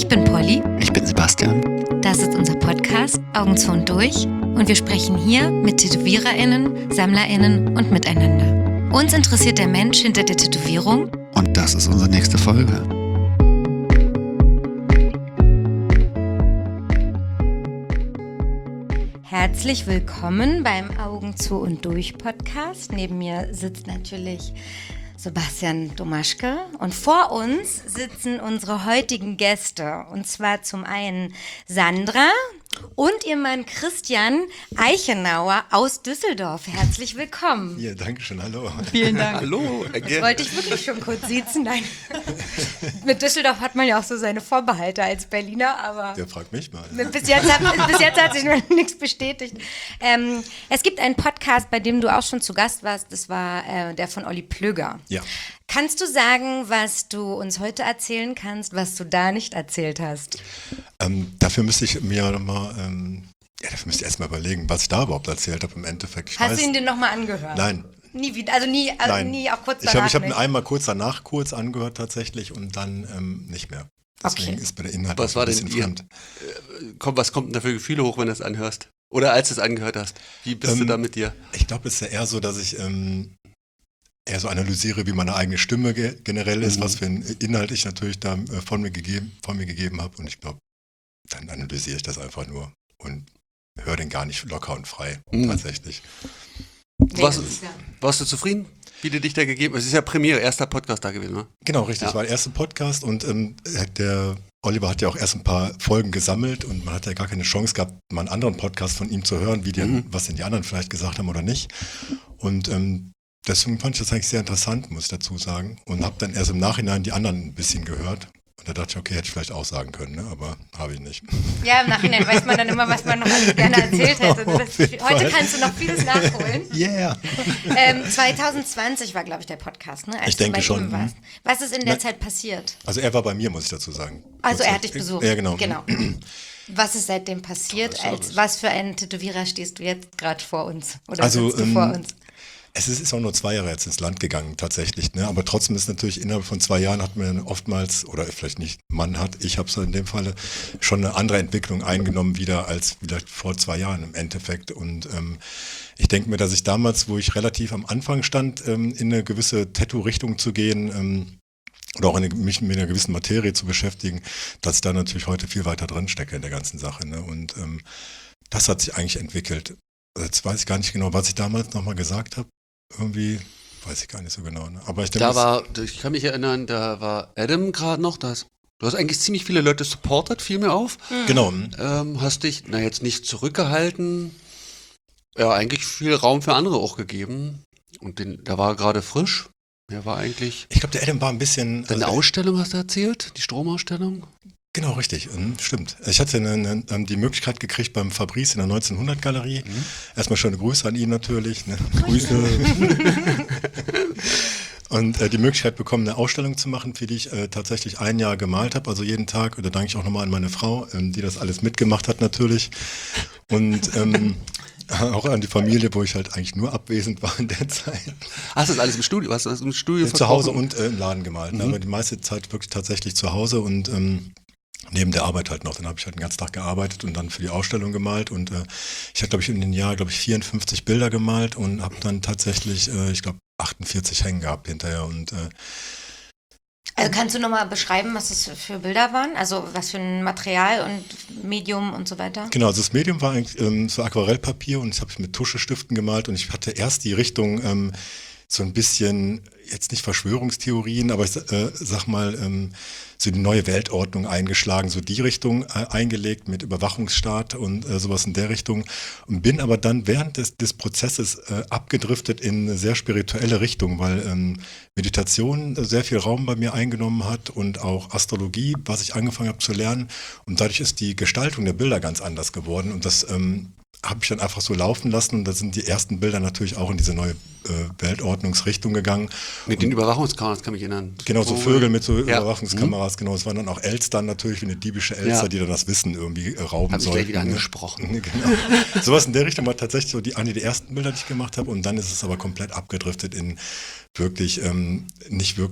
Ich bin Polly. Ich bin Sebastian. Das ist unser Podcast Augen zu und durch und wir sprechen hier mit TätowiererInnen, SammlerInnen und miteinander. Uns interessiert der Mensch hinter der Tätowierung. Und das ist unsere nächste Folge. Herzlich willkommen beim Augen zu und durch Podcast. Neben mir sitzt natürlich Sebastian Domaschke und vor uns sitzen unsere heutigen Gäste. Und zwar zum einen Sandra und ihr Mann Christian Eichenauer aus Düsseldorf. Herzlich willkommen. Ja, danke schön, hallo. Vielen Dank. Hallo. Das wollte ich wirklich schon kurz siezen. Nein. Mit Düsseldorf hat man ja auch so seine Vorbehalte als Berliner, aber Der fragt mich mal. bis jetzt hat sich noch nichts bestätigt. Es gibt einen Podcast, bei dem du auch schon zu Gast warst. Das war der von Olli Plöger. Ja. Kannst du sagen, was du uns heute erzählen kannst, was du da nicht erzählt hast? Dafür müsste ich mir nochmal, dafür müsste ich erstmal überlegen, was ich da überhaupt erzählt habe im Endeffekt. Hast du ihn dir nochmal angehört? Nein. Nie wieder, also nie auch kurz danach. Ich habe ihn einmal kurz danach angehört tatsächlich und dann nicht mehr. Deswegen ist bei der Inhalt Was war ein denn bisschen fremd. Was kommt denn da für Gefühle hoch, wenn du es anhörst? Oder als du es angehört hast? Wie bist du da mit dir? Ich glaube, es ist ja eher so, dass ich eher so analysiere, wie meine eigene Stimme generell ist, was für einen Inhalt ich natürlich da von mir gegeben habe. Und ich glaube, dann analysiere ich das einfach nur und höre den gar nicht locker und frei, tatsächlich. Warst du zufrieden, wie du dich da gegeben hast? Es ist ja Premiere, erster Podcast da gewesen, ne? Genau, richtig. Ja. War der erste Podcast und der Oliver hat ja auch erst ein paar Folgen gesammelt und man hat ja gar keine Chance gehabt, mal einen anderen Podcast von ihm zu hören, was denn die anderen vielleicht gesagt haben oder nicht. Und deswegen fand ich das eigentlich sehr interessant, muss ich dazu sagen. Und habe dann erst im Nachhinein die anderen ein bisschen gehört. Und da dachte ich, okay, hätte ich vielleicht auch sagen können, ne? Aber habe ich nicht. Ja, im Nachhinein weiß man dann immer, was man noch alles gerne erzählt hätte. Heute Fall. kannst du noch vieles nachholen. Yeah. 2020 war, glaube ich, der Podcast, ne? Als Ich du denke bei schon. ihm warst. Was ist in der Zeit passiert? Also er war bei mir, muss ich dazu sagen. Also er hat dich besucht. Ja, genau. Was ist seitdem passiert? Als was für einen Tätowierer stehst du jetzt gerade vor uns? Oder Also, sitzt du vor uns? Es ist auch nur 2 Jahre jetzt ins Land gegangen, tatsächlich. Ne? Aber trotzdem ist natürlich innerhalb von 2 Jahren hat man oftmals, oder vielleicht nicht ich habe es in dem Falle, schon eine andere Entwicklung eingenommen wieder als vielleicht vor 2 Jahren im Endeffekt. Und ich denke mir, dass ich damals, wo ich relativ am Anfang stand, in eine gewisse Tattoo-Richtung zu gehen, oder auch mich mit einer gewissen Materie zu beschäftigen, dass ich da natürlich heute viel weiter drin stecke in der ganzen Sache. Ne? Und das hat sich eigentlich entwickelt. Jetzt weiß ich gar nicht genau, was ich damals nochmal gesagt habe. Irgendwie weiß ich gar nicht so genau. Ne? Aber ich denke, Ich kann mich erinnern, da war Adam gerade noch. Du hast eigentlich ziemlich viele Leute supportet, fiel mir auf. Genau. Hast dich, jetzt nicht zurückgehalten, ja, eigentlich viel Raum für andere auch gegeben. Und der war gerade frisch. Der war eigentlich... Ich glaube, der Adam war ein bisschen... Deine Ausstellung hast du erzählt? Die Stromausstellung? Genau, richtig. Stimmt. Ich hatte die Möglichkeit gekriegt beim Fabrice in der 1900-Galerie. Erstmal schöne Grüße an ihn natürlich. Ne? Grüße. Und die Möglichkeit bekommen, eine Ausstellung zu machen, für die ich tatsächlich 1 Jahr gemalt habe, also jeden Tag. Und da danke ich auch nochmal an meine Frau, die das alles mitgemacht hat natürlich. Und auch an die Familie, wo ich halt eigentlich nur abwesend war in der Zeit. Hast du das alles im Studio? Hast du das im Studio Zu Hause und im Laden gemalt. Aber die meiste Zeit wirklich tatsächlich zu Hause und neben der Arbeit halt noch. Dann habe ich halt den ganzen Tag gearbeitet und dann für die Ausstellung gemalt. Und ich habe, glaube ich, in dem Jahr, 54 Bilder gemalt und habe dann tatsächlich, 48 hängen gehabt hinterher. Und Also kannst du nochmal beschreiben, was das für Bilder waren? Also was für ein Material und Medium und so weiter? Genau, also das Medium war eigentlich so Aquarellpapier und das habe ich mit Tuschestiften gemalt und ich hatte erst die Richtung so ein bisschen, jetzt nicht Verschwörungstheorien, aber ich sag mal, so die neue Weltordnung eingeschlagen, so die Richtung eingelegt mit Überwachungsstaat und sowas in der Richtung und bin aber dann während des Prozesses abgedriftet in eine sehr spirituelle Richtung, weil Meditation sehr viel Raum bei mir eingenommen hat und auch Astrologie, was ich angefangen habe zu lernen und dadurch ist die Gestaltung der Bilder ganz anders geworden und das habe ich dann einfach so laufen lassen und da sind die ersten Bilder natürlich auch in diese neue Weltordnungsrichtung gegangen. Mit den Überwachungskameras kann mich erinnern. Genau, so Vögel mit so Überwachungskameras, genau. Es waren dann auch Elstern natürlich, wie eine diebische Elster, die dann das Wissen irgendwie rauben sollten. Habe ich gleich wieder angesprochen. Genau. Sowas in der Richtung war tatsächlich so eine der ersten Bilder, die ich gemacht habe und dann ist es aber komplett abgedriftet in wirklich, nicht wirklich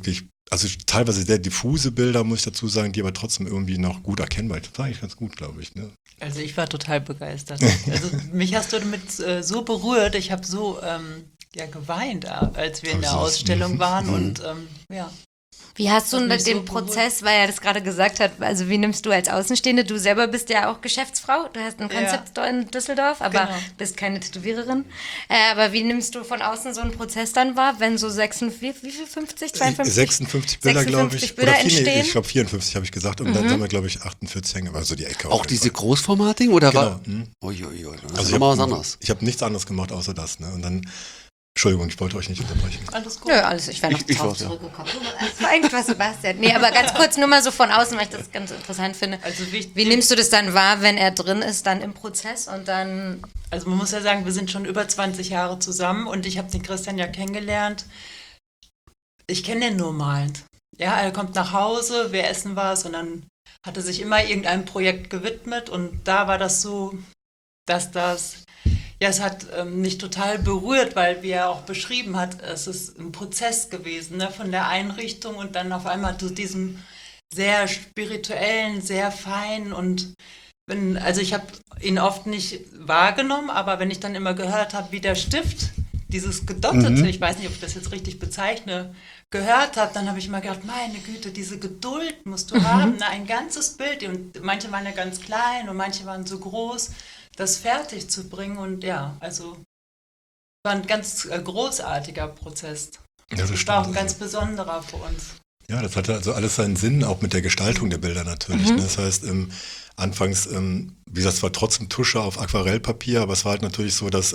also teilweise sehr diffuse Bilder, muss ich dazu sagen, die aber trotzdem irgendwie noch gut erkennbar. Das war eigentlich ganz gut, glaube ich. Ne? Also ich war total begeistert. Also mich hast du damit so berührt. Ich habe so geweint, als wir in der Ausstellung waren. Und ja. Wie hast du Hat mich den so Prozess, weil er das gerade gesagt hat, also wie nimmst du als Außenstehende, du selber bist ja auch Geschäftsfrau, du hast ein Concept Store in Düsseldorf, aber Genau. bist keine Tätowiererin. Aber wie nimmst du von außen so einen Prozess dann wahr, wenn so 56, wie viel, 50, 52? 56 Bilder, glaube ich. 56 Bilder entstehen? Ich glaube 54 habe ich gesagt. Und dann haben wir, glaube ich, 48 hängen, aber so die Ecke. Auch diese Großformating oder Genau. war? Uiuiui, das Also ist nochmal was anderes. ich habe nichts anderes gemacht außer das. Ne? Und dann, Entschuldigung, ich wollte euch nicht unterbrechen. Alles gut. Nö, alles, ich wäre noch Ich drauf weiß, ja. zurückgekommen. Das war irgendwas, Sebastian. Nee, aber ganz kurz nur mal so von außen, weil ich das ganz interessant finde. Also Wie nimmst du das dann wahr, wenn er drin ist, dann im Prozess und dann... Also man muss ja sagen, wir sind schon über 20 Jahre zusammen und ich habe den Christian ja kennengelernt. Ich kenne den nur malend. Ja, er kommt nach Hause, wir essen was und dann hat er sich immer irgendeinem Projekt gewidmet und da war das so, dass es hat mich total berührt, weil wie er auch beschrieben hat, es ist ein Prozess gewesen, ne, von der Einrichtung und dann auf einmal zu diesem sehr spirituellen, sehr feinen und also ich habe ihn oft nicht wahrgenommen, aber wenn ich dann immer gehört habe, wie der Stift, dieses Gedottete, ich weiß nicht, ob ich das jetzt richtig bezeichne, gehört habe, dann habe ich mal gedacht, meine Güte, diese Geduld musst du haben, ne? Ein ganzes Bild, und manche waren ja ganz klein und manche waren so groß, das fertig zu bringen und ja, also war ein ganz großartiger Prozess. Ja, das Das war auch ein stimmt. ganz besonderer für uns. Ja, das hatte also alles seinen Sinn, auch mit der Gestaltung der Bilder natürlich. Ne? Das heißt, anfangs, wie gesagt, es war trotzdem Tusche auf Aquarellpapier, aber es war halt natürlich so, dass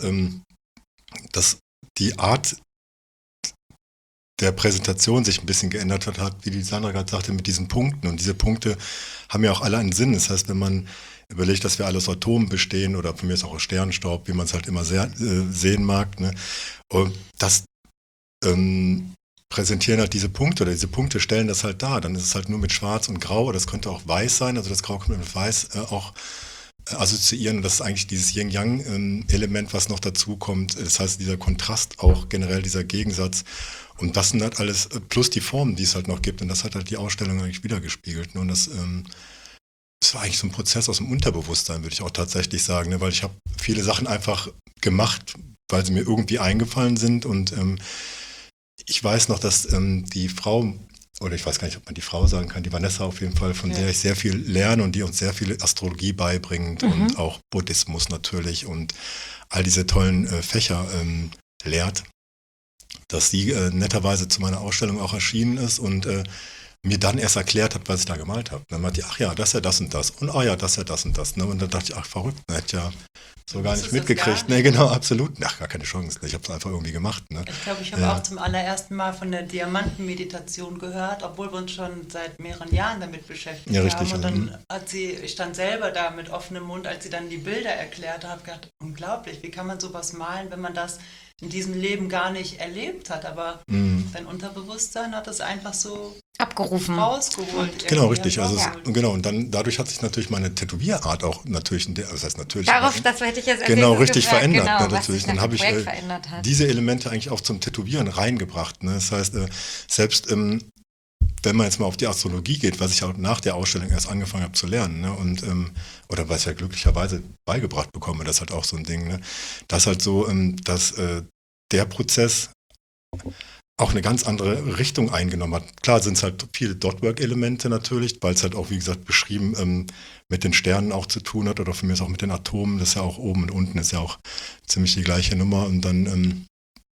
die Art der Präsentation sich ein bisschen geändert hat, wie die Sandra gerade sagte, mit diesen Punkten. Und diese Punkte haben ja auch alle einen Sinn. Das heißt, wenn man überlegt, dass wir alle aus Atomen bestehen oder von mir ist auch aus Sternenstaub, wie man es halt immer sehen mag, ne? Und das präsentieren halt diese Punkte oder diese Punkte stellen das halt dar. Dann ist es halt nur mit Schwarz und Grau oder das könnte auch Weiß sein. Also das Grau kann man mit Weiß auch assoziieren. Und das ist eigentlich dieses Yin-Yang-Element, was noch dazu kommt. Das heißt, dieser Kontrast auch generell, dieser Gegensatz. Und das sind halt alles, plus die Formen, die es halt noch gibt. Und das hat halt die Ausstellung eigentlich wiedergespiegelt. Ne? Und das war eigentlich so ein Prozess aus dem Unterbewusstsein, würde ich auch tatsächlich sagen. Ne? Weil ich habe viele Sachen einfach gemacht, weil sie mir irgendwie eingefallen sind. Und ich weiß noch, dass die Frau, oder ich weiß gar nicht, ob man die Frau sagen kann, die Vanessa auf jeden Fall, von der ich sehr viel lerne und die uns sehr viel Astrologie beibringt und auch Buddhismus natürlich und all diese tollen Fächer lehrt, dass sie netterweise zu meiner Ausstellung auch erschienen ist und mir dann erst erklärt hat, was ich da gemalt habe. Dann meinte die, ach ja, das ist ja das und das und ja, das ist ja das und das. Ne? Und dann dachte ich, ach verrückt, ne? Hätte ja so gar nicht mitgekriegt. Ne, genau, absolut. Ach, gar keine Chance. Ne? Ich habe es einfach irgendwie gemacht. Ne? Ich glaube, ich habe auch zum allerersten Mal von der Diamantenmeditation gehört, obwohl wir uns schon seit mehreren Jahren damit beschäftigt richtig, haben. Und dann ich stand selber da mit offenem Mund, als sie dann die Bilder erklärt hat, habe gedacht, unglaublich, wie kann man sowas malen, wenn man das in diesem Leben gar nicht erlebt hat. Aber dein Unterbewusstsein hat es einfach so Abgerufen. rausgeholt. Genau, richtig. Also hervorgeholt. genau, und dann dadurch hat sich natürlich meine Tätowierart auch natürlich, das heißt natürlich. Darauf, das hätte ich jetzt als genau, nächstes richtig gefragt, verändert. genau, Ne, was natürlich. sich Dann nach habe dem ich Projekt verändert hat. diese Elemente eigentlich auch zum Tätowieren reingebracht. Ne? Das heißt, selbst wenn man jetzt mal auf die Astrologie geht, was ich auch nach der Ausstellung erst angefangen habe zu lernen, ne? Und oder was ich ja glücklicherweise beigebracht bekomme, das ist halt auch so ein Ding, ne? Das ist halt so, dass der Prozess auch eine ganz andere Richtung eingenommen hat. Klar sind es halt viele Dotwork-Elemente natürlich, weil es halt auch, wie gesagt, beschrieben mit den Sternen auch zu tun hat oder von mir ist auch mit den Atomen, das ist ja auch oben und unten ist ja auch ziemlich die gleiche Nummer und dann,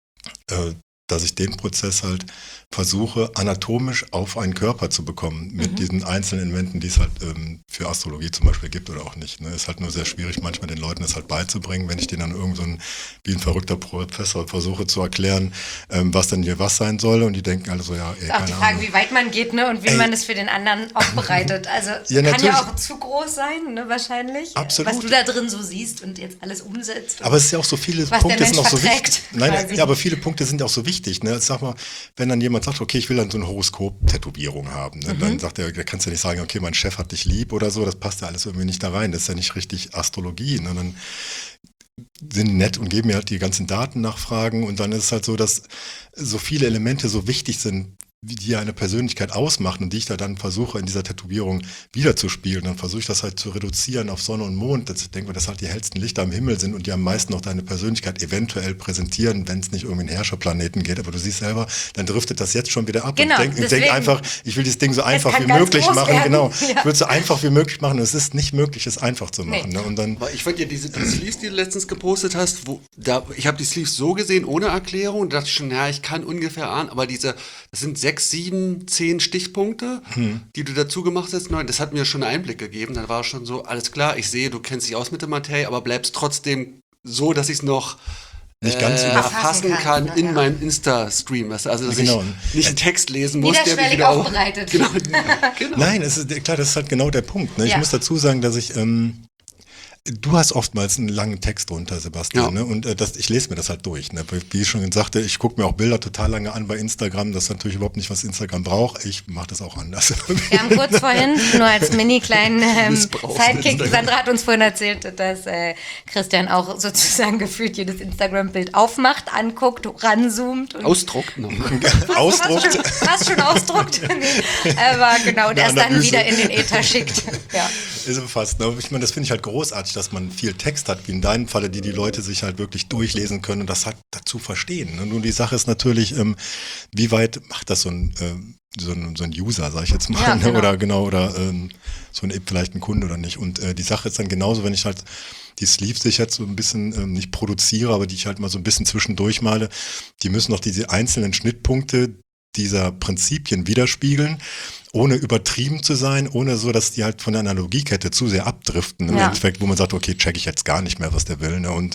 dass ich den Prozess halt versuche, anatomisch auf einen Körper zu bekommen, mit diesen einzelnen Elementen, die es halt für Astrologie zum Beispiel gibt oder auch nicht. Ne? Ist halt nur sehr schwierig, manchmal den Leuten das halt beizubringen, wenn ich denen dann irgend so wie ein verrückter Professor versuche zu erklären, was denn hier was sein soll und die denken alle so, ja, Das ist auch die Frage, wie weit man geht, ne, und wie man es für den anderen aufbereitet. Also Ja, kann natürlich. ja auch zu groß sein, ne, wahrscheinlich. Absolut. Was du da drin so siehst und jetzt alles umsetzt. Aber es ist ja auch so viele Was Punkte der sind Mensch auch so verträgt, wichtig. Nein, quasi. ja, aber viele Punkte sind auch so wichtig. Ne? Sag mal, wenn dann jemand sagt, okay, ich will dann so eine Horoskop-Tätowierung haben, ne? Dann sagt er, da kannst du ja nicht sagen, okay, mein Chef hat dich lieb oder so, das passt ja alles irgendwie nicht da rein. Das ist ja nicht richtig Astrologie. Ne? Dann sind die nett und geben mir halt die ganzen Daten nachfragen und dann ist es halt so, dass so viele Elemente so wichtig sind die eine Persönlichkeit ausmachen und die ich da dann versuche in dieser Tätowierung wiederzuspielen, dann versuche ich das halt zu reduzieren auf Sonne und Mond, dass ich denke, dass halt die hellsten Lichter am Himmel sind und die am meisten noch deine Persönlichkeit eventuell präsentieren, wenn es nicht irgendwie einen Herrscherplaneten geht, aber du siehst selber, dann driftet das jetzt schon wieder ab. Genau, und ich denk einfach, ich will dieses Ding so einfach wie ganz möglich groß machen, werden. genau. Ja. Ich will es so einfach wie möglich machen und es ist nicht möglich, es einfach zu machen. Nee. Ne? Und dann, Aber ich fand ja die Sleeves, die du letztens gepostet hast, ich habe die Sleeves so gesehen, ohne Erklärung, da dachte ich schon, ja, ich kann ungefähr ahnen, aber das sind 6, 7, 10 Stichpunkte, die du dazu gemacht hast. Das hat mir schon einen Einblick gegeben. Dann war schon so, alles klar, ich sehe, du kennst dich aus mit der Materie, aber bleibst trotzdem so, dass ich es noch nicht ganz erfassen kann ja. in meinem Insta-Stream. Weißt du? Also, dass Genau. ich nicht einen Text lesen muss, der mich Niederschwellig wieder aufbereitet. Genau. Nein, klar, das ist halt genau der Punkt. Ne? Ich Ja. muss dazu sagen, dass ich, du hast oftmals einen langen Text drunter, Sebastian, Ja. ne? Und ich lese mir das halt durch. Ne? Wie ich schon sagte, ich gucke mir auch Bilder total lange an bei Instagram. Das ist natürlich überhaupt nicht, was Instagram braucht. Ich mache das auch anders. Wir haben kurz vorhin, nur als mini-kleinen Missbrauchs Sidekick, Instagram. Sandra hat uns vorhin erzählt, dass Christian auch sozusagen gefühlt jedes Instagram-Bild aufmacht, anguckt, ranzoomt. Und Ausdruckt noch. Ausdruckt. Was schon ausdruckt. Nee. Aber genau, und erst dann Analyse. wieder in den Äther schickt. Ja. Ist fast. Ne? Ich meine, das finde ich halt großartig, dass man viel Text hat, wie in deinem Falle, die Leute sich halt wirklich durchlesen können und das halt dazu verstehen. Ne? Nur die Sache ist natürlich, wie weit macht das so ein User, sag ich jetzt mal, Ja, ne? genau. oder so vielleicht ein Kunde oder nicht. Und die Sache ist dann genauso, wenn ich halt die Sleeves, die ich jetzt so ein bisschen nicht produziere, aber die ich halt mal so ein bisschen zwischendurch male, die müssen noch diese einzelnen Schnittpunkte dieser Prinzipien widerspiegeln, ohne übertrieben zu sein, ohne so, dass die halt von der Analogiekette zu sehr abdriften, im Ja. Endeffekt, wo man sagt, okay, check ich jetzt gar nicht mehr, was der will. Ne? Und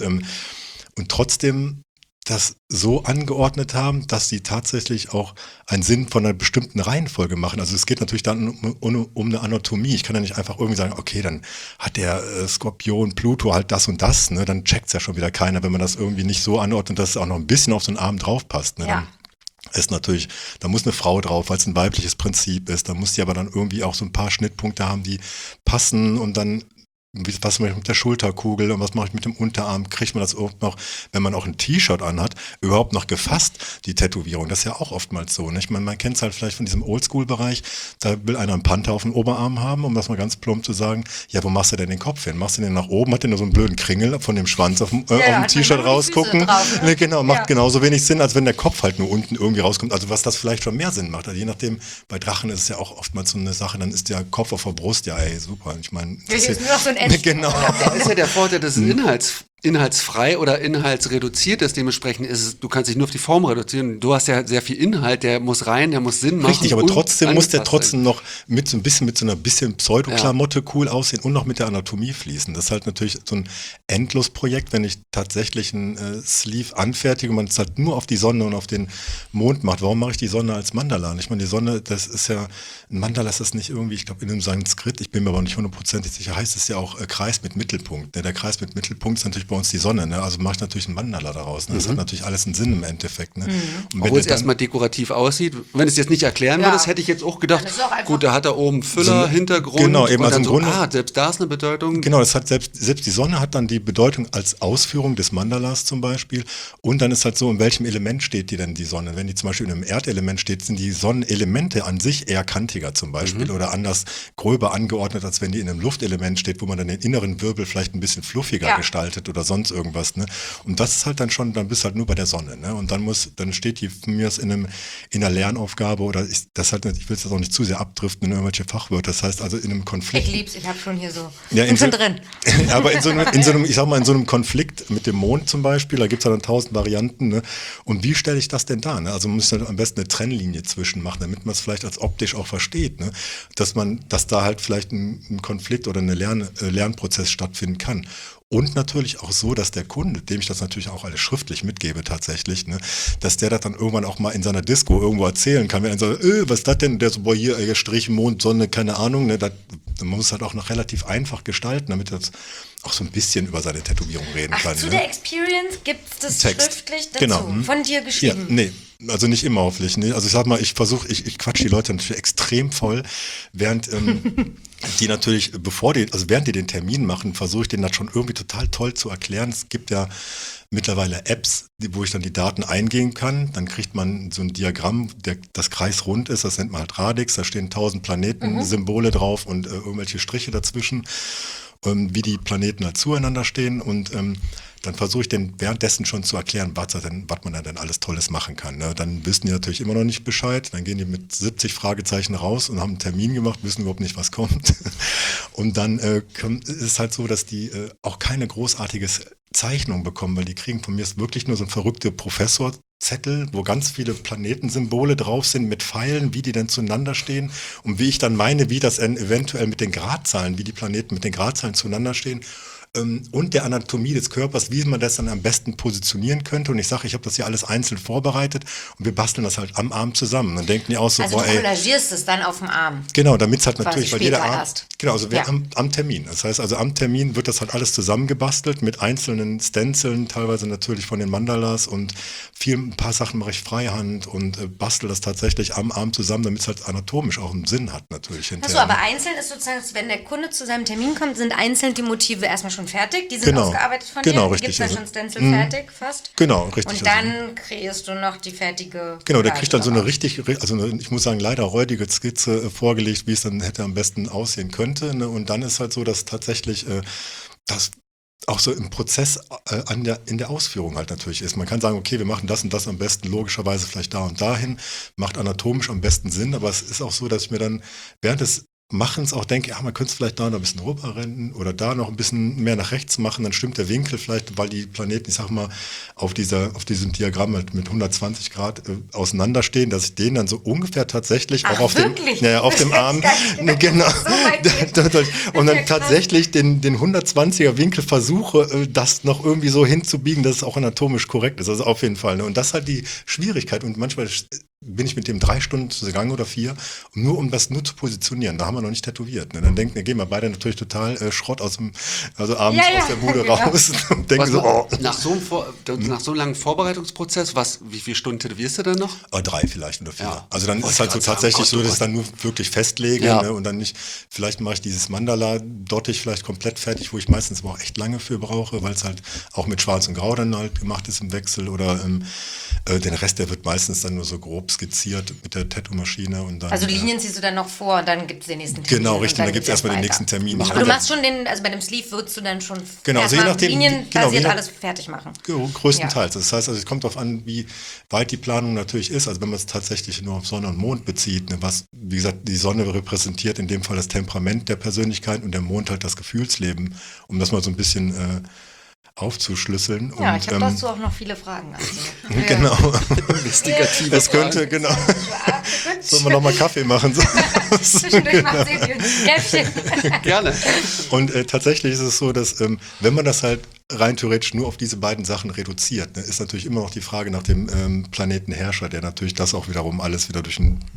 trotzdem das so angeordnet haben, dass sie tatsächlich auch einen Sinn von einer bestimmten Reihenfolge machen. Also es geht natürlich dann um eine Anatomie. Ich kann ja nicht einfach irgendwie sagen, okay, dann hat der Skorpion Pluto halt das und das, ne? Dann checkt's ja schon wieder keiner, wenn man das irgendwie nicht so anordnet, dass es auch noch ein bisschen auf so einen Arm drauf passt. Ne? Ja. Dann ist natürlich, da muss eine Frau drauf, weil es ein weibliches Prinzip ist. Da muss die aber dann irgendwie auch so ein paar Schnittpunkte haben, die passen und dann, was mache ich mit der Schulterkugel und was mache ich mit dem Unterarm? Kriegt man das überhaupt noch, wenn man auch ein T-Shirt anhat, überhaupt noch gefasst, die Tätowierung? Das ist ja auch oftmals so. Ne? Ich meine, man kennt es halt vielleicht von diesem Oldschool-Bereich, da will einer einen Panther auf den Oberarm haben, um das mal ganz plump zu sagen, ja, wo machst du denn den Kopf hin? Machst du den nach oben? Hat der nur so einen blöden Kringel von dem Schwanz auf dem hat man T-Shirt nur die rausgucken? Füße drauf, ne? Ne, genau, macht Ja. genauso wenig Sinn, als wenn der Kopf halt nur unten irgendwie rauskommt. Also was das vielleicht schon mehr Sinn macht. Also je nachdem, bei Drachen ist es ja auch oftmals so eine Sache, dann ist der Kopf auf der Brust, ja ey, super. Ich meine, Das ist nur noch so ein Edge. genau. Das ist ja der Vorteil, dass es inhaltsfrei oder inhaltsreduziert ist. Dementsprechend ist es, du kannst dich nur auf die Form reduzieren. Du hast ja sehr viel Inhalt, der muss rein, der muss Sinn machen. Richtig, aber und trotzdem muss der angepasst trotzdem noch mit so einer bisschen Pseudoklamotte cool aussehen und noch mit der Anatomie fließen. Das ist halt natürlich so ein Endlosprojekt, wenn ich tatsächlich ein Sleeve anfertige und man es halt nur auf die Sonne und auf den Mond macht. Warum mache ich die Sonne als Mandala? Ich meine, die Sonne, das ist ja, ein Mandala ist das nicht irgendwie, ich glaube in einem Sanskrit, ich bin mir aber nicht hundertprozentig sicher, heißt es ja auch Kreis mit Mittelpunkt. Ne? Der Kreis mit Mittelpunkt ist natürlich bei uns die Sonne, ne? Also mache ich natürlich einen Mandala daraus. Ne? Das hat natürlich alles einen Sinn im Endeffekt. Ne? Und wenn Obwohl es der dann- erstmal dekorativ aussieht. Wenn du es jetzt nicht erklären Ja. würdest, hätte ich jetzt auch gedacht, Dann ist es auch einfach- gut, da hat er oben Füller, So- Hintergrund. genau, eben, und also dann im so, Grunde- selbst da ist eine Bedeutung. Genau, das hat selbst die Sonne hat dann die Bedeutung als Ausführung des Mandalas zum Beispiel. Und dann ist halt so, in welchem Element steht die denn die Sonne? Wenn die zum Beispiel in einem Erdelement steht, sind die Sonnenelemente an sich eher kantiger zum Beispiel oder anders gröber angeordnet, als wenn die in einem Luftelement steht, wo man dann den inneren Wirbel vielleicht ein bisschen fluffiger Ja. gestaltet oder sonst irgendwas. Ne? Und das ist halt dann schon, dann bist du halt nur bei der Sonne. Ne? Und dann steht die von mir aus in einer Lernaufgabe oder ich will es jetzt auch nicht zu sehr abdriften in irgendwelche Fachwörter. Das heißt also in einem Konflikt. Ich lieb's, ich habe schon hier so. Ja, bin schon drin. Aber in so einem, ich sag mal, in so einem Konflikt mit dem Mond zum Beispiel, da gibt's ja dann 1000 Varianten, ne? Und wie stelle ich das denn dar? Ne? Also muss man am besten eine Trennlinie zwischen machen, damit man es vielleicht als optisch auch versteht, ne? Dass da halt vielleicht ein Konflikt oder ein Lernprozess stattfinden kann. Und natürlich auch so, dass der Kunde, dem ich das natürlich auch alles schriftlich mitgebe tatsächlich, ne, dass der das dann irgendwann auch mal in seiner Disco irgendwo erzählen kann. Wenn er sagt, was ist das denn? Der so, boah, hier Strich, Mond, Sonne, keine Ahnung. Ne, man muss es halt auch noch relativ einfach gestalten, damit er auch so ein bisschen über seine Tätowierung reden Ach, kann. zu Ne? der Experience gibt's das Text. schriftlich dazu, Genau. von dir Ja, geschrieben. nee. Also nicht immer hoffentlich. Ne? Also ich sag mal, ich quatsch die Leute natürlich extrem voll, während die natürlich, während die den Termin machen, versuche ich denen das schon irgendwie total toll zu erklären. Es gibt ja mittlerweile Apps, wo ich dann die Daten eingeben kann. Dann kriegt man so ein Diagramm, das kreisrund ist, das nennt man halt Radix, da stehen 1000 Planetensymbole drauf und irgendwelche Striche dazwischen, wie die Planeten halt zueinander stehen und dann versuche ich denen währenddessen schon zu erklären, was man da denn alles Tolles machen kann. Ne? Dann wissen die natürlich immer noch nicht Bescheid. Dann gehen die mit 70 Fragezeichen raus und haben einen Termin gemacht, wissen überhaupt nicht, was kommt. Und dann ist es halt so, dass die auch keine großartige Zeichnung bekommen, weil die kriegen von mir wirklich nur so ein verrückte Professorzettel, wo ganz viele Planetensymbole drauf sind mit Pfeilen, wie die denn zueinander stehen und wie ich dann meine, wie das eventuell mit den Gradzahlen, wie die Planeten mit den Gradzahlen zueinander stehen. Und der Anatomie des Körpers, wie man das dann am besten positionieren könnte. Und ich sage, ich habe das hier alles einzeln vorbereitet und wir basteln das halt am Arm zusammen. Dann denken die auch so, also du collagierst es dann auf dem Arm. Genau, damit es halt natürlich, weil jeder Arm, erst. genau, also am Termin. Das heißt, also am Termin wird das halt alles zusammengebastelt mit einzelnen Stenciln, teilweise natürlich von den Mandalas und ein paar Sachen mache ich freihand und bastel das tatsächlich am Arm zusammen, damit es halt anatomisch auch einen Sinn hat natürlich hinterher. Achso, aber einzeln ist sozusagen, wenn der Kunde zu seinem Termin kommt, sind einzeln die Motive erstmal schon fertig, die sind ausgearbeitet von dir? Genau, Gibt richtig. es da schon Stencil fertig fast? Genau, richtig. Und dann kreierst du noch die fertige... Genau, der kriegt dann so eine ich muss sagen, leider räudige Skizze vorgelegt, wie es dann hätte am besten aussehen könnte. Ne? Und dann ist halt so, dass tatsächlich das auch so im Prozess in der Ausführung halt natürlich ist. Man kann sagen, okay, wir machen das und das am besten logischerweise vielleicht da und dahin, macht anatomisch am besten Sinn, aber es ist auch so, dass ich mir dann während des Machens auch denke, ja, man könnte es vielleicht da noch ein bisschen rüberrennen oder da noch ein bisschen mehr nach rechts machen, dann stimmt der Winkel vielleicht, weil die Planeten, ich sag mal, auf diesem Diagramm halt mit 120 Grad auseinanderstehen, dass ich den dann so ungefähr tatsächlich auch auf dem Arm, genau, und dann tatsächlich den 120er Winkel versuche, das noch irgendwie so hinzubiegen, dass es auch anatomisch korrekt ist, also auf jeden Fall. Ne? Und das ist halt die Schwierigkeit und manchmal bin ich mit dem 3 Stunden zugange oder 4, um das nur zu positionieren. Da haben wir noch nicht tätowiert. Ne? Dann gehen wir beide natürlich total Schrott abends aus der Bude raus und denken so, nach so einem langen Vorbereitungsprozess, wie viele Stunden tätowierst du dann noch? 3 vielleicht oder 4. Ja. Also dann ist es halt so tatsächlich so, dass ich dann nur wirklich festlege ne? Und dann nicht, vielleicht mache ich dieses Mandala dottig vielleicht komplett fertig, wo ich meistens aber auch echt lange für brauche, weil es halt auch mit Schwarz und Grau dann halt gemacht ist im Wechsel oder den Rest, der wird meistens dann nur so grob skizziert mit der Tattoo-Maschine. Und dann, also Linien ziehst du dann noch vor und dann gibt es den nächsten Termin. Genau, richtig. Dann gibt es erstmal den nächsten Termin. Aber du machst schon also bei dem Sleeve würdest du dann schon also je nachdem, linienbasiert alles fertig machen. Größtenteils. Ja. Das heißt, also es kommt darauf an, wie weit die Planung natürlich ist. Also wenn man es tatsächlich nur auf Sonne und Mond bezieht, ne, was, wie gesagt, die Sonne repräsentiert in dem Fall das Temperament der Persönlichkeit und der Mond halt das Gefühlsleben, um das mal so ein bisschen aufzuschlüsseln. Ja, und, ich habe dazu auch noch viele Fragen. Also. Genau. Investigative Es könnte, genau. Sollen wir noch mal Kaffee machen? Zwischendurch macht sie ein Käffchen. Gerne. Und tatsächlich ist es so, dass wenn man das halt rein theoretisch nur auf diese beiden Sachen reduziert, ne, ist natürlich immer noch die Frage nach dem Planetenherrscher, der natürlich das auch wiederum alles wieder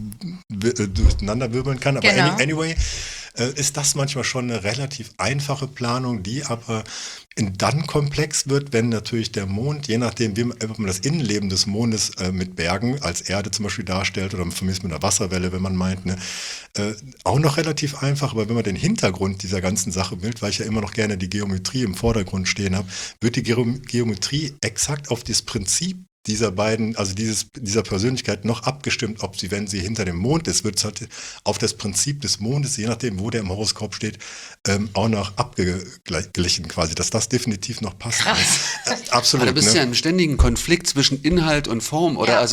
durcheinander wirbeln kann. Aber genau. Anyway, ist das manchmal schon eine relativ einfache Planung, die aber dann komplex wird, wenn natürlich der Mond, je nachdem, wie man das Innenleben des Mondes mit Bergen als Erde zum Beispiel darstellt oder von mir ist mit einer Wasserwelle, wenn man meint, ne, auch noch relativ einfach, aber wenn man den Hintergrund dieser ganzen Sache will, weil ich ja immer noch gerne die Geometrie im Vordergrund stehen habe, wird die Geometrie exakt auf das Prinzip dieser beiden, also dieser Persönlichkeit noch abgestimmt, wenn sie hinter dem Mond ist, wird es halt auf das Prinzip des Mondes, je nachdem, wo der im Horoskop steht, auch noch abgeglichen quasi, dass das definitiv noch passt. Absolut. Aber du bist ja im ständigen Konflikt zwischen Inhalt und Form, oder? Ja. Also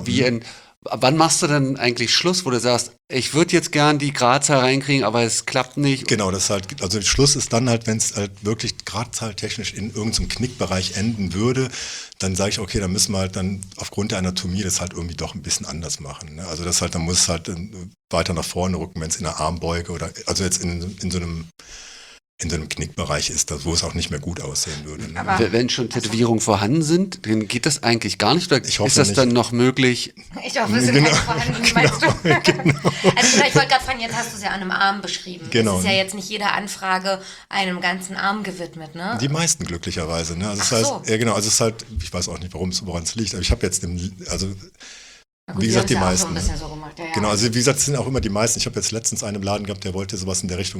wann machst du denn eigentlich Schluss, wo du sagst, ich würde jetzt gern die Gradzahl reinkriegen, aber es klappt nicht? Genau, das halt, also Schluss ist dann halt, wenn es halt wirklich gradzahltechnisch in irgendeinem Knickbereich enden würde, dann sage ich, okay, dann müssen wir halt dann aufgrund der Anatomie das halt irgendwie doch ein bisschen anders machen. Ne? Also das halt, dann muss es halt weiter nach vorne rücken, wenn es in der Armbeuge oder, also jetzt in so einem in so einem Knickbereich ist, wo es auch nicht mehr gut aussehen würde. Ne? Aber- Wenn schon Tätowierungen vorhanden sind, dann geht das eigentlich gar nicht. Oder Ich hoffe ist das nicht. dann noch möglich? Ich hoffe, es sind Genau. keine vorhanden, meinst du? Also ich wollte gerade fragen, jetzt hast du es ja an einem Arm beschrieben. Genau. Es ist ja jetzt nicht jede Anfrage einem ganzen Arm gewidmet, ne? Die meisten glücklicherweise. Ne? Also Ach das heißt, so. ja genau, also es ist halt, ich weiß auch nicht, woran es liegt, aber ich habe jetzt, Na gut, wie wir gesagt, die haben's ja auch so meisten. ein Ne? bisschen so gemacht. Ja, ja. Genau, also wie gesagt, es sind auch immer die meisten. Ich habe jetzt letztens einen im Laden gehabt, der wollte sowas in der Richtung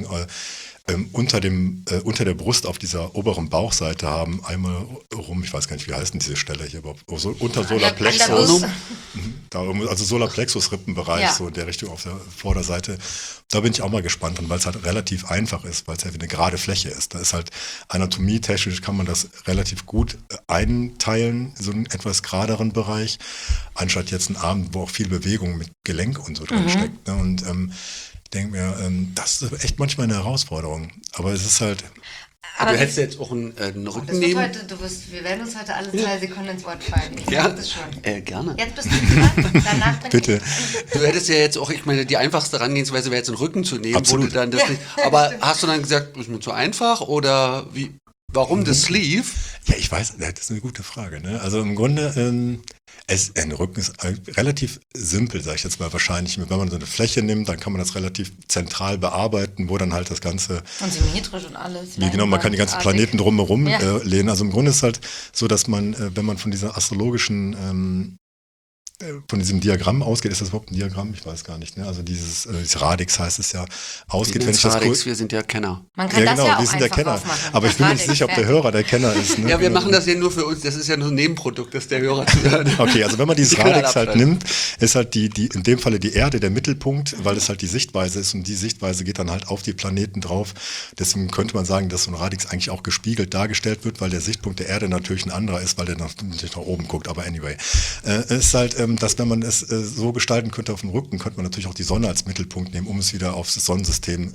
unter der Brust auf dieser oberen Bauchseite haben, einmal rum, ich weiß gar nicht, wie heißt denn diese Stelle hier, aber so unter An der Solarplexus. Brust. Da irgendwo, also Solarplexus-Rippenbereich, Ja. so in der Richtung auf der Vorderseite. Da bin ich auch mal gespannt dran, weil es halt relativ einfach ist, weil es ja wie eine gerade Fläche ist. Da ist halt anatomietechnisch kann man das relativ gut einteilen, so einen etwas geraderen Bereich, anstatt jetzt einen Arm, wo auch viel Bewegung mit Gelenk und so drin steckt. Ne? Und ich denke mir, das ist echt manchmal eine Herausforderung. Aber es ist halt, Aber Du hättest jetzt auch einen das Rücken wird nehmen. heute, wir werden uns heute alle 2 Sekunden ins Wort fallen. Ich Ja, sag das schon. gerne. Jetzt bist du dran. Danach bin bitte. Du hättest ja jetzt auch, ich meine, die einfachste Herangehensweise wäre jetzt einen Rücken zu nehmen, Absolut. wo du dann das nicht. Aber hast du dann gesagt, ist mir zu einfach oder wie? Warum das Sleeve? Ja, ich weiß, das ist eine gute Frage. Ne? Also im Grunde, ein Rücken ist relativ simpel, sage ich jetzt mal wahrscheinlich. Wenn man so eine Fläche nimmt, dann kann man das relativ zentral bearbeiten, wo dann halt das Ganze, und symmetrisch und alles. wie genau, man kann die ganzen Leinwandartig. Planeten drumherum Ja. lehnen. Also im Grunde ist halt so, dass man, wenn man von dieser astrologischen von diesem Diagramm ausgeht, ist das überhaupt ein Diagramm? Ich weiß gar nicht. Ne? Also dieses Radix heißt es ja, ausgeht, wenn ich das Radix, wir sind ja Kenner. Man kann ja, das genau, ja auch wir sind der einfach Kenner. aufmachen. Aber ich bin mir nicht Radix, sicher, ob der fertig. Hörer der Kenner ist. Ne? Ja, wir Genau. machen das ja nur für uns. Das ist ja nur ein Nebenprodukt, das der Hörer zuhört. Okay, also wenn man dieses Die können Radix halt abschalten. nimmt, ist halt in dem Falle die Erde der Mittelpunkt, weil es halt die Sichtweise ist und die Sichtweise geht dann halt auf die Planeten drauf. Deswegen könnte man sagen, dass so ein Radix eigentlich auch gespiegelt dargestellt wird, weil der Sichtpunkt der Erde natürlich ein anderer ist, weil der natürlich nach oben guckt. Aber anyway, es ist halt, dass wenn man es so gestalten könnte auf dem Rücken, könnte man natürlich auch die Sonne als Mittelpunkt nehmen, um es wieder aufs Sonnensystem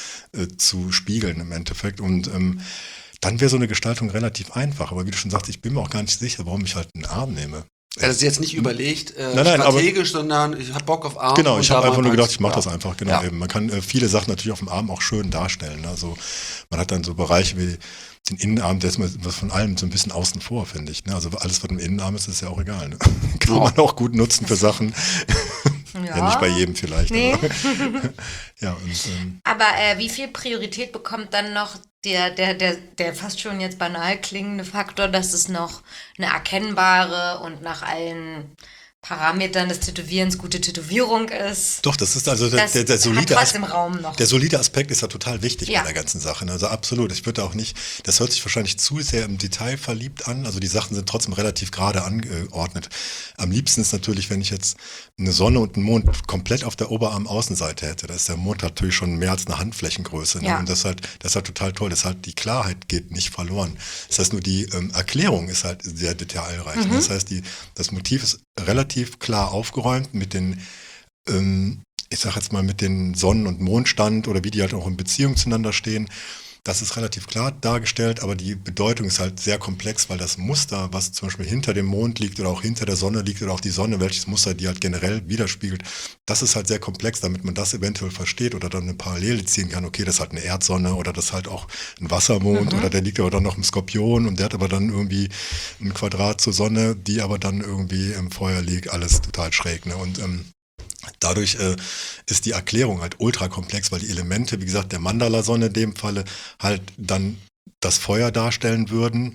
zu spiegeln im Endeffekt. Und dann wäre so eine Gestaltung relativ einfach. Aber wie du schon sagst, ich bin mir auch gar nicht sicher, warum ich halt einen Arm nehme. Das ist jetzt nicht überlegt Nein, aber- strategisch, sondern ich habe Bock auf Arm. Genau, und ich da habe einfach mal nur gedacht, eins- ich mache ja. das einfach. Genau, Ja. eben. Man kann viele Sachen natürlich auf dem Arm auch schön darstellen. Also man hat dann so Bereiche wie den Innenarm, der ist mir was von allem so ein bisschen außen vor, finde ich. Ne? Also alles, was im Innenarm ist, ist ja auch egal. Ne? Kann man auch gut nutzen für Sachen. Ja, nicht bei jedem vielleicht. Nee. Aber, ja, und, Aber wie viel Priorität bekommt dann noch der fast schon jetzt banal klingende Faktor, dass es noch eine erkennbare und nach allen Parametern des Tätowierens gute Tätowierung ist? doch, das ist also der hat solide trotzdem Raum noch. Der solide Aspekt ist ja total wichtig Ja. bei der ganzen Sache. Ne? Also absolut. Ich würde auch nicht, das hört sich wahrscheinlich zu sehr im Detail verliebt an. Also die Sachen sind trotzdem relativ gerade angeordnet. Am liebsten ist natürlich, wenn ich jetzt eine Sonne und einen Mond komplett auf der Oberarm-Außenseite hätte. Da ist der Mond natürlich schon mehr als eine Handflächengröße. Ne? Ja. Und das ist halt total toll. Das heißt, die Klarheit geht nicht verloren. Das heißt, nur die Erklärung ist halt sehr detailreich. Ne? Das heißt, das Motiv ist relativ klar aufgeräumt mit den ich sag jetzt mal mit den Sonnen- und Mondstand oder wie die halt auch in Beziehung zueinander stehen. Das ist relativ klar dargestellt, aber die Bedeutung ist halt sehr komplex, weil das Muster, was zum Beispiel hinter dem Mond liegt oder auch hinter der Sonne liegt oder auch die Sonne, welches Muster die halt generell widerspiegelt, das ist halt sehr komplex, damit man das eventuell versteht oder dann eine Parallele ziehen kann. Okay, das ist halt eine Erdsonne oder das ist halt auch ein Wassermond oder der liegt aber dann noch im Skorpion und der hat aber dann irgendwie ein Quadrat zur Sonne, die aber dann irgendwie im Feuer liegt, alles total schräg. Ne? Und dadurch ist die Erklärung halt ultra komplex, weil die Elemente, wie gesagt, der Mandala-Sonne in dem Falle halt dann das Feuer darstellen würden.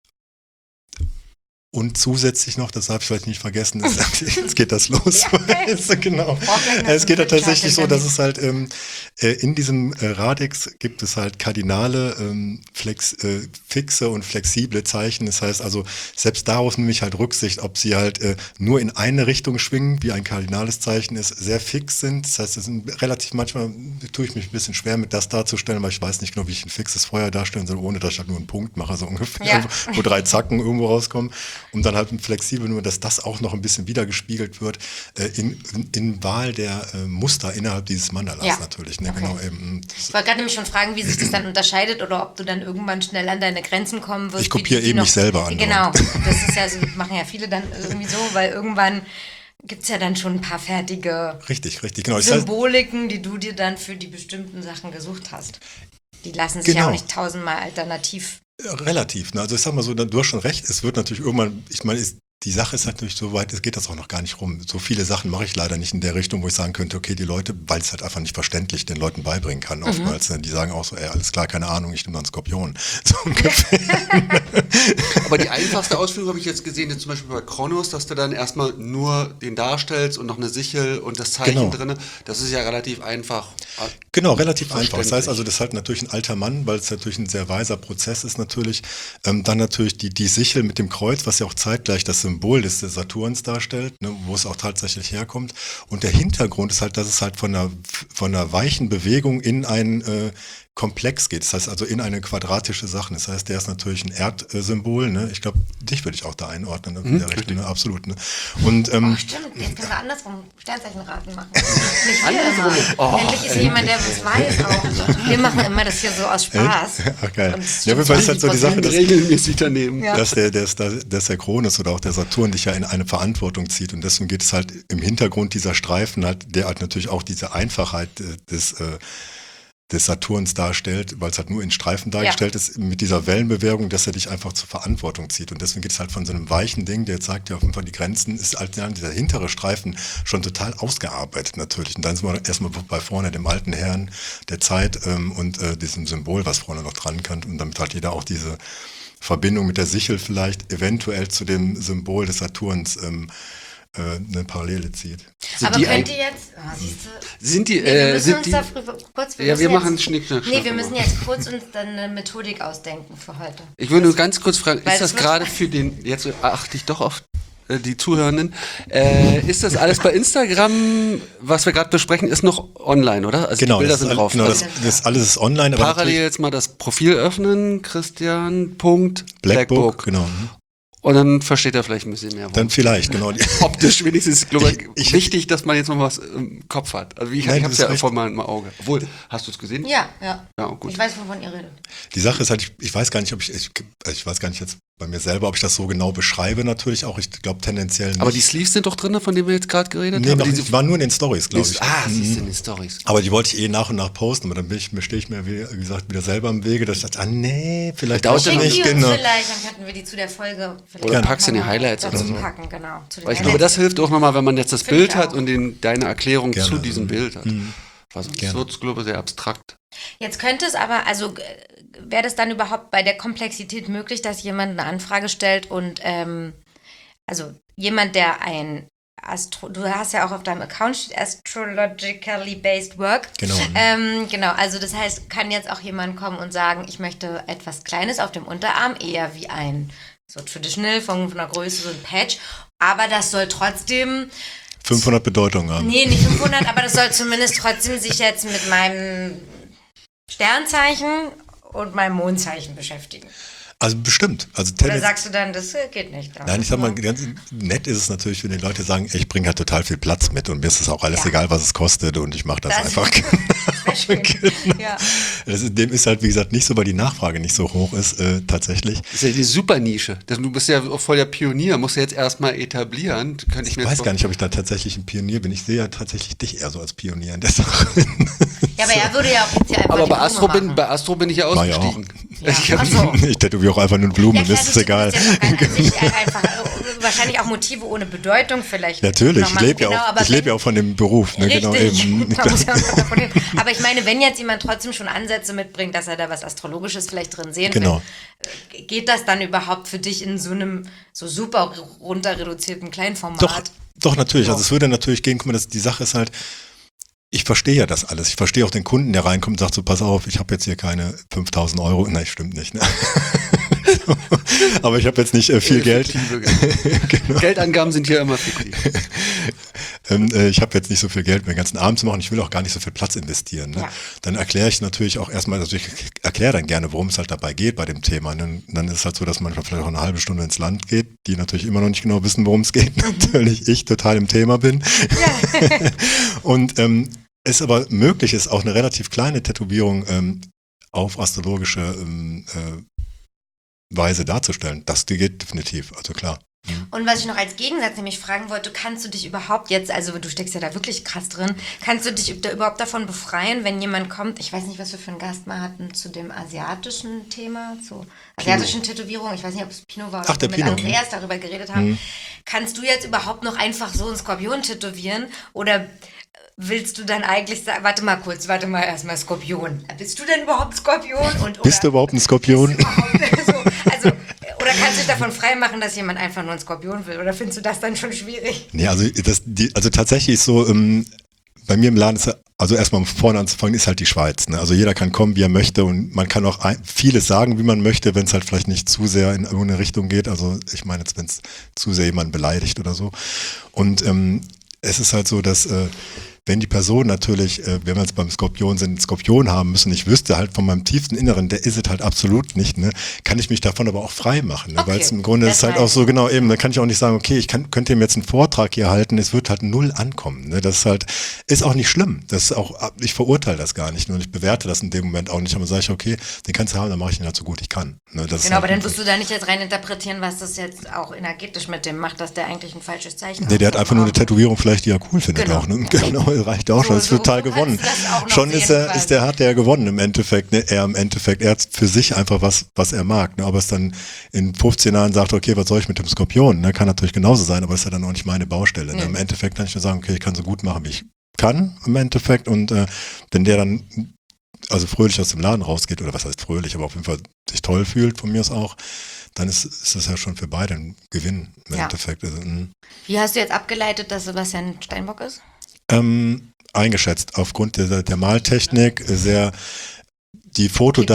Und zusätzlich noch, das darf ich vielleicht nicht vergessen, jetzt geht das los. Genau. Es geht ja tatsächlich so, dass es halt in diesem Radix gibt es halt kardinale, fixe und flexible Zeichen. Das heißt also, selbst daraus nehme ich halt Rücksicht, ob sie halt nur in eine Richtung schwingen, wie ein kardinales Zeichen ist, sehr fix sind. Das heißt, es sind relativ, manchmal tue ich mich ein bisschen schwer mit das darzustellen, weil ich weiß nicht genau, wie ich ein fixes Feuer darstellen soll, ohne dass ich halt nur einen Punkt mache, so ungefähr, Ja. wo 3 Zacken irgendwo rauskommen. Und dann halt flexibel, nur dass das auch noch ein bisschen wiedergespiegelt wird in Wahl der Muster innerhalb dieses Mandalas Ja. natürlich. Ne? Okay. Genau, eben. Ich wollte gerade nämlich schon fragen, wie sich das dann unterscheidet oder ob du dann irgendwann schnell an deine Grenzen kommen wirst. Ich kopiere wie die eben mich selber an. Genau, das ist ja so, machen ja viele dann irgendwie so, weil irgendwann gibt es ja dann schon ein paar fertige Richtig, genau. Das heißt, Symboliken, die du dir dann für die bestimmten Sachen gesucht hast. Die lassen sich ja Genau. auch nicht tausendmal alternativ. Relativ. Ne? Also ich sag mal so, du hast schon recht, es wird natürlich irgendwann, ich meine, die Sache ist natürlich so weit, es geht das auch noch gar nicht rum. So viele Sachen mache ich leider nicht in der Richtung, wo ich sagen könnte, okay, die Leute, weil es halt einfach nicht verständlich den Leuten beibringen kann oftmals. Ne? Die sagen auch so, ey, alles klar, keine Ahnung, ich nehme mal einen Skorpion. So ungefähr. Aber die einfachste Ausführung habe ich jetzt gesehen, jetzt zum Beispiel bei Kronos, dass du dann erstmal nur den darstellst und noch eine Sichel und das Zeichen drin. Das ist ja relativ einfach. Genau, relativ einfach. Das heißt Verständlich. also, das ist halt natürlich ein alter Mann, weil es natürlich ein sehr weiser Prozess ist natürlich. Dann natürlich die Sichel mit dem Kreuz, was ja auch zeitgleich das Symbol des Saturns darstellt, ne, wo es auch tatsächlich herkommt. Und der Hintergrund ist halt, dass es halt von einer weichen Bewegung in einen Komplex geht. Das heißt also in eine quadratische Sache. Das heißt, der ist natürlich ein Erdsymbol. Ne? Ich glaube, dich würde ich auch da einordnen. Ne? In der Richtung, ne? Absolut. Ne? Und Stimmt, jetzt können wir andersrum Sternzeichenraten machen. Nicht wir immer. Endlich ist hier jemand, der was weiß auch. Wir machen immer das hier so aus Spaß. ach geil. Und es Ja, auf jeden Fall ist halt so die Sache, stimmt dass regelmäßig daneben. Ja. dass der Kronos oder auch der Saturn dich ja in eine Verantwortung zieht. Und deswegen geht es halt im Hintergrund dieser Streifen halt, der halt natürlich auch diese Einfachheit des Saturns darstellt, weil es halt nur in Streifen dargestellt ist, mit dieser Wellenbewegung, dass er dich einfach zur Verantwortung zieht. Und deswegen geht es halt von so einem weichen Ding, der zeigt ja auf jeden Fall die Grenzen, ist halt ja dieser hintere Streifen schon total ausgearbeitet natürlich. Und dann sind wir erstmal bei vorne dem alten Herrn der Zeit und diesem Symbol, was vorne noch dran kann. Und damit hat jeder auch diese Verbindung mit der Sichel vielleicht eventuell zu dem Symbol des Saturns eine Parallele zieht. Aber könnt ihr jetzt, siehst du, Sind die, wir müssen sind uns die, da kurz, ja, müssen wir jetzt- machen Schnick, Schnack, Nee, wir müssen jetzt kurz uns dann eine Methodik ausdenken für heute. Ich will nur ganz kurz fragen, Weil ist das es wird- gerade für den, jetzt achte ich doch auf die Zuhörenden, ist das alles bei Instagram, was wir gerade besprechen, ist noch online, oder? Also Genau, die Bilder das, sind ist, drauf. genau Also das alles ist online, aber parallel natürlich jetzt mal das Profil öffnen, Christian.Blackbook. Genau. Und dann versteht er vielleicht ein bisschen mehr. Dann vielleicht, genau. Optisch wenigstens glaube Ich- wichtig, dass man jetzt noch was im Kopf hat. Also ich Nein, habe du es hast ja recht. vor meinem Auge. Obwohl, hast du es gesehen? Ja. Ja, gut. Ich weiß, wovon ihr redet. Die Sache ist halt, ich weiß gar nicht, ob ich weiß gar nicht jetzt bei mir selber, ob ich das so genau beschreibe natürlich auch. Ich glaube tendenziell nicht. Aber die Sleeves sind doch drin, von denen wir jetzt gerade geredet nee, haben. noch Diese- nicht, die waren nur in den Stories, glaube ich. siehst du in den Stories. Aber die wollte ich nach und nach posten, aber dann stehe ich mir, wie gesagt, wieder selber im Wege, dass ich dachte, nee, vielleicht Dauert auch ja Schickt nicht, die uns genau. vielleicht, dann könnten wir die zu der Folge vielleicht Oder noch packst in die mal Highlights dazu oder so. packen, genau. Zu den Weil ich glaube, Highlights. das hilft auch nochmal, wenn man jetzt das Finde ich Bild hat auch. und deine Erklärung Gerne. zu diesem Bild hat. Weil sonst Gerne. wird es, glaube ich, sehr abstrakt. Jetzt könnte es aber, also wäre das dann überhaupt bei der Komplexität möglich, dass jemand eine Anfrage stellt und also jemand, der du hast ja auch auf deinem Account steht Astrologically Based Work. Genau. Genau, also das heißt, kann jetzt auch jemand kommen und sagen, ich möchte etwas Kleines auf dem Unterarm, eher wie ein so traditional von der Größe, so ein Patch, aber das soll trotzdem 500 Bedeutungen haben. Nee, nicht 500, aber das soll zumindest trotzdem sich jetzt mit meinem Sternzeichen und meinem Mondzeichen beschäftigen. Also bestimmt. Also Oder tendenziell. sagst du dann, das geht nicht? Nein, ich sag mal, ganz nett ist es natürlich, wenn die Leute sagen, ich bringe halt total viel Platz mit und mir ist es auch alles Ja. egal, was es kostet und ich mache das einfach. Das wäre schön. Ja. Dem ist halt, wie gesagt, nicht so, weil die Nachfrage nicht so hoch ist, tatsächlich. Das ist ja die super Nische. Du bist ja auch voll der Pionier, musst du jetzt erstmal etablieren. Könnte Ich mir weiß jetzt gar nicht, ob ich da tatsächlich ein Pionier bin. Ich sehe ja tatsächlich dich eher so als Pionier in der Sache. Ja, aber er würde ja auch jetzt hier einfach Aber die bei Blume machen. bei Astro bin ich ja War ja auch. ausgestiegen. Ja. Ich hab- Ach so. Ich tätowiere auch einfach nur Blumen, mir klar, ist es du egal. bist jetzt auch an sich einfach wahrscheinlich auch Motive ohne Bedeutung vielleicht. Natürlich, ich nochmal- lebe ja genau, auch, aber ich lebe ja auch von dem Beruf. Ne? Genau, Richtig. eben. Da muss ja was davon hin. Aber ich meine, wenn jetzt jemand trotzdem schon Ansätze mitbringt, dass er da was Astrologisches vielleicht drin sehen Genau. will, geht das dann überhaupt für dich in so einem so super runter reduzierten Kleinformat? Doch, natürlich. Ja. Also es würde natürlich gehen, guck mal, die Sache ist halt, ich verstehe ja das alles. Ich verstehe auch den Kunden, der reinkommt und sagt so, pass auf, ich habe jetzt hier keine 5.000 Euro. Nein, stimmt nicht. Ne? Aber ich habe jetzt nicht viel Geld. Genau. Geldangaben sind hier immer fiktiv. Ich habe jetzt nicht so viel Geld, mir den ganzen Abend zu machen. Ich will auch gar nicht so viel Platz investieren. Ne? Ja. Dann erkläre ich natürlich auch erstmal, also ich erkläre dann gerne, worum es halt dabei geht bei dem Thema. Ne? Dann ist es halt so, dass manchmal vielleicht auch eine halbe Stunde ins Land geht, die natürlich immer noch nicht genau wissen, worum es geht. Natürlich ich total im Thema bin. Und es aber möglich ist, auch eine relativ kleine Tätowierung auf astrologische Weise darzustellen. Das geht definitiv, also klar. Und was ich noch als Gegensatz nämlich fragen wollte, kannst du dich überhaupt jetzt, also du steckst ja da wirklich krass drin, kannst du dich überhaupt davon befreien, wenn jemand kommt, ich weiß nicht, was wir für einen Gast mal hatten, zu dem asiatischen Thema, zu asiatischen Tätowierungen, ich weiß nicht, ob es Pino war oder der mit Pino. Andreas darüber geredet haben. Kannst du jetzt überhaupt noch einfach so einen Skorpion tätowieren oder willst du dann eigentlich sagen, warte mal erstmal Skorpion. Bist du denn überhaupt Skorpion? Bist du überhaupt ein Skorpion? Oder kannst du dich davon freimachen, dass jemand einfach nur einen Skorpion will? Oder findest du das dann schon schwierig? Nee, also tatsächlich ist so, bei mir im Laden ist, also erstmal vorne anzufangen, ist halt die Schweiz. Ne? Also jeder kann kommen, wie er möchte und man kann auch vieles sagen, wie man möchte, wenn es halt vielleicht nicht zu sehr in irgendeine Richtung geht. Also ich meine jetzt, wenn es zu sehr jemanden beleidigt oder so. Und es ist halt so, dass wenn die Person natürlich, wenn wir jetzt beim Skorpion sind, einen Skorpion haben müssen, ich wüsste halt von meinem tiefsten Inneren, der ist es halt absolut nicht, ne, kann ich mich davon aber auch frei machen, ne? Okay, Weil es im Grunde ist halt auch so, genau eben, da kann ich auch nicht sagen, okay, könnte ihm jetzt einen Vortrag hier halten, es wird halt null ankommen, ne? Das ist halt, ist auch nicht schlimm, das ist auch, ich verurteile das gar nicht, nur ich bewerte das in dem Moment auch nicht, aber sage ich, okay, den kannst du haben, dann mache ich ihn halt so gut ich kann. Ne? Das Genau, halt aber dann wirst du da nicht jetzt rein interpretieren, was das jetzt auch energetisch mit dem macht, dass der eigentlich ein falsches Zeichen hat. Nee, der hat einfach nur eine Tätowierung vielleicht, die er cool findet Genau. auch, ne? Genau, reicht auch schon, ist total gewonnen. Schon hat er gewonnen im Endeffekt, ne? Er hat für sich einfach was er mag, ne? Aber es dann in 15 Jahren sagt, okay, was soll ich mit dem Skorpion, ne? Kann natürlich genauso sein, aber ist ja dann auch nicht meine Baustelle, ne? Im Endeffekt kann ich nur sagen, okay, ich kann so gut machen, wie ich kann im Endeffekt und wenn der dann also fröhlich aus dem Laden rausgeht, oder was heißt fröhlich, aber auf jeden Fall sich toll fühlt, von mir aus auch, dann ist das ja schon für beide ein Gewinn im Endeffekt. Also, wie hast du jetzt abgeleitet, dass Sebastian Steinbock ist? Eingeschätzt, aufgrund der Maltechnik, sehr die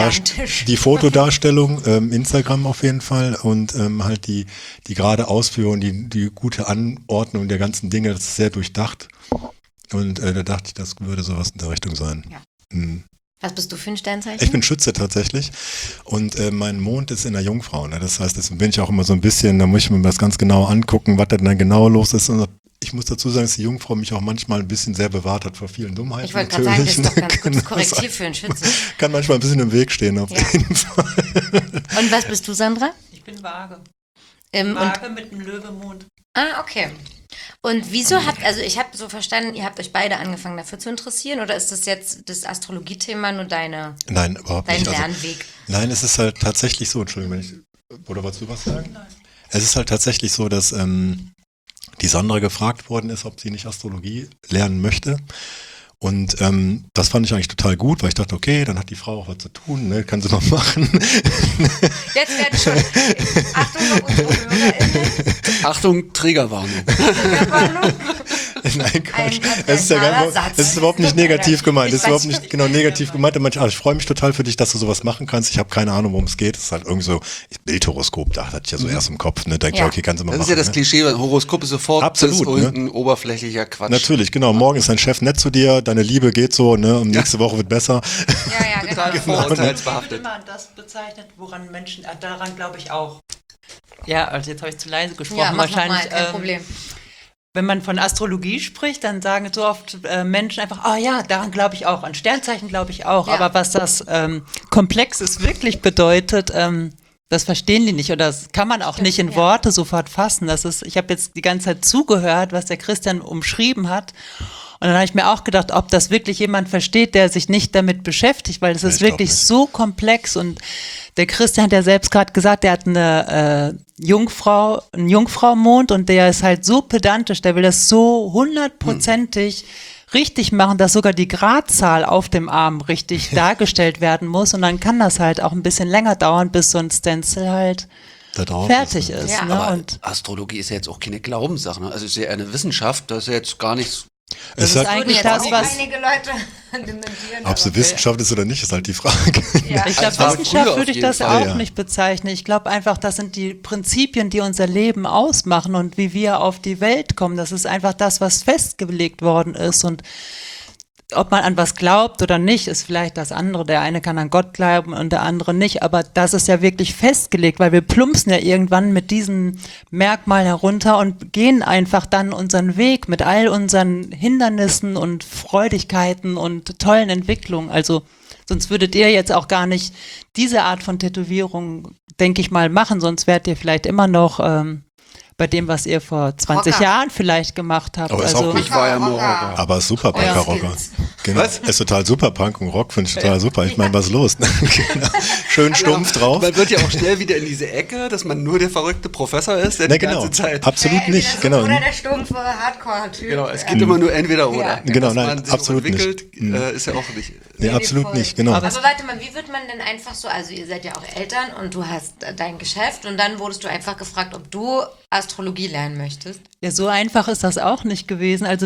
Fotodarstellung, Instagram auf jeden Fall und halt die gerade Ausführung, die gute Anordnung der ganzen Dinge, das ist sehr durchdacht und da dachte ich, das würde sowas in der Richtung sein. Ja. Mhm. Was bist du für ein Sternzeichen? Ich bin Schütze tatsächlich und mein Mond ist in der Jungfrau. Ne? Das heißt, deswegen bin ich auch immer so ein bisschen, da muss ich mir das ganz genau angucken, was da dann genau los ist. Und ich muss dazu sagen, dass die Jungfrau mich auch manchmal ein bisschen sehr bewahrt hat vor vielen Dummheiten. Ich wollte gerade sagen, das ist doch ganz gutes Korrektiv für einen Schützen. Kann manchmal ein bisschen im Weg stehen, auf jeden Fall. Und was bist du, Sandra? Ich bin Waage. Waage mit einem Löwemond. Ah, okay. Und wieso ich habe so verstanden, ihr habt euch beide angefangen dafür zu interessieren oder ist das jetzt das Astrologie-Thema nur Nein, überhaupt dein nicht. Lernweg? Nein, es ist halt tatsächlich so, Entschuldigung, oder wolltest du was sagen? Nein. Es ist halt tatsächlich so, dass die Sandra gefragt worden ist, ob sie nicht Astrologie lernen möchte. Und das fand ich eigentlich total gut, weil ich dachte, okay, dann hat die Frau auch was zu tun, ne? Kann sie mal machen. Jetzt werden schon, Achtung auf unsere HörerInnen. Achtung, Triggerwarnung. Nein, Quatsch. Es ist überhaupt nicht negativ gemeint. Es ist überhaupt nicht negativ gemeint. Ich freue mich total für dich, dass du sowas machen kannst. Ich habe keine Ahnung, worum es geht. Es ist halt irgendwie so Bildhoroskop, da hatte ich ja so erst im Kopf. Ne? Denke ich, okay, kannst du mal machen. Das ist ja das Klischee, weil Horoskop ist sofort absolut, und ein oberflächlicher Quatsch. Natürlich, genau. Morgen ist dein Chef nett zu dir, deine Liebe geht so, ne? Und nächste Woche wird besser. Ja, total genau. vorurteilsbehaftet. Ich würde immer das bezeichnet, woran Menschen, daran glaube ich auch. Ja, also jetzt habe ich zu leise gesprochen. Ja, mach wahrscheinlich. noch mal, kein Problem. Wenn man von Astrologie spricht, dann sagen so oft Menschen einfach, daran glaube ich auch, an Sternzeichen glaube ich auch. Ja. Aber was das Komplexes wirklich bedeutet, das verstehen die nicht oder das kann man auch nicht in Worte sofort fassen. Ich habe jetzt die ganze Zeit zugehört, was der Christian umschrieben hat. Und dann habe ich mir auch gedacht, ob das wirklich jemand versteht, der sich nicht damit beschäftigt, weil das ist wirklich so komplex. Und der Christian hat ja selbst gerade gesagt, der hat einen Jungfrau-Mond und der ist halt so pedantisch, der will das so 100%ig richtig machen, dass sogar die Gradzahl auf dem Arm richtig dargestellt werden muss. Und dann kann das halt auch ein bisschen länger dauern, bis so ein Stencil halt fertig ist. Ja. Ne? Aber Und Astrologie ist ja jetzt auch keine Glaubenssache. Ne? Also es ist ja eine Wissenschaft, das ist ja jetzt gar nichts. das ist eigentlich das, was... Einige Leute dementieren. Ob sie Wissenschaft ist oder nicht, ist halt die Frage. Ja. Ich glaube, war Wissenschaft früher würde ich auf das jeden Fall, auch nicht bezeichnen. Ich glaube einfach, das sind die Prinzipien, die unser Leben ausmachen und wie wir auf die Welt kommen. Das ist einfach das, was festgelegt worden ist. Und ob man an was glaubt oder nicht, ist vielleicht das andere. Der eine kann an Gott glauben und der andere nicht. Aber das ist ja wirklich festgelegt, weil wir plumpsen ja irgendwann mit diesem Merkmal herunter und gehen einfach dann unseren Weg mit all unseren Hindernissen und Freudigkeiten und tollen Entwicklungen. Also sonst würdet ihr jetzt auch gar nicht diese Art von Tätowierung, denke ich mal, machen. Sonst wärt ihr vielleicht immer noch bei dem, was ihr vor 20 Rocker. Jahren vielleicht gemacht habt. Aber ist auch Ich war ja immer Rocker. Aber ist super Ja. Punker-Rocker. Genau. Ist total super Punk und Rock finde ich total super. Ich meine, was ist los? Genau. Schön stumpf drauf. Man wird ja auch schnell wieder in diese Ecke, dass man nur der verrückte Professor ist, der Ne, die ganze genau. Zeit. Absolut nicht. Genau. Oder der stumpfe Hardcore-Typ. Genau, es geht immer nur entweder oder. Ja. Genau, Dass nein, man sich absolut entwickelt, nicht. ist ja auch nicht. Nee, absolut voll. nicht, genau. Aber warte mal, wie wird man denn einfach so, also ihr seid ja auch Eltern und du hast dein Geschäft und dann wurdest du einfach gefragt, ob du Astrologie lernen möchtest. Ja, so einfach ist das auch nicht gewesen. Also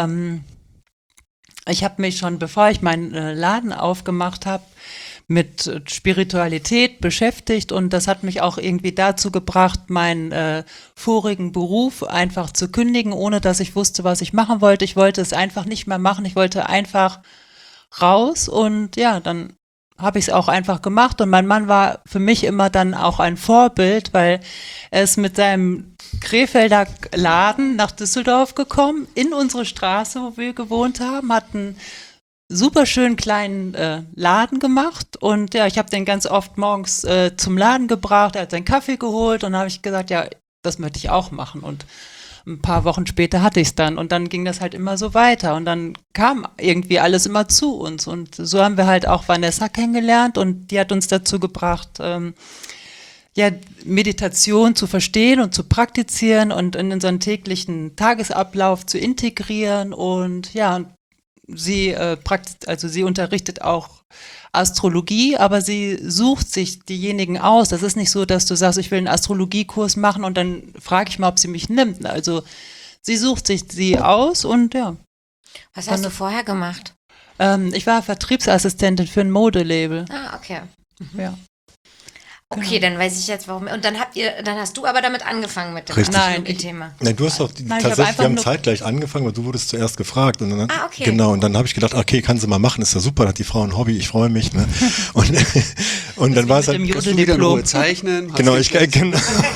ich habe mich schon, bevor ich meinen Laden aufgemacht habe, mit Spiritualität beschäftigt und das hat mich auch irgendwie dazu gebracht, meinen vorigen Beruf einfach zu kündigen, ohne dass ich wusste, was ich machen wollte. Ich wollte es einfach nicht mehr machen. Ich wollte einfach raus und ja, dann habe ich es auch einfach gemacht und mein Mann war für mich immer dann auch ein Vorbild, weil er ist mit seinem Krefelder Laden nach Düsseldorf gekommen, in unsere Straße, wo wir gewohnt haben, hat einen super schönen kleinen Laden gemacht und ja, ich habe den ganz oft morgens zum Laden gebracht, er hat seinen Kaffee geholt und dann habe ich gesagt, ja, das möchte ich auch machen und ein paar Wochen später hatte ich es dann und dann ging das halt immer so weiter und dann kam irgendwie alles immer zu uns und so haben wir halt auch Vanessa kennengelernt und die hat uns dazu gebracht, ja, Meditation zu verstehen und zu praktizieren und in unseren täglichen Tagesablauf zu integrieren und ja, sie sie unterrichtet auch Astrologie, aber sie sucht sich diejenigen aus. Das ist nicht so, dass du sagst, ich will einen Astrologiekurs machen und dann frage ich mal, ob sie mich nimmt. Also sie sucht sich sie aus und ja. Was hast du vorher gemacht? Ich war Vertriebsassistentin für ein Modelabel. Ah, okay. Ja. Okay, dann weiß ich jetzt, warum. Und dann hast du aber damit angefangen mit dem Richtig. Astrologie-Thema. Nein, du hast doch Nein, ich hab tatsächlich, einfach wir haben nur- zeitgleich angefangen, weil du wurdest zuerst gefragt. Und dann, Ah, okay. Genau, und dann habe ich gedacht, okay, kann sie mal machen, ist ja super, hat die Frau ein Hobby, ich freue mich. Ne? Und dann war es mit dem halt, Kannst du wieder in Diplom. Ruhe zeichnen? Hast genau, du- genau.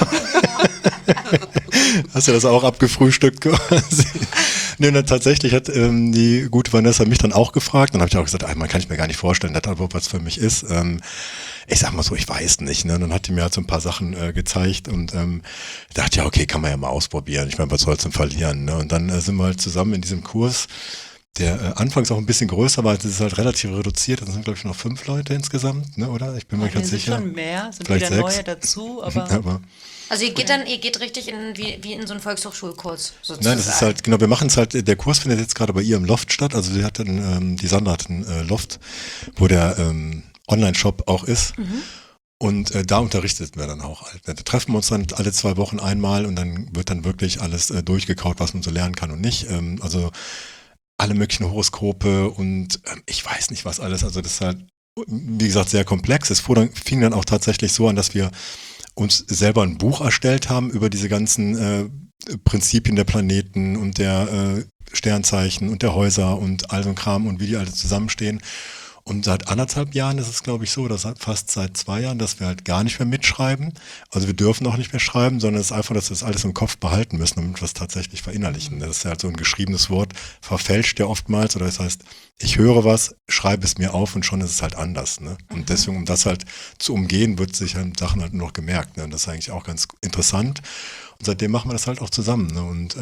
Hast du das auch abgefrühstückt quasi? Nee, und dann tatsächlich hat die gute Vanessa mich dann auch gefragt. Dann habe ich auch gesagt, man kann ich mir gar nicht vorstellen, dass das überhaupt was für mich ist. Ich sag mal so, ich weiß nicht. Ne? Und dann hat die mir halt so ein paar Sachen gezeigt und dachte, ja, okay, kann man ja mal ausprobieren. Ich meine, was soll's denn verlieren? Ne? Und dann sind wir halt zusammen in diesem Kurs, der anfangs auch ein bisschen größer war. Es ist halt relativ reduziert. Das sind, glaube ich, noch 5 Leute insgesamt, ne? Oder? Ich bin mir Nee, ganz sind sicher. schon mehr, sind Vielleicht wieder 6. neue dazu, aber Aber Also ihr geht richtig wie in so einen Volkshochschulkurs sozusagen. nein, das ist halt, genau, wir machen es halt, der Kurs findet jetzt gerade bei ihr im Loft statt. Also sie hat die Sandra hat einen Loft, wo der Online-Shop auch ist. Und da unterrichten wir dann auch. Da treffen wir uns dann alle 2 Wochen einmal und dann wird dann wirklich alles durchgekaut, was man so lernen kann und nicht. Also alle möglichen Horoskope und ich weiß nicht was alles. Also das ist halt, wie gesagt, sehr komplex. Es fing dann auch tatsächlich so an, dass wir uns selber ein Buch erstellt haben über diese ganzen Prinzipien der Planeten und der Sternzeichen und der Häuser und all so ein Kram und wie die alle zusammenstehen. Und seit 1,5 Jahren ist es, glaube ich, so, oder fast seit 2 Jahren, dass wir halt gar nicht mehr mitschreiben. Also wir dürfen auch nicht mehr schreiben, sondern es ist einfach, dass wir das alles im Kopf behalten müssen, damit wir es tatsächlich verinnerlichen. Das ist ja halt so ein geschriebenes Wort, verfälscht ja oftmals. Oder das heißt, ich höre was, schreibe es mir auf und schon ist es halt anders. Ne? Und deswegen, um das halt zu umgehen, wird sich halt Sachen halt nur noch gemerkt. Ne? Und das ist eigentlich auch ganz interessant. Und seitdem machen wir das halt auch zusammen. Ne? Und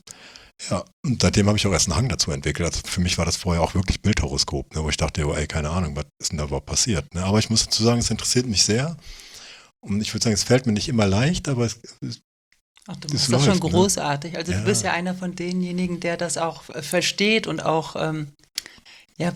ja, und seitdem habe ich auch erst einen Hang dazu entwickelt. Also für mich war das vorher auch wirklich Bildhoroskop, ne, wo ich dachte, oh, ey, keine Ahnung, was ist denn da überhaupt passiert? Ne? Aber ich muss dazu sagen, es interessiert mich sehr. Und ich würde sagen, es fällt mir nicht immer leicht, aber es ach, du Es machst das schon läuft, ne? großartig. Also Ja. du bist ja einer von denjenigen, der das auch versteht und auch, ja,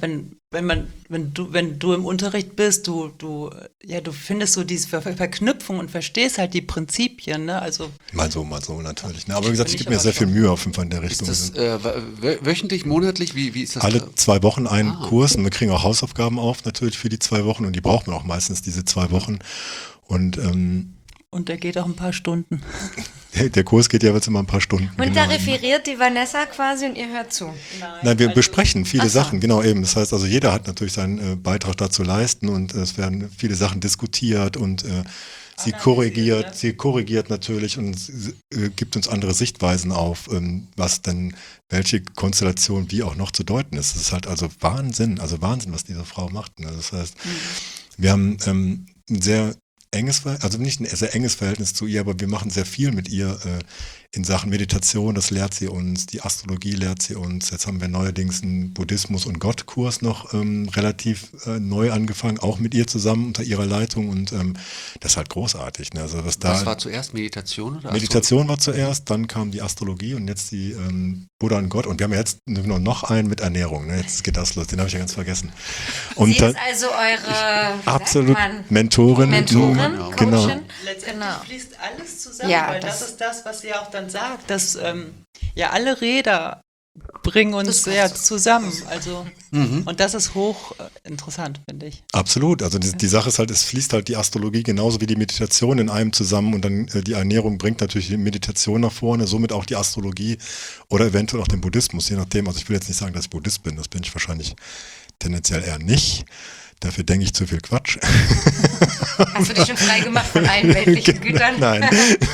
wenn du im Unterricht bist, du findest so diese Verknüpfung und verstehst halt die Prinzipien, ne? Also mal so natürlich. Ne? Aber wie gesagt, ich Bin ich gebe mir aber sehr viel schon. Mühe auf jeden Fall in der Ist Richtung. das wöchentlich, monatlich? Wie ist das? Alle 2 Wochen einen Kurs und wir kriegen auch Hausaufgaben auf, natürlich für die 2 Wochen und die braucht man auch meistens, diese 2 Wochen. Und und der geht auch ein paar Stunden. der Kurs geht ja jetzt immer ein paar Stunden. Und da genau. referiert die Vanessa quasi und ihr hört zu. Nein, wir besprechen viele Ach so. Sachen, genau eben. Das heißt, also jeder hat natürlich seinen Beitrag dazu leisten und es werden viele Sachen diskutiert und sie korrigiert natürlich und gibt uns andere Sichtweisen auf, was denn, welche Konstellation wie auch noch zu deuten ist. Das ist halt also Wahnsinn, was diese Frau macht. Ne? Das heißt, wir haben ein sehr also nicht ein sehr enges Verhältnis zu ihr, aber wir machen sehr viel mit ihr in Sachen Meditation, das lehrt sie uns, die Astrologie lehrt sie uns. Jetzt haben wir neuerdings einen Buddhismus- und Gott-Kurs noch relativ neu angefangen, auch mit ihr zusammen unter ihrer Leitung und das ist halt großartig. Ne? Also Was war zuerst, Meditation oder Meditation war zuerst, dann kam die Astrologie und jetzt die Buddha und Gott und wir haben ja jetzt noch einen mit Ernährung. Ne? Jetzt geht das los, den habe ich ja ganz vergessen. Und Sie ist also eure absolut Mentorin. Mentorin, Genau. Coachin. Letztendlich Genau. fließt alles zusammen, Ja, weil das- das ist das, was sie auch dann sagt, dass ja alle Räder bringen uns Das ja passt. zusammen. Also und das ist hoch interessant, finde ich. Absolut. Also die Sache ist halt, es fließt halt die Astrologie genauso wie die Meditation in einem zusammen und dann die Ernährung bringt natürlich die Meditation nach vorne, somit auch die Astrologie oder eventuell auch den Buddhismus, je nachdem. Also ich will jetzt nicht sagen, dass ich Buddhist bin, das bin ich wahrscheinlich tendenziell eher nicht. Dafür denke ich zu viel Quatsch. Hast du dich schon frei gemacht von allen weltlichen Gütern? Nein.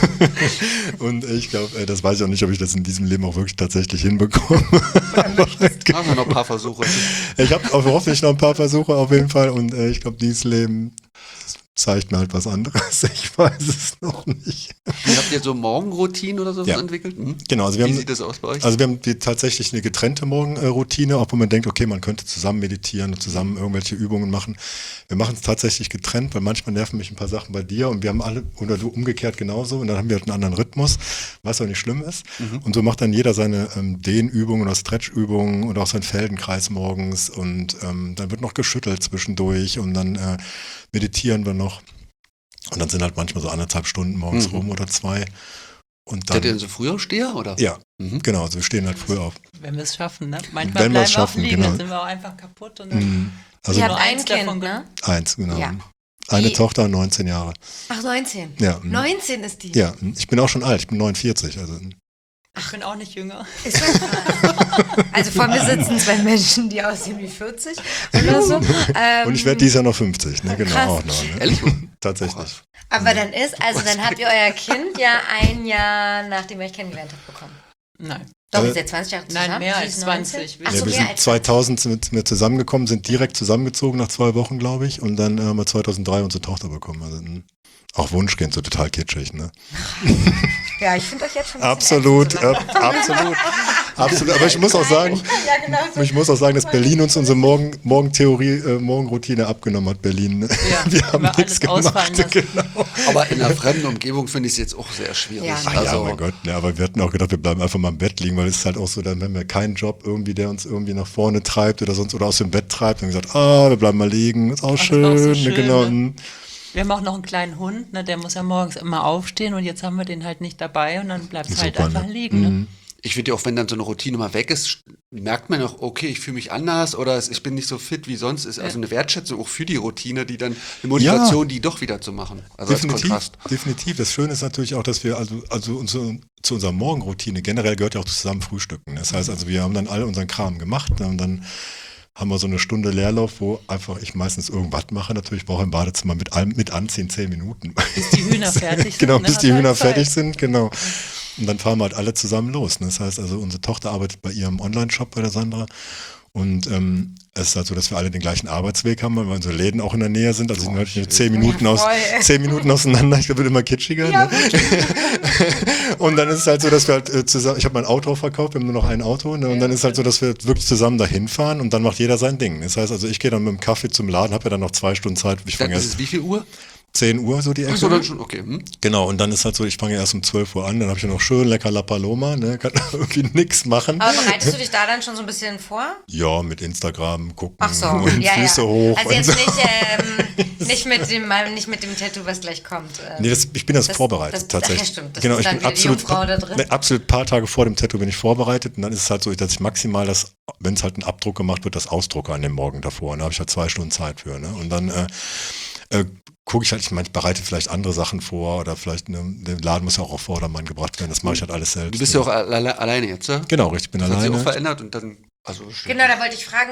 Und ich glaube, das weiß ich auch nicht, ob ich das in diesem Leben auch wirklich tatsächlich hinbekomme. Machen wir noch ein paar Versuche. Ich habe hoffentlich noch ein paar Versuche auf jeden Fall und ich glaube, dieses Leben zeigt mir halt was anderes. Ich weiß es noch nicht. Wie habt ihr so Morgenroutinen oder sowas Ja. entwickelt? Genau, also wir Wie haben sieht das aus bei euch? Also wir haben tatsächlich eine getrennte Morgenroutine, auch wo man denkt, okay, man könnte zusammen meditieren und zusammen irgendwelche Übungen machen. Wir machen es tatsächlich getrennt, weil manchmal nerven mich ein paar Sachen bei dir und wir haben alle, oder du umgekehrt genauso und dann haben wir halt einen anderen Rhythmus, was auch nicht schlimm ist. Und so macht dann jeder seine Dehnübungen oder Stretchübungen und auch seinen Feldenkreis morgens und dann wird noch geschüttelt zwischendurch und dann meditieren wir noch. Und dann sind halt manchmal so 1,5 Stunden morgens rum oder 2. Und Seid ihr denn dann, so Frühaufsteher, oder? ja, Mhm. genau, also wir stehen halt früh auf. Wenn wir es schaffen, ne? Manchmal Wenn wir bleiben es wir auch schaffen, liegen, genau. dann sind wir auch einfach kaputt und dann Also Ihr habt nur ein eins Kind, davon ne? 1, genau. Ja. Eine Die- Tochter, 19 Jahre. Ach, 19. Ja. 19 ist die. Ja, ich bin auch schon alt, ich bin 49. Also, ich bin auch nicht jünger. Ist schon krass. Also vor mir sitzen 2 Menschen, die aussehen wie 40 oder so. und ich werde dieses Jahr noch 50, ne? Genau, krass. auch noch. Ne? Ehrlich? Tatsächlich. Aber dann habt ihr euer Kind ja ein Jahr, nachdem ihr euch kennengelernt habt, bekommen. Nein. Doch, ihr seid 20 Jahre zusammen. Nein, mehr Sie als ist 20. Ach Ja, so, wir mehr sind als 2000 sind wir zusammengekommen, sind direkt zusammengezogen nach 2 Wochen, glaube ich. Und dann haben wir 2003 unsere Tochter bekommen. Also, auch Wunschkind, so total kitschig, ne? Ja, ich finde euch jetzt schon ein bisschen Absolut, älter zusammen. absolut. Aber ich muss auch sagen, Ja, genau so. ich muss auch sagen, dass Berlin uns unsere Morgenroutine abgenommen hat, Berlin. Ja, wir haben wir nichts alles gemacht. ausfallen lassen. Genau. Aber in einer fremden Umgebung finde ich es jetzt auch sehr schwierig. Ja. Ach ja, Also, mein Gott, ja, aber wir hatten auch gedacht, wir bleiben einfach mal im Bett liegen, weil es ist halt auch so, dann haben wir keinen Job irgendwie, der uns irgendwie nach vorne treibt oder sonst oder aus dem Bett treibt. Dann haben wir gesagt, wir bleiben mal liegen, ist auch Das ist schön, auch so ne, schön, genau. ne? Wir haben auch noch einen kleinen Hund, ne, der muss ja morgens immer aufstehen und jetzt haben wir den halt nicht dabei und dann bleibt es halt Super, einfach ne? liegen. Ne? ich finde ja auch, wenn dann so eine Routine mal weg ist, merkt man auch, okay, ich fühle mich anders oder ich bin nicht so fit wie sonst. Ist also eine Wertschätzung auch für die Routine, die dann eine Motivation, die doch wieder zu machen. Also als Kontrast. Definitiv. Das Schöne ist natürlich auch, dass wir zu unserer Morgenroutine generell gehört ja auch zusammen Frühstücken. Das heißt also, wir haben dann all unseren Kram gemacht und dann haben wir so eine Stunde Leerlauf, wo einfach ich meistens irgendwas mache. Natürlich brauche ich im Badezimmer mit Anziehen 10 Minuten. Bis die Hühner fertig sind. Genau, ne, bis hast die du Hühner halt Zeit. fertig sind, genau. Und dann fahren wir halt alle zusammen los. Ne? Das heißt also, unsere Tochter arbeitet bei ihrem Online-Shop bei der Sandra. Und es ist halt so, dass wir alle den gleichen Arbeitsweg haben, weil unsere Läden auch in der Nähe sind. Also sind halt nur 10 Minuten Ja, voll. 10 Minuten auseinander. Ich glaube, wird immer kitschiger. Ja, ne? Und dann ist es halt so, dass wir halt zusammen, ich habe mein Auto verkauft, wir haben nur noch ein Auto. Ne? Und dann ist halt so, dass wir wirklich zusammen dahin fahren und dann macht jeder sein Ding. Das heißt also, ich gehe dann mit dem Kaffee zum Laden, habe ja dann noch 2 Stunden Zeit. Ich Dann fange ist es erst wie viel Uhr? 10 Uhr so die Ecke. Achso, dann schon, okay. Genau, und dann ist halt so, ich fange erst um 12 Uhr an, dann habe ich ja noch schön lecker La Paloma, ne? Kann irgendwie nichts machen. Aber bereitest du dich da dann schon so ein bisschen vor? Ja, mit Instagram gucken Ach so, und ja, Füße ja. hoch. Also und jetzt so. nicht mit dem Tattoo, was gleich kommt. Nee, ich bin das vorbereitet, das- tatsächlich. ja, stimmt. Das Genau, ist ich dann bin wieder die absolut, Jungfrau da drin. absolut ein paar Tage vor dem Tattoo bin ich vorbereitet und dann ist es halt so, dass ich maximal wenn es halt ein Abdruck gemacht wird, das ausdrucke an dem Morgen davor. Und da habe ich halt 2 Stunden Zeit für. Ne? Und dann gucke ich halt, ich bereite vielleicht andere Sachen vor oder vielleicht, der Laden muss ja auch auf Vordermann gebracht werden, das mache ich halt alles selbst. Du bist ja auch alleine jetzt, ja? Genau, richtig, ich bin Das hat sich auch alleine. verändert und dann, also Genau, da wollte ich fragen,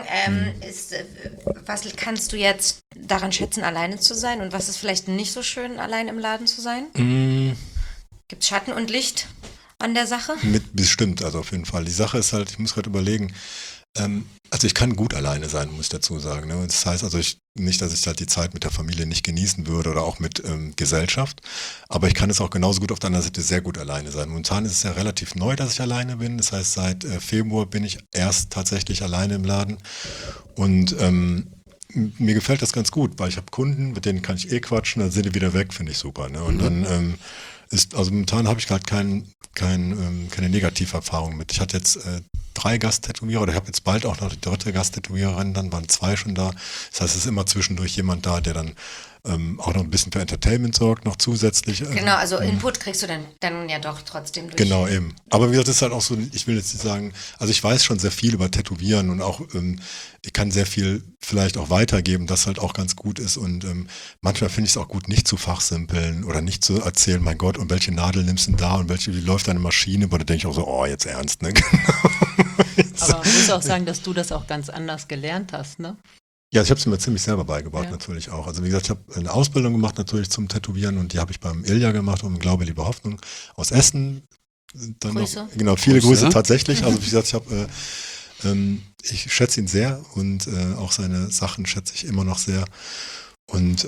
was kannst du jetzt daran schätzen, alleine zu sein? Und was ist vielleicht nicht so schön, allein im Laden zu sein? Gibt es Schatten und Licht an der Sache? Bestimmt, also auf jeden Fall. Die Sache ist halt, ich muss gerade überlegen, Also ich kann gut alleine sein, muss ich dazu sagen. Ne? Das heißt also nicht, dass ich halt die Zeit mit der Familie nicht genießen würde oder auch mit Gesellschaft, aber ich kann es auch genauso gut auf der anderen Seite sehr gut alleine sein. Momentan ist es ja relativ neu, dass ich alleine bin. Das heißt, seit Februar bin ich erst tatsächlich alleine im Laden und mir gefällt das ganz gut, weil ich habe Kunden, mit denen kann ich quatschen, dann sind die wieder weg, finde ich super. Ne? Und dann also momentan habe ich gerade keine Negativerfahrung mit. Ich hatte jetzt 3 Gasttätowierer oder ich habe jetzt bald auch noch die 3. Gasttätowiererin, dann waren 2 schon da. Das heißt, es ist immer zwischendurch jemand da, der dann auch noch ein bisschen für Entertainment sorgt, noch zusätzlich. Genau, also Input kriegst du dann ja doch trotzdem durch. Genau, eben. Aber wie gesagt, das ist halt auch so, ich will jetzt nicht sagen, also ich weiß schon sehr viel über Tätowieren und auch, ich kann sehr viel vielleicht auch weitergeben, das halt auch ganz gut ist und manchmal finde ich es auch gut, nicht zu fachsimpeln oder nicht zu erzählen, mein Gott, und welche Nadel nimmst du denn da und wie läuft deine Maschine, aber da denke ich auch so, oh, jetzt ernst, ne? Aber man muss auch sagen, dass du das auch ganz anders gelernt hast, ne? Ja, ich habe es mir ziemlich selber beigebracht, natürlich auch. Also wie gesagt, ich habe eine Ausbildung gemacht natürlich zum Tätowieren und die habe ich beim Ilja gemacht, um Glaube, Liebe, Hoffnung aus Essen. Dann Grüße. Noch, genau, viele Grüße tatsächlich. Also wie gesagt, ich schätze ihn sehr und auch seine Sachen schätze ich immer noch sehr. Und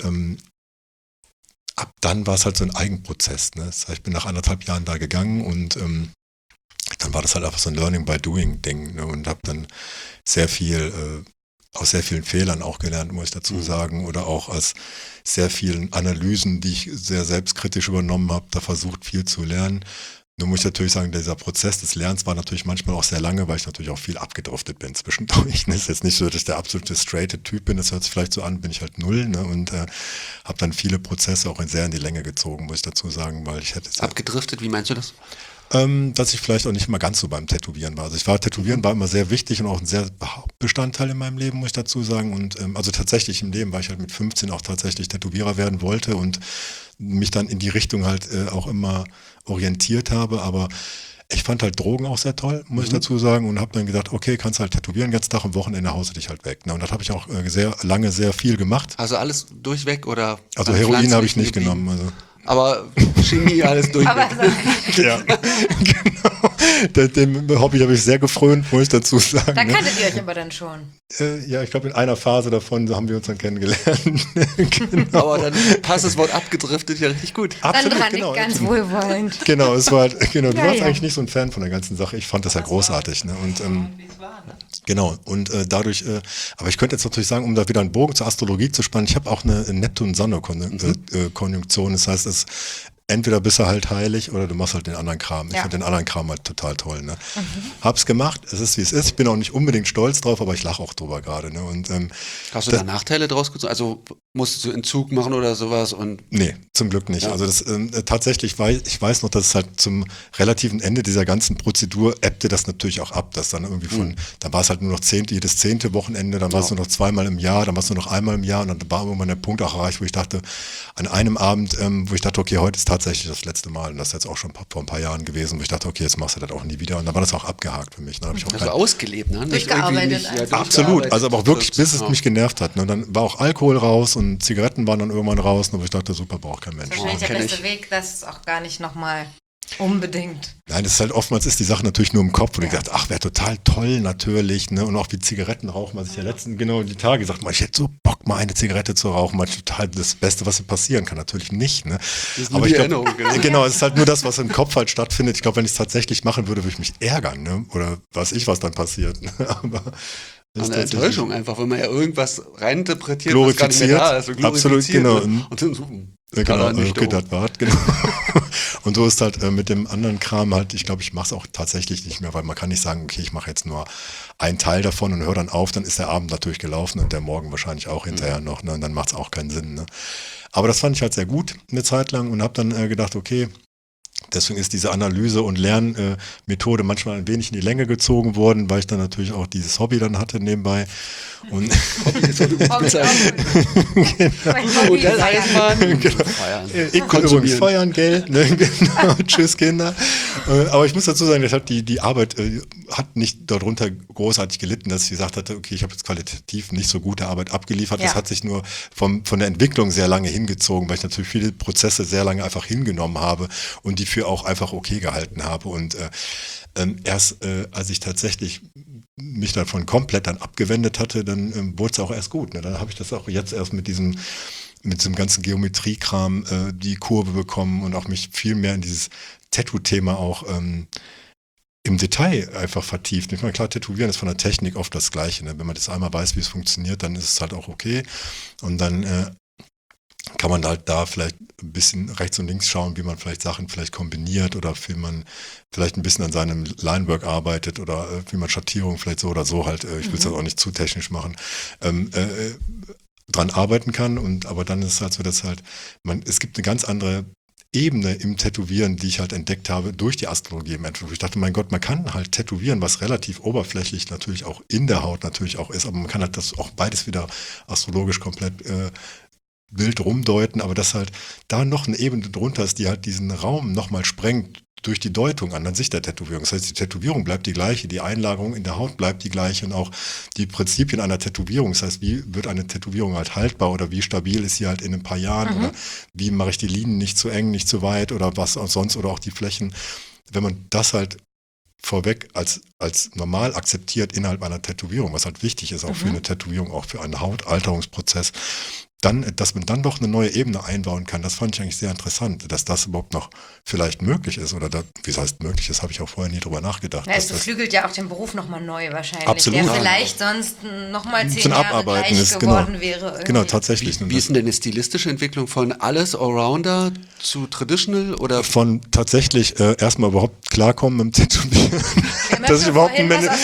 ab dann war es halt so ein Eigenprozess. Ne? Das heißt, ich bin nach 1,5 Jahren da gegangen und dann war das halt einfach so ein Learning by Doing Ding, ne? Und habe dann sehr viel aus sehr vielen Fehlern auch gelernt, muss ich dazu sagen, oder auch aus sehr vielen Analysen, die ich sehr selbstkritisch übernommen habe, da versucht viel zu lernen. Nur muss ich natürlich sagen, dieser Prozess des Lernens war natürlich manchmal auch sehr lange, weil ich natürlich auch viel abgedriftet bin zwischendurch. Es ist jetzt nicht so, dass ich der absolute straighte Typ bin, das hört sich vielleicht so an, bin ich halt 0, ne? Und habe dann viele Prozesse auch sehr in die Länge gezogen, muss ich dazu sagen, weil ich hätte... Abgedriftet, wie meinst du das? Dass ich vielleicht auch nicht immer ganz so beim Tätowieren war. Also Tätowieren war immer sehr wichtig und auch ein sehr Bestandteil in meinem Leben, muss ich dazu sagen. Und also tatsächlich im Leben, weil ich halt mit 15 auch tatsächlich Tätowierer werden wollte und mich dann in die Richtung halt auch immer orientiert habe. Aber ich fand halt Drogen auch sehr toll, muss ich dazu sagen. Und habe dann gedacht, okay, kannst halt tätowieren, ganz Tag am Wochenende haust du dich halt weg. Ne? Und das habe ich auch sehr lange, sehr viel gemacht. Also alles durchweg oder? Also Heroin habe ich nicht genommen. Also. Aber Chemie, alles durchweg. Ja, genau. Dem Hobby habe ich sehr gefrönt, muss ich dazu sagen. Da kanntet ihr euch aber dann schon. Ja, ich glaube in einer Phase davon haben wir uns dann kennengelernt. Genau. Aber dann passt das Wort abgedriftet ja richtig gut. Absolut, dann dran genau. Ganz wohlwollend. Genau, es war halt, du warst ja. eigentlich nicht so ein Fan von der ganzen Sache. Ich fand das ja großartig. Ne? Und genau, und dadurch, aber ich könnte jetzt natürlich sagen, um da wieder einen Bogen zur Astrologie zu spannen, ich habe auch eine Neptun-Sonne-Konjunktion. Das heißt, entweder bist du halt heilig oder du machst halt den anderen Kram. Ich finde den anderen Kram halt total toll. Ne? Hab's gemacht, es ist wie es ist. Ich bin auch nicht unbedingt stolz drauf, aber ich lache auch drüber gerade. Ne? Und, hast du da Nachteile draus gezogen? Also musstest du Entzug machen oder sowas? Und nee, zum Glück nicht. Ja. Also das tatsächlich, ich weiß noch, dass es halt zum relativen Ende dieser ganzen Prozedur ebbte das natürlich auch ab, dass dann irgendwie dann war es halt nur noch jedes 10. Wochenende, dann war es nur noch 2-mal im Jahr, dann war es nur noch einmal im Jahr und dann war irgendwann der Punkt auch erreicht, wo ich dachte, an einem Abend, wo ich dachte, okay, heute ist tatsächlich das letzte Mal und das ist jetzt auch schon vor ein paar Jahren gewesen, wo ich dachte, okay, jetzt machst du das auch nie wieder und dann war das auch abgehakt für mich. Dann habe ich auch also ausgelebt, ne? Durchgearbeitet. Absolut, also aber auch wirklich, bis es mich genervt hat. Ne? Und dann war auch Alkohol raus und Zigaretten waren dann irgendwann raus und ich dachte, super, braucht kein Mensch. Wahrscheinlich der beste Weg, das auch gar nicht nochmal unbedingt. Nein, das ist halt oftmals ist die Sache natürlich nur im Kopf, wo du gesagt, ach, wäre total toll natürlich, ne? Und auch wie Zigaretten rauchen, was ich ja die Tage gesagt habe, ich hätte so Bock, mal eine Zigarette zu rauchen, mal total das Beste, was passieren kann, natürlich nicht, ne? Aber ich glaube, genau, es ist halt nur das, was im Kopf halt stattfindet. Ich glaube, wenn ich es tatsächlich machen würde, würde ich mich ärgern, ne? Oder was dann passiert. Ne? Aber eine Enttäuschung einfach, wenn man ja irgendwas reininterpretiert, glorifiziert, was gar nicht mehr da ist. Absolut, genau. Und dann so, genau, okay, das war genau. Und so ist halt mit dem anderen Kram halt, ich glaube, ich mache es auch tatsächlich nicht mehr, weil man kann nicht sagen, okay, ich mache jetzt nur einen Teil davon und höre dann auf, dann ist der Abend natürlich gelaufen und der Morgen wahrscheinlich auch hinterher noch, ne? Und dann macht es auch keinen Sinn. Ne? Aber das fand ich halt sehr gut eine Zeit lang und habe dann gedacht, okay, deswegen ist diese Analyse- und Lernmethode manchmal ein wenig in die Länge gezogen worden, weil ich dann natürlich auch dieses Hobby dann hatte nebenbei. Und Modelleisenbahn. Ich konnte übrigens feiern, Geld. Ne? Genau. Tschüss, Kinder. Aber ich muss dazu sagen, die Arbeit hat nicht darunter großartig gelitten, dass ich gesagt hatte, okay, ich habe jetzt qualitativ nicht so gute Arbeit abgeliefert. Ja. Das hat sich nur von der Entwicklung sehr lange hingezogen, weil ich natürlich viele Prozesse sehr lange einfach hingenommen habe und die für auch einfach okay gehalten habe. Und erst als ich tatsächlich mich davon komplett dann abgewendet hatte, dann wurde es auch erst gut. Ne? Dann habe ich das auch jetzt erst mit diesem ganzen Geometriekram die Kurve bekommen und auch mich viel mehr in dieses Tattoo-Thema auch im Detail einfach vertieft. Ich meine, klar, Tätowieren ist von der Technik oft das Gleiche. Ne? Wenn man das einmal weiß, wie es funktioniert, dann ist es halt auch okay. Und dann kann man halt da vielleicht ein bisschen rechts und links schauen, wie man vielleicht Sachen vielleicht kombiniert oder wie man vielleicht ein bisschen an seinem Linework arbeitet oder wie man Schattierung vielleicht so oder so halt, ich will es auch nicht zu technisch machen, dran arbeiten kann. Aber dann ist es halt so, dass halt, es gibt eine ganz andere Ebene im Tätowieren, die ich halt entdeckt habe durch die Astrologie im Endeffekt. Ich dachte, mein Gott, man kann halt tätowieren, was relativ oberflächlich natürlich auch in der Haut natürlich auch ist, aber man kann halt das auch beides wieder astrologisch komplett wild rumdeuten, aber dass halt da noch eine Ebene drunter ist, die halt diesen Raum nochmal sprengt durch die Deutung an sich der Tätowierung. Das heißt, die Tätowierung bleibt die gleiche, die Einlagerung in der Haut bleibt die gleiche und auch die Prinzipien einer Tätowierung. Das heißt, wie wird eine Tätowierung halt haltbar oder wie stabil ist sie halt in ein paar Jahren oder wie mache ich die Linien nicht zu eng, nicht zu weit oder was auch sonst oder auch die Flächen. Wenn man das halt vorweg als normal akzeptiert innerhalb einer Tätowierung, was halt wichtig ist, auch für eine Tätowierung, auch für einen Hautalterungsprozess, dann, dass man dann doch eine neue Ebene einbauen kann, das fand ich eigentlich sehr interessant, dass das überhaupt noch vielleicht möglich ist oder wie es heißt möglich ist, habe ich auch vorher nie drüber nachgedacht. Na, es beflügelt ja auch den Beruf nochmal neu wahrscheinlich, Absolut. der vielleicht sonst nochmal 10 Zum Jahre Abarbeiten gleich ist, geworden wäre. Irgendwie. Genau, tatsächlich. Wie ist denn eine stilistische Entwicklung von alles Allrounder zu Traditional oder? Von tatsächlich erstmal überhaupt klarkommen mit dem Tätowieren. Dass ich überhaupt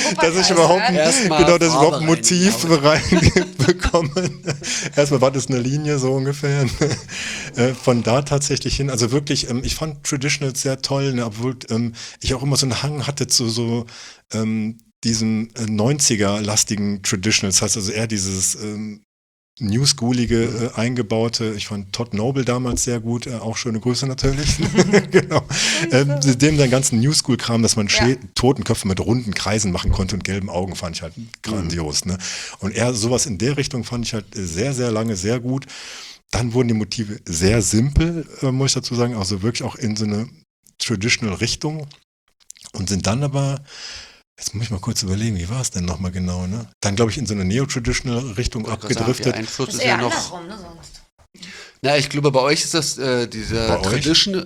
ein Motiv reinbekomme. Erstmal war das eine Linie so ungefähr. Von da tatsächlich hin, also wirklich, ich fand Traditional sehr toll, ne, obwohl ich auch immer so einen Hang hatte zu so diesem 90er-lastigen Traditional. Das heißt also eher dieses New-Schoolige eingebaute. Ich fand Todd Noble damals sehr gut, auch schöne Grüße natürlich. Genau. Dem den ganzen New-School-Kram, dass man Totenköpfe mit runden Kreisen machen konnte und gelben Augen, fand ich halt grandios. Ne? Und eher sowas in der Richtung fand ich halt sehr, sehr lange sehr gut. Dann wurden die Motive sehr simpel, muss ich dazu sagen, also wirklich auch in so eine Traditional-Richtung und sind dann aber, jetzt muss ich mal kurz überlegen, wie war es denn nochmal genau, ne? Dann, glaube ich, in so eine Neo-Traditional-Richtung abgedriftet. Der Einfluss Das ist ist eher ja noch. andersrum, ne, sonst. Na, ich glaube, bei euch ist das dieser Traditional.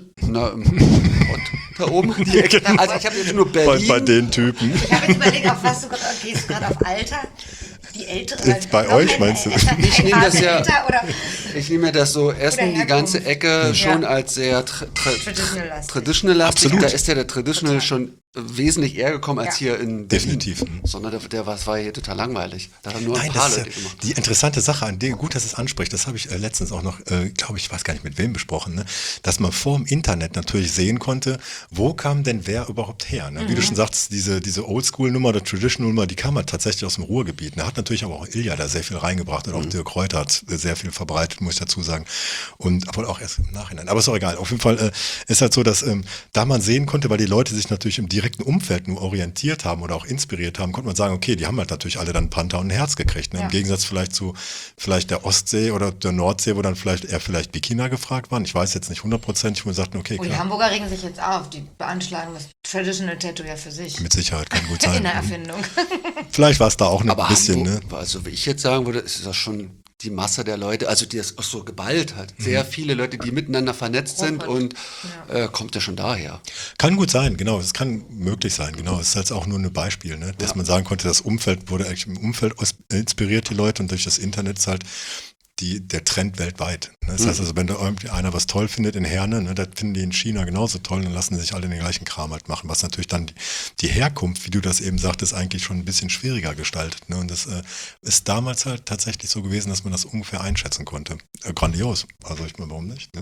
Da oben die Ecke. Also ich habe jetzt nur Berlin. Bei den Typen. Ich habe jetzt überlegt, auf was gehst du gerade auf Alter? Die Ältere? Jetzt bei euch, meinst du? Ich nehme das ja. Oder Ich nehme das so erstens die ganze Ecke schon als sehr traditional-lastig. Absolut. Da ist ja der Traditional schon wesentlich eher gekommen als hier in Berlin. Definitiv. Sondern was war hier total langweilig. Da haben nur ein paar Leute gemacht. Die interessante Sache an dem, gut, dass es anspricht, das habe ich letztens auch noch, glaube ich, weiß gar nicht mit wem besprochen, ne? Dass man vor dem Internet natürlich sehen konnte, wo kam denn wer überhaupt her? Ne? Wie du schon sagst, diese Oldschool-Nummer oder Traditional-Nummer, die kam halt tatsächlich aus dem Ruhrgebiet. Da hat natürlich aber auch Ilja da sehr viel reingebracht und auch Dirk Reuter hat sehr viel verbreitet, muss ich dazu sagen. Und obwohl auch erst im Nachhinein. Aber ist auch egal. Auf jeden Fall ist halt so, dass da man sehen konnte, weil die Leute sich natürlich im direkten Umfeld nur orientiert haben oder auch inspiriert haben, konnte man sagen, okay, die haben halt natürlich alle dann einen Panther und ein Herz gekriegt. Ne? Im Gegensatz vielleicht zu der Ostsee oder der Nordsee, wo dann vielleicht Wikinger gefragt waren. Ich weiß jetzt nicht 100%, wo wir sagten, okay, klar. die Hamburger regen sich jetzt auf, die beanschlagen das Traditional Tattoo ja für sich. Mit Sicherheit, kann gut sein. In der Erfindung. Vielleicht war es da auch noch Aber ein bisschen, ne? Also wie ich jetzt sagen würde, ist das schon die Masse der Leute, also die das auch so geballt hat. Sehr viele Leute, die miteinander vernetzt sind und kommt ja schon daher. Kann gut sein, genau. Es kann möglich sein, genau. Es ist halt auch nur ein Beispiel, ne? Dass man sagen konnte, das Umfeld wurde eigentlich im Umfeld inspiriert, die Leute, und durch das Internet ist halt der Trend weltweit. Ne? Das heißt also, wenn da irgendwie einer was toll findet in Herne, ne, das finden die in China genauso toll, dann lassen die sich alle den gleichen Kram halt machen, was natürlich dann die Herkunft, wie du das eben sagtest, eigentlich schon ein bisschen schwieriger gestaltet. Ne? Und das ist damals halt tatsächlich so gewesen, dass man das ungefähr einschätzen konnte. Grandios. Also ich meine, warum nicht? Ne?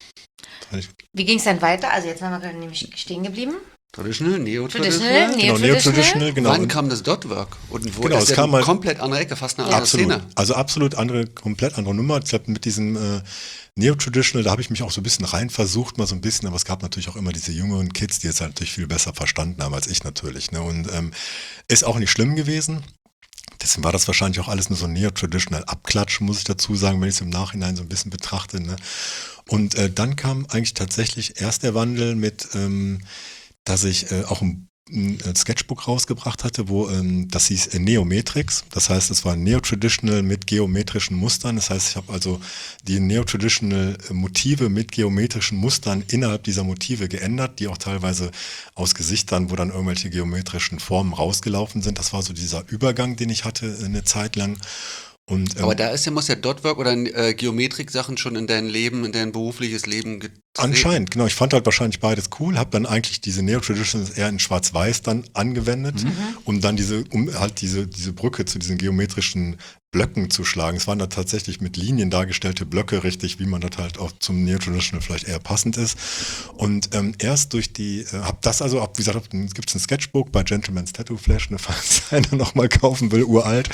Wie ging es dann weiter? Also jetzt waren wir nämlich stehen geblieben. Traditional, Neo-Traditional. Neo-Traditional, genau. Wann kam das Dotwork? Und wo genau, ist es kam eine komplett andere Ecke, fast eine andere Szene. Also absolut komplett andere Nummer. Ich glaube, mit diesem Neo-Traditional, da habe ich mich auch so ein bisschen rein versucht, mal so ein bisschen, aber es gab natürlich auch immer diese jüngeren Kids, die es halt natürlich viel besser verstanden haben als ich natürlich. Ne? Und ist auch nicht schlimm gewesen. Deswegen war das wahrscheinlich auch alles nur so Neo-Traditional Abklatsch, muss ich dazu sagen, wenn ich es im Nachhinein so ein bisschen betrachte. Ne? Und dann kam eigentlich tatsächlich erst der Wandel mit, dass ich auch ein ein Sketchbook rausgebracht hatte, wo das hieß Neometrix. Das heißt, es war Neo-Traditional mit geometrischen Mustern. Das heißt, ich habe also die Neo-Traditional Motive mit geometrischen Mustern innerhalb dieser Motive geändert, die auch teilweise aus Gesichtern, wo dann irgendwelche geometrischen Formen rausgelaufen sind. Das war so dieser Übergang, den ich hatte eine Zeit lang. Und, aber da muss ja Dotwork oder Geometrik-Sachen schon in dein Leben, in dein berufliches Leben getreten. Anscheinend, genau. Ich fand halt wahrscheinlich beides cool, habe dann eigentlich diese Neo-Traditionals eher in Schwarz-Weiß dann angewendet, um dann diese Brücke zu diesen geometrischen Blöcken zu schlagen. Es waren da tatsächlich mit Linien dargestellte Blöcke, richtig, wie man das halt auch zum Neo-Traditional vielleicht eher passend ist. Und erst durch wie gesagt, gibt es ein Sketchbook bei Gentleman's Tattoo Flash, falls einer nochmal kaufen will, uralt.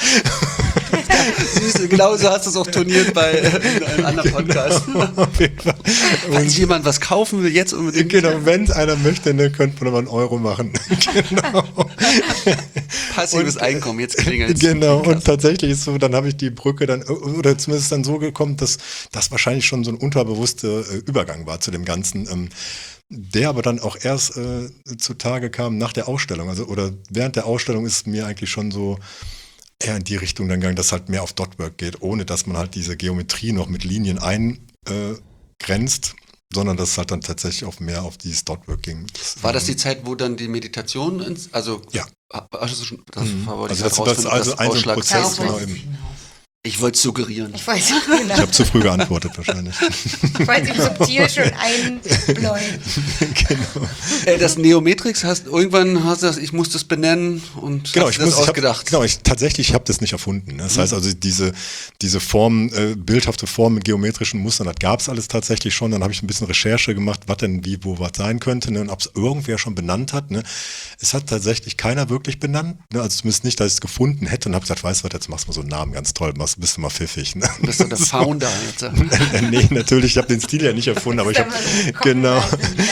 Süß, genau so hast du es auch turniert bei einem anderen Podcast. Auf jeden Fall. Falls jemand was kaufen will, jetzt unbedingt. Genau, wenn es einer möchte, ne, könnte man aber einen € machen. Genau. Passives Einkommen, jetzt klingelt es. Genau, und tatsächlich ist so, dann habe ich die Brücke dann, oder zumindest dann so gekommen, dass das wahrscheinlich schon so ein unterbewusster Übergang war zu dem Ganzen, der aber dann auch erst zutage kam nach der Ausstellung. Also, oder während der Ausstellung ist mir eigentlich schon so eher in die Richtung dann gegangen, dass halt mehr auf Dotwork geht, ohne dass man halt diese Geometrie noch mit Linien eingrenzt, sondern dass es halt dann tatsächlich auch mehr auf dieses Dotwork ging. War das die Zeit, wo dann die Meditation, ja. Das war also ein Prozess, genau eben. Ich wollte es suggerieren. Ich habe zu früh geantwortet wahrscheinlich. Ich wollte sich subtil schon einbläuen. Genau. Das Neometrix irgendwann hast du das, ich muss das benennen und genau, hast das ausgedacht. Ich habe das nicht erfunden. Das heißt also, diese Form, bildhafte Form mit geometrischen Mustern, das gab es alles tatsächlich schon. Dann habe ich ein bisschen Recherche gemacht, was denn wie, wo was sein könnte, ne, und ob es irgendwer schon benannt hat. Ne. Es hat tatsächlich keiner wirklich benannt. Ne, also zumindest nicht, dass ich es gefunden hätte und habe gesagt, weißt du was, jetzt machst du mal so einen Namen, ganz toll, bist du mal pfiffig. Ne? Bist du der Founder jetzt? Nee, natürlich, ich habe den Stil ja nicht erfunden, aber ich habe, genau.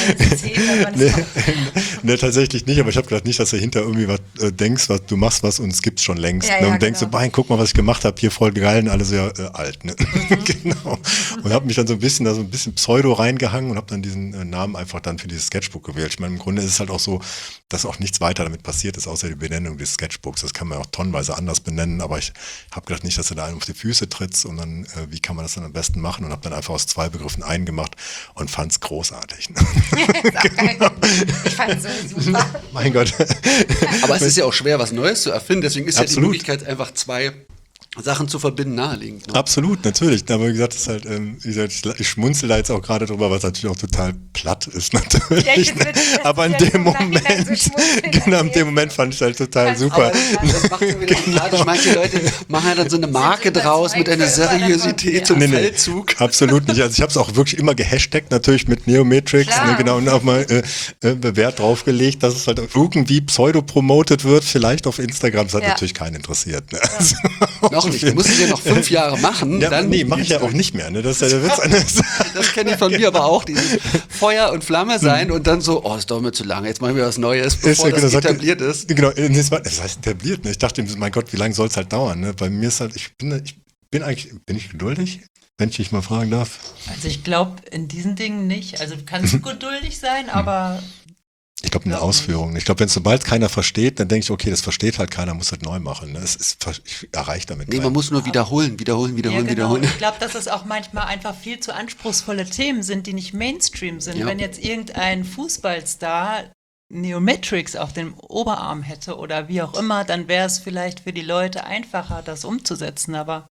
Nee, tatsächlich nicht, aber ich habe gedacht, nicht, dass du hinter irgendwie was denkst, was du machst was und es gibt's schon längst. Ja, ne? Und genau. denkst so, guck mal, was ich gemacht habe, hier voll geil und alle sehr alt. Ne? Genau. Und habe mich dann so ein bisschen Pseudo reingehangen und habe dann diesen Namen einfach dann für dieses Sketchbook gewählt. Ich meine, im Grunde ist es halt auch so, dass auch nichts weiter damit passiert ist, außer die Benennung des Sketchbooks. Das kann man auch tonnenweise anders benennen, aber ich habe gedacht, nicht, dass du da einen auf die Füße trittst und dann, wie kann man das dann am besten machen, und habe dann einfach aus 2 Begriffen einen gemacht und fand es großartig. Ne? Genau. Ich fand es so super. Mein Gott. Aber es ist ja auch schwer, was Neues zu erfinden, deswegen ist ja die Absolut. Möglichkeit, einfach 2 Sachen zu verbinden, naheliegend. Ne? Absolut, natürlich. Aber wie gesagt, das ist halt, ich schmunzel da jetzt auch gerade drüber, was natürlich auch total platt ist, natürlich. Ne? Aber in dem Moment, genau, in dem Moment fand ich halt total super. Aber das macht ja wieder sympathisch. Manche Leute machen ja dann so eine Marke draus mit einer Seriosität und Feldzug. Absolut nicht. Also ich habe es auch wirklich immer gehashtagt, natürlich mit Neometrix, ne, genau, und auch mal Wert draufgelegt, dass es halt irgendwie pseudo-promotet wird, vielleicht auf Instagram. Das hat natürlich keinen interessiert. Ne? Also, noch nicht. Du musst es ja noch 5 Jahre machen. Ja, dann nee, mache ich ja auch nicht mehr. Ne? Das ist ja der Witz. Das kenne ich von mir aber auch, dieses Feuer und Flamme sein und dann so, das dauert mir zu lange, jetzt machen wir was Neues, bevor das etabliert ist. Genau, das heißt etabliert. Ne? Ich dachte, mein Gott, wie lange soll es halt dauern? Ne? Bei mir ist halt, bin ich geduldig? Wenn ich dich mal fragen darf. Also ich glaube in diesen Dingen nicht. Also du kannst geduldig sein, aber... Ich glaube, eine Ausführung. Ich glaube, sobald keiner versteht, dann denke ich, okay, das versteht halt keiner, muss das neu machen. Ne? Ich erreiche damit. Nee, man muss nur wiederholen. Ja, genau. Ich glaube, dass es auch manchmal einfach viel zu anspruchsvolle Themen sind, die nicht Mainstream sind. Ja. Wenn jetzt irgendein Fußballstar Neometrix auf dem Oberarm hätte oder wie auch immer, dann wäre es vielleicht für die Leute einfacher, das umzusetzen. Aber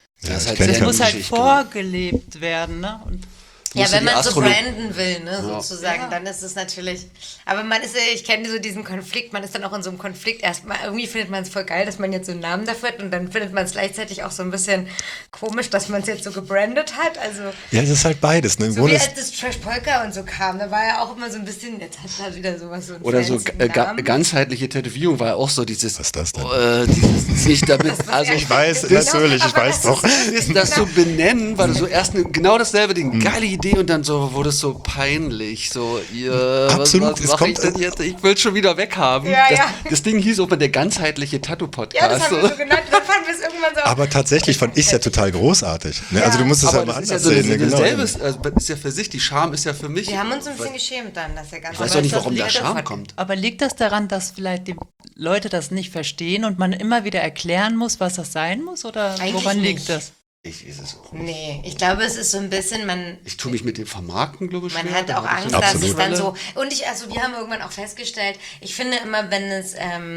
es muss halt vorgelebt werden. Ne? Und ja, wenn man so branden will, ne, sozusagen, dann ist es natürlich, aber ich kenne so diesen Konflikt, man ist dann auch in so einem Konflikt, erstmal, irgendwie findet man es voll geil, dass man jetzt so einen Namen dafür hat und dann findet man es gleichzeitig auch so ein bisschen komisch, dass man es jetzt so gebrandet hat, also. Ja, es ist halt beides, ne. So wie als das Trash Polka und so kam, da war ja auch immer so ein bisschen, jetzt hat er wieder sowas so einen oder so ganzheitliche Tätowierung war ja auch so dieses. Was ist das denn? Dieses nicht damit, also ich weiß, natürlich, ich weiß doch. Das so benennen, weil du so erst genau dasselbe Ding, geile Idee und dann so wurde es so peinlich. So, Absolut, was es mache ich kommt- denn jetzt? Ich will es schon wieder weghaben. Ja, das, ja. das Ding hieß auch mal der ganzheitliche Tattoo-Podcast. Ja, das haben wir so genannt. Dann fanden wir es irgendwann so. Aber tatsächlich fand ich es ja total großartig. Ne? Also du musst es Aber halt mal das ist ja anders so sehen. Ne? Genau. dasselbe, also, das ist ja für sich, die Scham ist ja für mich. Wir haben uns ein bisschen geschämt dann, dass der ganze Ich weiß doch nicht, warum liegt der das Scham an- kommt. Aber liegt das daran, dass vielleicht die Leute das nicht verstehen und man immer wieder erklären muss, was das sein muss? Oder Eigentlich woran nicht. liegt das? Ich ist es auch. Nee, ich glaube, es ist so ein bisschen, man Ich tue mich mit dem Vermarkten, glaube ich, Man schwer. hat Da auch hab ich Angst, so eine dass es Absolut. dann so. Schwelle. Und wir haben irgendwann auch festgestellt, ich finde immer, wenn es,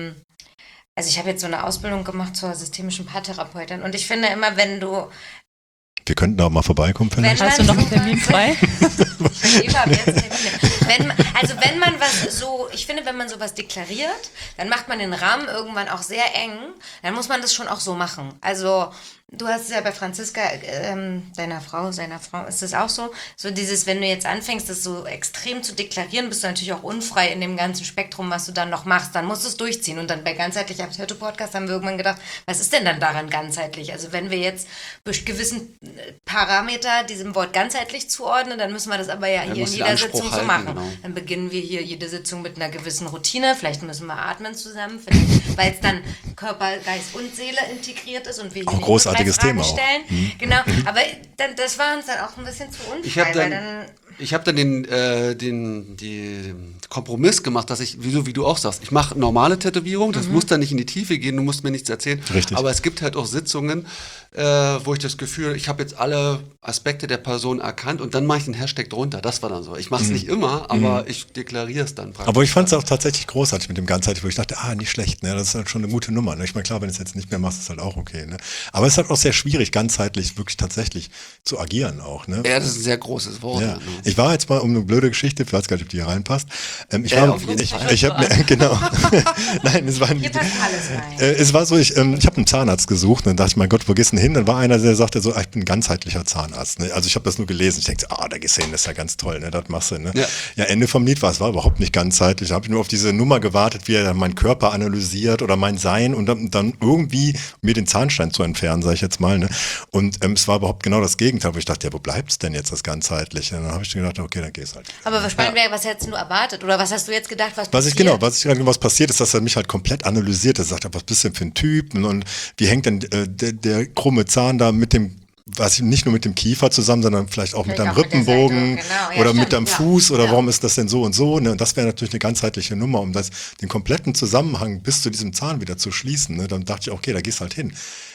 also ich habe jetzt so eine Ausbildung gemacht zur systemischen Paartherapeutin und ich finde immer, wenn du, Wir könnten da auch mal vorbeikommen vielleicht. Hast du noch einen Termin frei? Eva, wer ist Termine? Wenn man was so, ich finde, wenn man sowas deklariert, dann macht man den Rahmen irgendwann auch sehr eng, dann muss man das schon auch so machen. Also du hast es ja bei Franziska, seiner Frau, ist das auch so? So dieses, wenn du jetzt anfängst, das so extrem zu deklarieren, bist du natürlich auch unfrei in dem ganzen Spektrum, was du dann noch machst. Dann musst du es durchziehen. Und dann bei ganzheitlich am Tattoo-Podcast haben wir irgendwann gedacht, was ist denn dann daran ganzheitlich? Also wenn wir jetzt gewissen Parameter diesem Wort ganzheitlich zuordnen, dann müssen wir das aber ja hier in musst du jeder den Anspruch Sitzung so halten, machen. genau. Dann beginnen wir hier jede Sitzung mit einer gewissen Routine. Vielleicht müssen wir atmen zusammen, weil es dann Körper, Geist und Seele integriert ist und wir hier Auch nicht großartiges nur drei Fragen Thema auch. stellen. Genau, aber das war uns dann auch ein bisschen zu unfrei, Ich habe weil dann den Kompromiss gemacht, dass ich, wie du auch sagst, ich mache normale Tätowierungen, das muss dann nicht in die Tiefe gehen, du musst mir nichts erzählen. Richtig. Aber es gibt halt auch Sitzungen, wo ich das Gefühl, ich habe jetzt alle Aspekte der Person erkannt und dann mache ich den Hashtag drunter. Das war dann so. Ich mache es nicht immer, aber ich deklariere es dann praktisch. Aber ich fand es auch tatsächlich großartig mit dem Ganzheitlich, wo ich dachte, nicht schlecht, ne? Das ist halt schon eine gute Nummer. Ne? Ich meine, klar, wenn du es jetzt nicht mehr machst, ist halt auch okay. Ne? Aber es ist halt auch sehr schwierig, ganzheitlich wirklich tatsächlich zu agieren auch. Ne? Ja, das ist ein sehr großes Wort. Ja. Ne? Ich war jetzt mal um eine blöde Geschichte, ich weiß gar nicht, ob die hier reinpasst. Ich auf jeden Fall. ich habe mir, genau. Nein, es war hier passt alles rein. es war so, ich habe einen Zahnarzt gesucht und dann dachte ich, mein Gott, wo gehst du denn hin? Dann war einer, der sagte so, ich bin ein ganzheitlicher Zahnarzt. Ne? Also ich habe das nur gelesen. Ich denke, da gehst du hin, das ist ja ganz toll, ne? Das machst du. Ne? Ja, Ende vom Lied war, es war überhaupt nicht ganzheitlich. Da habe ich nur auf diese Nummer gewartet, wie er dann meinen Körper analysiert oder mein Sein und dann irgendwie mir den Zahnstein zu entfernen, sage ich jetzt mal. Ne? Und es war überhaupt genau das Gegenteil, wo ich dachte, ja, wo bleibt's denn jetzt das Ganzheitliche? Und dann habe ich gedacht, okay, dann geh's halt. Aber was spannend wäre, was hättest du erwartet? Oder was hast du jetzt gedacht, was Was passiert ist, dass er mich halt komplett analysiert. Er sagt, was bist du denn für ein Typ? Und wie hängt denn der krumme Zahn da mit dem, nicht nur mit dem Kiefer zusammen, sondern vielleicht auch mit deinem auch mit der Rippenbogen Seite, genau. Ja, oder stimmt, mit deinem ja. Fuß oder Ja. warum ist das denn so und so? Ne? Und das wäre natürlich eine ganzheitliche Nummer, um den kompletten Zusammenhang bis zu diesem Zahn wieder zu schließen. Ne? Dann dachte ich, okay, da gehst halt hin.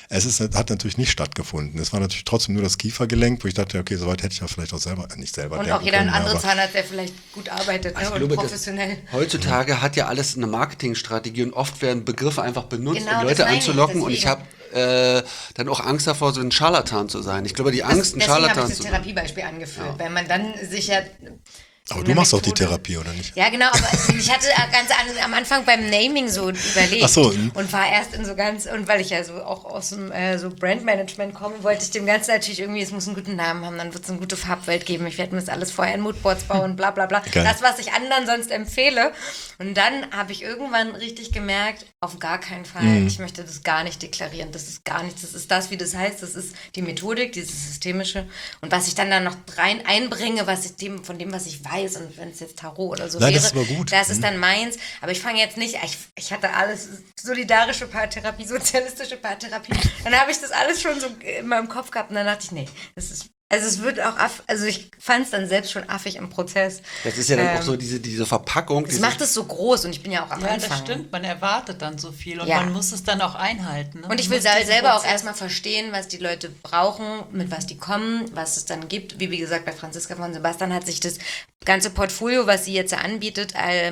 Hat natürlich nicht stattgefunden. Es war natürlich trotzdem nur das Kiefergelenk, wo ich dachte, okay, soweit hätte ich ja vielleicht auch nicht selber Und denken auch jeder können, andere aber- Zahnarzt, der vielleicht gut arbeitet, ne? Ich und glaube, professionell. Heutzutage hat ja alles eine Marketingstrategie und oft werden Begriffe einfach benutzt, Genau, um das Leute meine ich, anzulocken. Und ich deswegen. habe dann auch Angst davor, so ein Scharlatan zu sein. Ich glaube, die Angst, ein Deswegen habe Scharlatan ich zu das sein. Therapiebeispiel angeführt, weil man dann sich ja. Aber eine du machst auch die Methode- Therapie, oder nicht? Ja, genau, aber ich hatte am Anfang beim Naming so überlegt Ach so, und war erst in so ganz, und weil ich ja so auch aus dem so Brandmanagement komme, wollte ich dem Ganzen natürlich irgendwie, es muss einen guten Namen haben, dann wird es eine gute Farbwelt geben, ich werde mir das alles vorher in Moodboards bauen, bla bla bla. Geil. Das, was ich anderen sonst empfehle. Und dann habe ich irgendwann richtig gemerkt, auf gar keinen Fall, ich möchte das gar nicht deklarieren, das ist gar nichts, das ist das, wie das heißt, das ist die Methodik, dieses Systemische und was ich dann noch rein einbringe, von dem, was ich weiß und wenn es jetzt Tarot oder so Nein, wäre, das ist aber gut. das ist dann meins, aber ich fange jetzt nicht, ich hatte alles, solidarische Paartherapie, sozialistische Paartherapie, dann habe ich das alles schon so in meinem Kopf gehabt und dann dachte ich, nee, das ist, also es wird auch, also ich fand es dann selbst schon affig im Prozess. Das ist ja dann auch so diese Verpackung. Das macht es so groß und ich bin ja auch am Ja, Anfang. das stimmt. Man erwartet dann so viel und Ja. man muss es dann auch einhalten. Ne? Und ich Man will muss diesen selber auch Prozess- erstmal verstehen, was die Leute brauchen, mit was die kommen, was es dann gibt. Wie gesagt, bei Franziska von Sebastian hat sich das ganze Portfolio, was sie jetzt anbietet,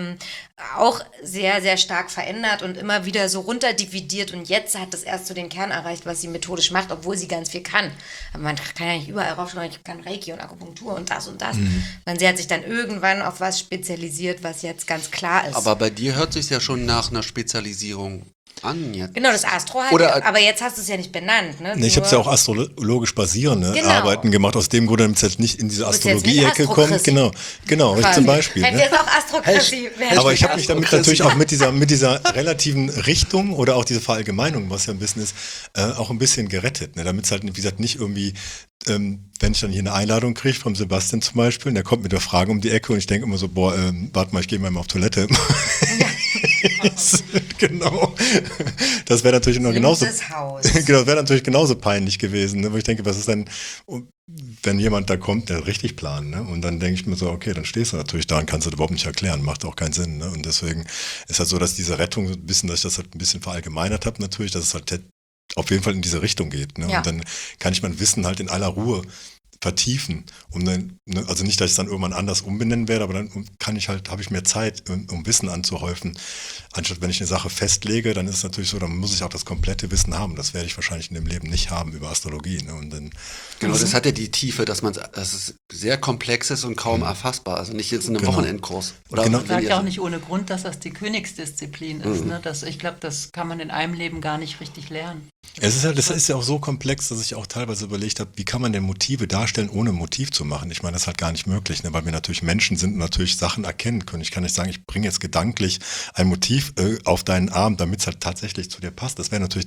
auch sehr, sehr stark verändert und immer wieder so runterdividiert. Und jetzt hat das erst so den Kern erreicht, was sie methodisch macht, obwohl sie ganz viel kann. Aber man kann ja nicht überall raufschauen, ich kann Reiki und Akupunktur und das und das. Und sie hat sich dann irgendwann auf was spezialisiert, was jetzt ganz klar ist. Aber bei dir hört sich ja schon nach einer Spezialisierung an jetzt. Genau, das Astro hat, Oder- aber jetzt hast du es ja nicht benannt, ne? Nee, ich habe ja auch astrologisch basierende Genau. Arbeiten gemacht, aus dem Grunde, damit es jetzt nicht in diese bist jetzt nicht Astrologie-Ecke kommt. Astro-Chrissy. Genau, Quasi. zum Beispiel. Hätte Ne? jetzt auch Astrokratie werden. Aber ich habe mich damit Astrokratie. natürlich auch mit dieser relativen Richtung oder auch diese Verallgemeinung, was ja ein bisschen ist, auch ein bisschen gerettet. Ne? Damit es halt, wie gesagt, nicht irgendwie, wenn ich dann hier eine Einladung kriege vom Sebastian zum Beispiel, und der kommt mit der Frage um die Ecke und ich denke immer so, boah, warte mal, ich gehe mal auf Toilette. Genau. Das wäre natürlich noch genauso. Das Haus. Genau, wäre natürlich genauso peinlich gewesen, ne? Wo ich denke, was ist denn, wenn jemand da kommt, der richtig plant, ne? Und dann denke ich mir so, okay, dann stehst du natürlich da und kannst das überhaupt nicht erklären, macht auch keinen Sinn, ne? Und deswegen ist halt so, dass diese Rettung so ein bisschen, dass ich das halt ein bisschen verallgemeinert habe natürlich, dass es halt auf jeden Fall in diese Richtung geht, ne? Ja. Und dann kann ich mein Wissen halt in aller Ruhe vertiefen, um dann, ne, also nicht, dass ich es dann irgendwann anders umbenennen werde, aber dann habe ich mehr Zeit, um Wissen anzuhäufen. Anstatt wenn ich eine Sache festlege, dann ist es natürlich so, dann muss ich auch das komplette Wissen haben. Das werde ich wahrscheinlich in dem Leben nicht haben über Astrologie. Ne? Und dann, Genau, das hat ja die Tiefe, dass es sehr komplex ist und kaum erfassbar. Also nicht jetzt in einem Genau. Wochenendkurs. Oder Genau. Ich sage ja auch nicht ohne Grund, dass das die Königsdisziplin ist. Ne? Ich glaube, das kann man in einem Leben gar nicht richtig lernen. das ist ja auch so komplex, dass ich auch teilweise überlegt habe, wie kann man denn Motive darstellen, ohne ein Motiv zu machen? Ich meine, das ist halt gar nicht möglich, ne? Weil wir natürlich Menschen sind und natürlich Sachen erkennen können. Ich kann nicht sagen, ich bringe jetzt gedanklich ein Motiv auf deinen Arm, damit es halt tatsächlich zu dir passt. Das wäre natürlich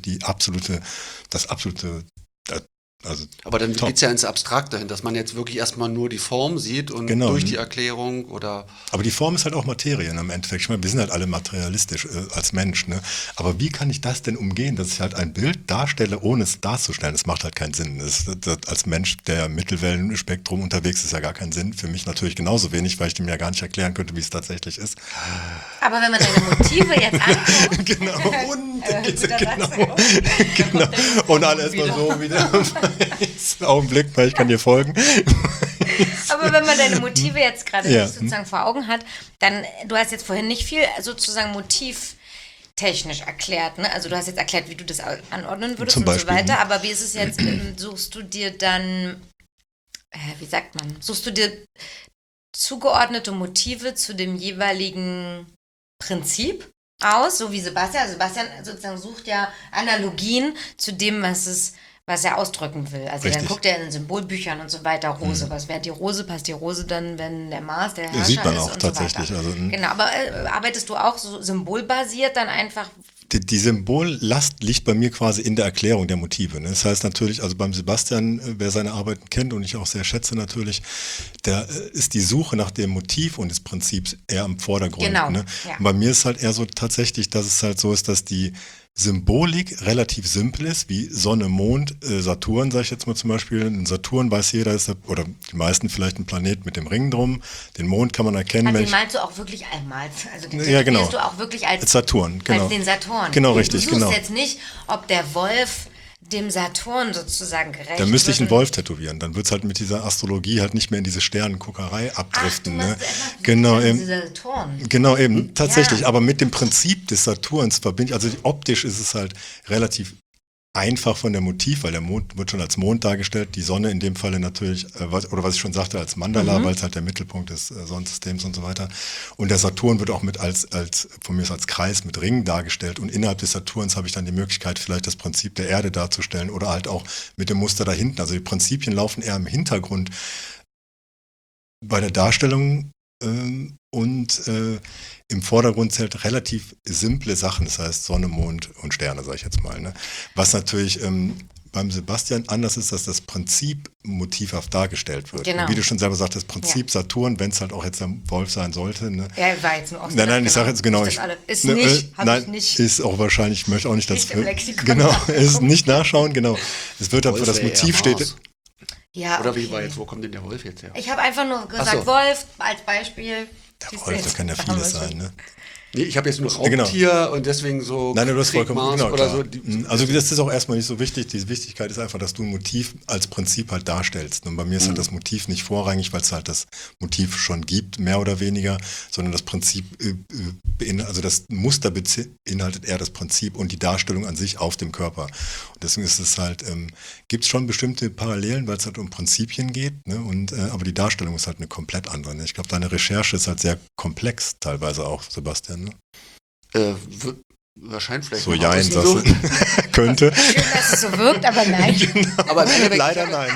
das absolute, also Aber dann top. geht es ja ins Abstrakte hin, dass man jetzt wirklich erstmal nur die Form sieht und Genau. durch die Erklärung oder. Aber die Form ist halt auch Materie im Endeffekt. Ich meine, wir sind halt alle materialistisch als Mensch. Ne? Aber wie kann ich das denn umgehen, dass ich halt ein Bild darstelle, ohne es darzustellen? Das macht halt keinen Sinn. Das als Mensch, der im Mittelwellenspektrum unterwegs ist, ja gar keinen Sinn. Für mich natürlich genauso wenig, weil ich dem ja gar nicht erklären könnte, wie es tatsächlich ist. Aber wenn man deine Motive jetzt anguckt, Genau. Und, guter genau. Genau. Und dann erstmal so wieder. Augenblick, weil ich kann dir folgen. aber wenn man deine Motive jetzt gerade Ja. nicht sozusagen vor Augen hat, dann, du hast jetzt vorhin nicht viel sozusagen motivtechnisch erklärt, ne? Also du hast jetzt erklärt, wie du das anordnen würdest Zum und so Beispiel, weiter, ne? aber wie ist es jetzt, suchst du dir dann, suchst du dir zugeordnete Motive zu dem jeweiligen Prinzip aus, so wie Sebastian. Also Sebastian sozusagen sucht ja Analogien zu dem, was er ausdrücken will. Also Richtig. dann guckt er in Symbolbüchern und so weiter, Rose. Was wäre die Rose? Passt die Rose dann, wenn der Mars der Herrscher Sieht man ist auch und tatsächlich, so weiter. also, Genau, aber arbeitest du auch so symbolbasiert dann einfach? Die Symbollast liegt bei mir quasi in der Erklärung der Motive. Ne? Das heißt natürlich, also beim Sebastian, wer seine Arbeiten kennt und ich auch sehr schätze natürlich, der ist die Suche nach dem Motiv und des Prinzips eher im Vordergrund. Genau, Ne? ja. Und bei mir ist halt eher so tatsächlich, dass es halt so ist, dass die Symbolik relativ simpel ist, wie Sonne, Mond, Saturn, sage ich jetzt mal zum Beispiel. Ein Saturn weiß jeder, oder die meisten vielleicht ein Planet mit dem Ring drum. Den Mond kann man erkennen. Also wenn den ich- malst du auch wirklich einmal. Also den Ja, genau. definierst du auch wirklich als Saturn, genau. Als den Saturn. Genau, richtig, Du suchst genau. jetzt nicht, ob der Wolf dem Saturn sozusagen gerecht Da müsste ich einen wird. Wolf tätowieren. Dann wird es halt mit dieser Astrologie halt nicht mehr in diese Sternenguckerei Ach, abdriften. du Ne? machst einfach Genau, eben. diese Saturn. Genau, eben, tatsächlich. Ja. Aber mit dem Prinzip des Saturns verbinde ich, also optisch ist es halt relativ einfach von der Motiv, weil der Mond wird schon als Mond dargestellt, die Sonne in dem Falle natürlich, was ich schon sagte, als Mandala, weil es halt der Mittelpunkt des Sonnensystems und so weiter. Und der Saturn wird auch mit von mir aus als Kreis mit Ringen dargestellt. Und innerhalb des Saturns habe ich dann die Möglichkeit, vielleicht das Prinzip der Erde darzustellen oder halt auch mit dem Muster dahinten. Also die Prinzipien laufen eher im Hintergrund bei der Darstellung und im Vordergrund zählt relativ simple Sachen, das heißt Sonne, Mond und Sterne, sage ich jetzt mal. Ne? Was natürlich beim Sebastian anders ist, dass das Prinzip motivhaft dargestellt wird. Genau. Und wie du schon selber sagst, das Prinzip Saturn, wenn es halt auch jetzt der Wolf sein sollte. Ne? Ja, war jetzt ein Osten. Nein, ich sage jetzt genau. Ist ne, nicht, habe nein, ich nicht. ist auch wahrscheinlich, ich möchte auch nicht, dass Nicht im Lexikon genau, nachgucken. ist nicht nachschauen, genau. Es wird aber Wolf das wäre Motiv eher steht. Mars. Ja, Oder wie okay. war jetzt, wo kommt denn der Wolf jetzt her? Ich habe einfach nur gesagt, Ach so. Wolf als Beispiel. Der Wolf, da kann ja vieles sein, ne? Nee, ich habe jetzt nur Genau. Raubtier und deswegen so Nein, du hast Krieg, vollkommen Mars genau, oder klar. so. Also das ist auch erstmal nicht so wichtig. Die Wichtigkeit ist einfach, dass du ein Motiv als Prinzip halt darstellst. Und bei mir ist halt das Motiv nicht vorrangig, weil es halt das Motiv schon gibt, mehr oder weniger, sondern das Prinzip, also das Muster beinhaltet eher das Prinzip und die Darstellung an sich auf dem Körper. Und deswegen ist es halt, gibt es schon bestimmte Parallelen, weil es halt um Prinzipien geht, ne? Und aber die Darstellung ist halt eine komplett andere. Ne? Ich glaube, deine Recherche ist halt sehr komplex teilweise auch, Sebastian. Ne? wahrscheinlich vielleicht So noch Jein, so. sagst du. Könnte. Schön, dass es so wirkt, aber nein. Aber im Endeffekt, Leider nein.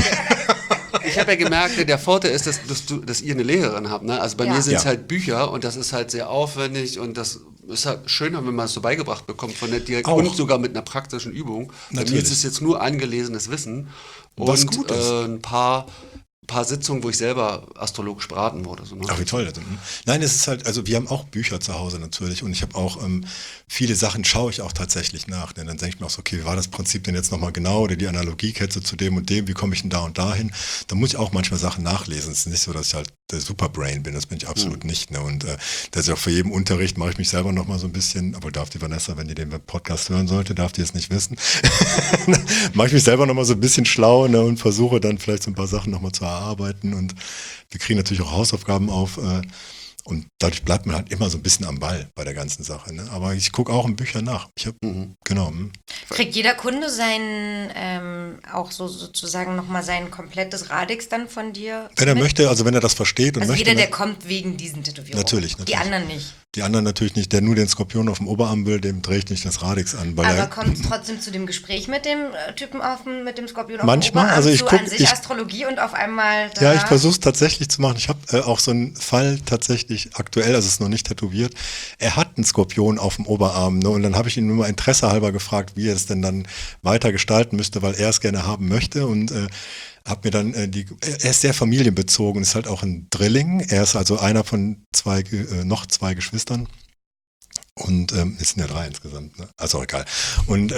ich habe ja gemerkt, der Vorteil ist, dass ihr eine Lehrerin habt. Ne? Also bei Ja. mir sind es Ja. halt Bücher und das ist halt sehr aufwendig und das ist halt schöner, wenn man es so beigebracht bekommt von der direkt Auch. und sogar mit einer praktischen Übung. Bei mir Natürlich. ist es jetzt nur angelesenes Wissen Was und gut ist. ein paar Sitzungen, wo ich selber astrologisch beraten wurde. So, ne? Ach, wie toll. Nein, es ist halt, also wir haben auch Bücher zu Hause natürlich und ich habe auch viele Sachen schaue ich auch tatsächlich nach. Denn dann denke ich mir auch so, okay, wie war das Prinzip denn jetzt nochmal genau oder die Analogiekette zu dem und dem, wie komme ich denn da und dahin? Da muss ich auch manchmal Sachen nachlesen. Es ist nicht so, dass ich halt der Superbrain bin, das bin ich absolut nicht. Ne? Und das ist auch für jeden Unterricht mache ich mich selber nochmal so ein bisschen, aber darf die Vanessa, wenn die den Podcast hören sollte, darf die es nicht wissen, mache ich mich selber nochmal so ein bisschen schlau, ne? Und versuche dann vielleicht so ein paar Sachen nochmal zu erarbeiten und wir kriegen natürlich auch Hausaufgaben auf und dadurch bleibt man halt immer so ein bisschen am Ball bei der ganzen Sache. Ne? Aber ich gucke auch in Büchern nach. Ich habe, genau. Kriegt jeder Kunde auch so sozusagen nochmal sein komplettes Radix dann von dir? Wenn er mit? möchte, also wenn er das versteht und Also möchte. jeder, der kommt wegen diesen Tätowierungen. Natürlich. Die anderen nicht. Die anderen natürlich nicht. Der nur den Skorpion auf dem Oberarm will, dem drehe ich nicht das Radix an. Weil Aber kommt es trotzdem zu dem Gespräch mit dem Typen mit dem Skorpion auf Manchmal, dem Oberarm also ich zu guck- an sich ich- Astrologie und auf einmal da. Ja, ich versuche es tatsächlich zu machen. Ich habe auch so einen Fall tatsächlich aktuell, also es ist noch nicht tätowiert. Er hat einen Skorpion auf dem Oberarm, ne? Und dann habe ich ihn nur mal interessehalber gefragt, wie er es denn dann weiter gestalten müsste, weil er es gerne haben möchte und habe mir dann er ist sehr familienbezogen, ist halt auch ein Drilling. Er ist also einer von noch zwei Geschwistern. Und es sind ja 3 insgesamt, ne? Also auch egal. Und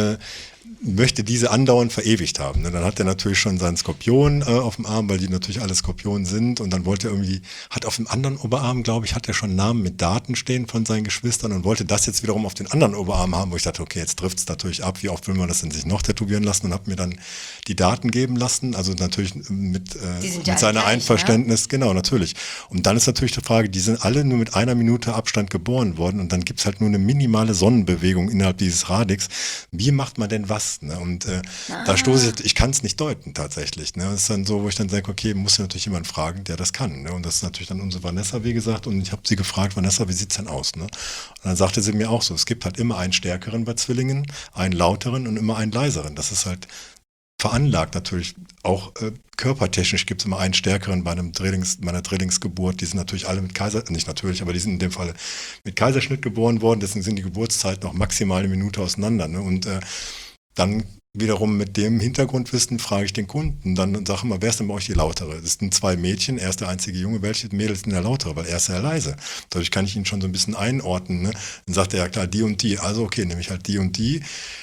möchte diese andauernd verewigt haben. Ne? Dann hat er natürlich schon seinen Skorpion auf dem Arm, weil die natürlich alle Skorpionen sind. Und dann wollte er irgendwie, hat auf dem anderen Oberarm, glaube ich, hat er schon Namen mit Daten stehen von seinen Geschwistern und wollte das jetzt wiederum auf den anderen Oberarm haben, wo ich dachte, okay, jetzt trifft es natürlich ab, wie oft will man das denn sich noch tätowieren lassen und habe mir dann die Daten geben lassen, also natürlich mit Die sind ja alle seiner gleich, Einverständnis, genau, natürlich. Und dann ist natürlich die Frage, die sind alle nur mit 1 Minute Abstand geboren worden und dann gibt es halt nur eine minimale Sonnenbewegung innerhalb dieses Radix. Wie macht man denn was? Ne? Und da stoße ich kann es nicht deuten tatsächlich. Ne? Das ist dann so, wo ich dann denke, okay, muss ja natürlich jemand fragen, der das kann. Ne? Und das ist natürlich dann unsere Vanessa, wie gesagt, und ich habe sie gefragt, Vanessa, wie sieht's denn aus? Ne? Und dann sagte sie mir auch so, es gibt halt immer einen stärkeren bei Zwillingen, einen lauteren und immer einen leiseren. Das ist halt veranlagt natürlich, auch körpertechnisch gibt es immer einen stärkeren bei meiner Drillingsgeburt, die sind natürlich alle nicht natürlich, aber die sind in dem Fall mit Kaiserschnitt geboren worden, deswegen sind die Geburtszeiten noch maximal 1 Minute auseinander. Ne? Und dann wiederum mit dem Hintergrundwissen frage ich den Kunden, dann sage ich mal, wer ist denn bei euch die Lautere? Das sind 2 Mädchen, er ist der einzige Junge, welche Mädels sind der Lautere? Weil er ist sehr leise. Dadurch kann ich ihn schon so ein bisschen einordnen. Ne? Dann sagt er, ja klar, die und die, also okay, nehme ich halt die und die,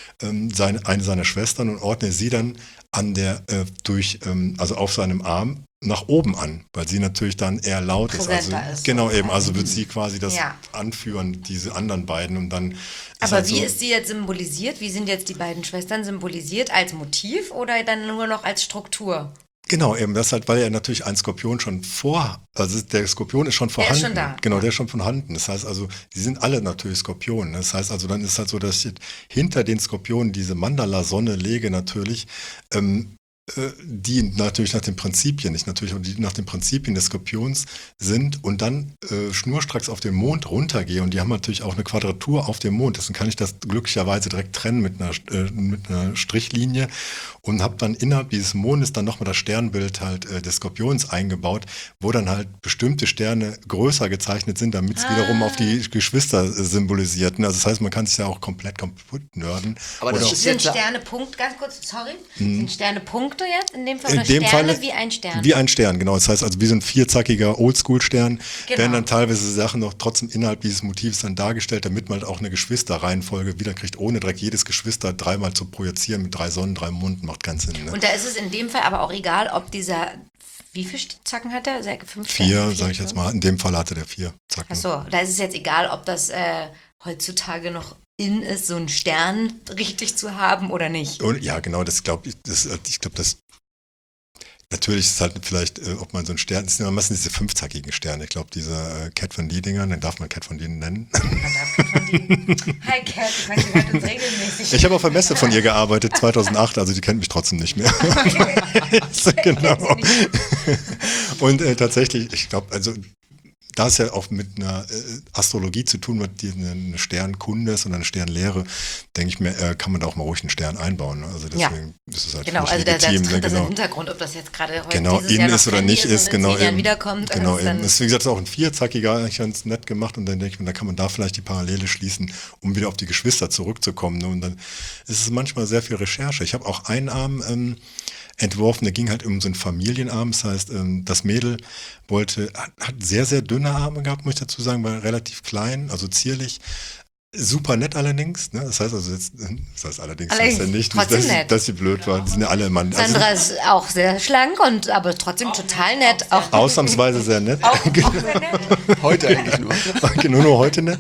eine seiner Schwestern und ordne sie dann an der also auf seinem Arm nach oben an, weil sie natürlich dann eher laut ist. Also, Präsenter ist. genau eben, also wird sie quasi das Ja. anführen, diese anderen beiden und dann. Aber halt wie so, ist sie jetzt symbolisiert? Wie sind jetzt die beiden Schwestern symbolisiert? Als Motiv oder dann nur noch als Struktur? Genau, eben das halt, weil er natürlich ein Skorpion also der Skorpion ist schon vorhanden. ist schon da. Genau, der ist schon vorhanden. Das heißt also, die sind alle natürlich Skorpionen. Das heißt also, dann ist halt so, dass ich hinter den Skorpionen diese Mandala-Sonne lege natürlich, die natürlich nach den Prinzipien, nicht natürlich, aber die nach den Prinzipien des Skorpions sind und dann schnurstracks auf den Mond runtergehe und die haben natürlich auch eine Quadratur auf dem Mond, deswegen kann ich das glücklicherweise direkt trennen mit einer Strichlinie und habe dann innerhalb dieses Mondes dann nochmal das Sternbild halt des Skorpions eingebaut, wo dann halt bestimmte Sterne größer gezeichnet sind, damit es wiederum auf die Geschwister symbolisiert. Also das heißt, man kann sich ja auch komplett kaputt nörden. Aber das Oder- ist Sind jetzt Sternepunkt, ganz kurz, sorry, sind Sternepunkte jetzt in dem Fall oder In dem Sterne Fall wie ein Stern? Wie ein Stern, genau. Das heißt also wie so ein 4-zackiger Oldschool-Stern Genau. werden dann teilweise Sachen noch trotzdem innerhalb dieses Motivs dann dargestellt, damit man halt auch eine Geschwisterreihenfolge wieder kriegt, ohne direkt jedes Geschwister 3-mal zu projizieren mit 3 Sonnen, 3 Monden, macht keinen Sinn. Ne? Und da ist es in dem Fall aber auch egal, ob dieser, wie viele Zacken hat er? 5 4, sage ich jetzt mal. In dem Fall hatte der 4 Zacken. Achso, da ist es jetzt egal, ob das heutzutage noch in ist, so einen Stern richtig zu haben oder nicht. Und, ja, genau, das glaube ich. Ich glaube, das natürlich ist es halt vielleicht, ob man so ein Stern, das sind ja meistens diese 5-zackigen Sterne. Ich glaube, diese Cat Von D-Dinger, den darf man Cat Von D nennen. Hi Cat, ich meine, sie hört uns regelmäßig. Ich habe auf der Messe von ihr gearbeitet, 2008, also die kennt mich trotzdem nicht mehr. Genau. Und tatsächlich, ich glaube, also da es ja auch mit einer Astrologie zu tun hat, die eine Sternkunde ist und eine Sternlehre, denke ich mir, kann man da auch mal ruhig einen Stern einbauen. Ne? Also deswegen ist es halt genau, also legitim. da das im Hintergrund, ob das jetzt gerade heute Genau, dieses Jahr in ist oder nicht ist, genau. in 10 Jahren wiederkommt. Genau, eben. Das ist, wie gesagt, auch ein vierzackiger, eigentlich ganz nett gemacht und dann denke ich mir, da kann man da vielleicht die Parallele schließen, um wieder auf die Geschwister zurückzukommen. Ne? Und dann ist es manchmal sehr viel Recherche. Ich habe auch einen Arm entworfen, der ging halt um so einen Familienarm, das heißt, das Mädel hat sehr, sehr dünne Arme gehabt, muss ich dazu sagen, war relativ klein, also zierlich. Super nett allerdings, ne? Das heißt also jetzt, das heißt allerdings ja nicht, dass sie blöd war. Die sind ja alle immer. Sandra ist auch sehr schlank aber trotzdem total nett. Auch ausnahmsweise sehr nett. auch sehr nett. Heute eigentlich nur. nur heute nett.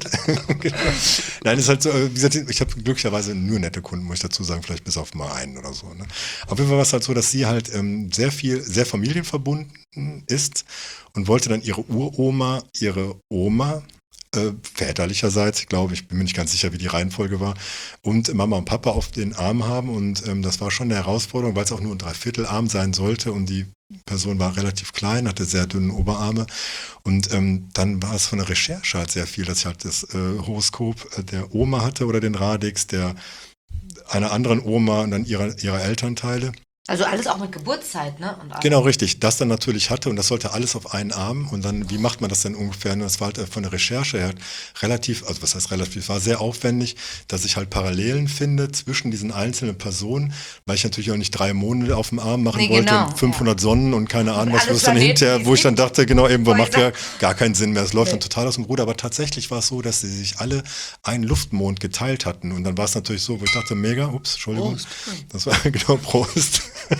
Nein, ist halt so, wie gesagt, ich habe glücklicherweise nur nette Kunden, muss ich dazu sagen, vielleicht bis auf mal einen oder so. Ne? Auf jeden Fall war es halt so, dass sie halt sehr familienverbunden ist und wollte dann ihre Uroma, ihre Oma, väterlicherseits, ich glaube, ich bin mir nicht ganz sicher, wie die Reihenfolge war, und Mama und Papa auf den Arm haben und das war schon eine Herausforderung, weil es auch nur ein Dreiviertelarm sein sollte und die Person war relativ klein, hatte sehr dünne Oberarme und dann war es von der Recherche halt sehr viel, dass ich halt das Horoskop der Oma hatte oder den Radix, einer anderen Oma und dann ihrer Elternteile. Also alles auch mit Geburtszeit, ne? Und genau, richtig. Das dann natürlich hatte und das sollte alles auf einen Arm und dann, wie macht man das denn ungefähr? Und das war halt von der Recherche her relativ, also was heißt relativ, war sehr aufwendig, dass ich halt Parallelen finde zwischen diesen einzelnen Personen, weil ich natürlich auch nicht 3 Monde auf dem Arm machen wollte, genau, 500 Sonnen und keine Ahnung, was alles dann hinterher, wo ich dann dachte, genau, eben, Voll macht ja gar keinen Sinn mehr. Es läuft dann total aus dem Ruder, aber tatsächlich war es so, dass sie sich alle einen Luftmond geteilt hatten und dann war es natürlich so, wo ich dachte, mega, Entschuldigung. Prost. Das war genau Prost.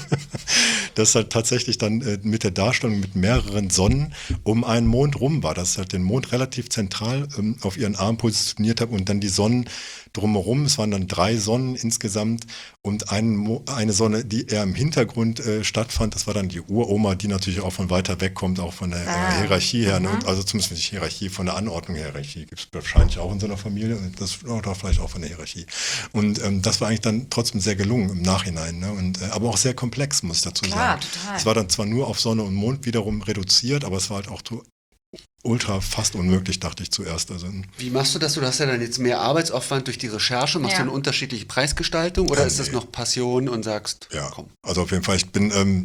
Das halt tatsächlich dann mit der Darstellung mit mehreren Sonnen um einen Mond rum war, dass halt den Mond relativ zentral auf ihren Arm positioniert habe und dann die Sonnen drumherum, es waren dann 3 Sonnen insgesamt und eine Sonne, die eher im Hintergrund stattfand, das war dann die Uroma, die natürlich auch von weiter weg kommt, auch von der Hierarchie her, ne? Also zumindest nicht Hierarchie, von der Anordnung her, Hierarchie gibt es wahrscheinlich auch in so einer Familie und das oder vielleicht auch von der Hierarchie. Und das war eigentlich dann trotzdem sehr gelungen im Nachhinein, ne? Und aber auch sehr komplex, muss ich dazu sagen. Total. Es war dann zwar nur auf Sonne und Mond wiederum reduziert, aber es war halt auch ultra fast unmöglich, dachte ich zuerst. Also, Wie machst du das? Du hast ja dann jetzt mehr Arbeitsaufwand durch die Recherche. Machst du eine unterschiedliche Preisgestaltung oder ist das noch Passion und sagst, ja, komm. Also auf jeden Fall, ich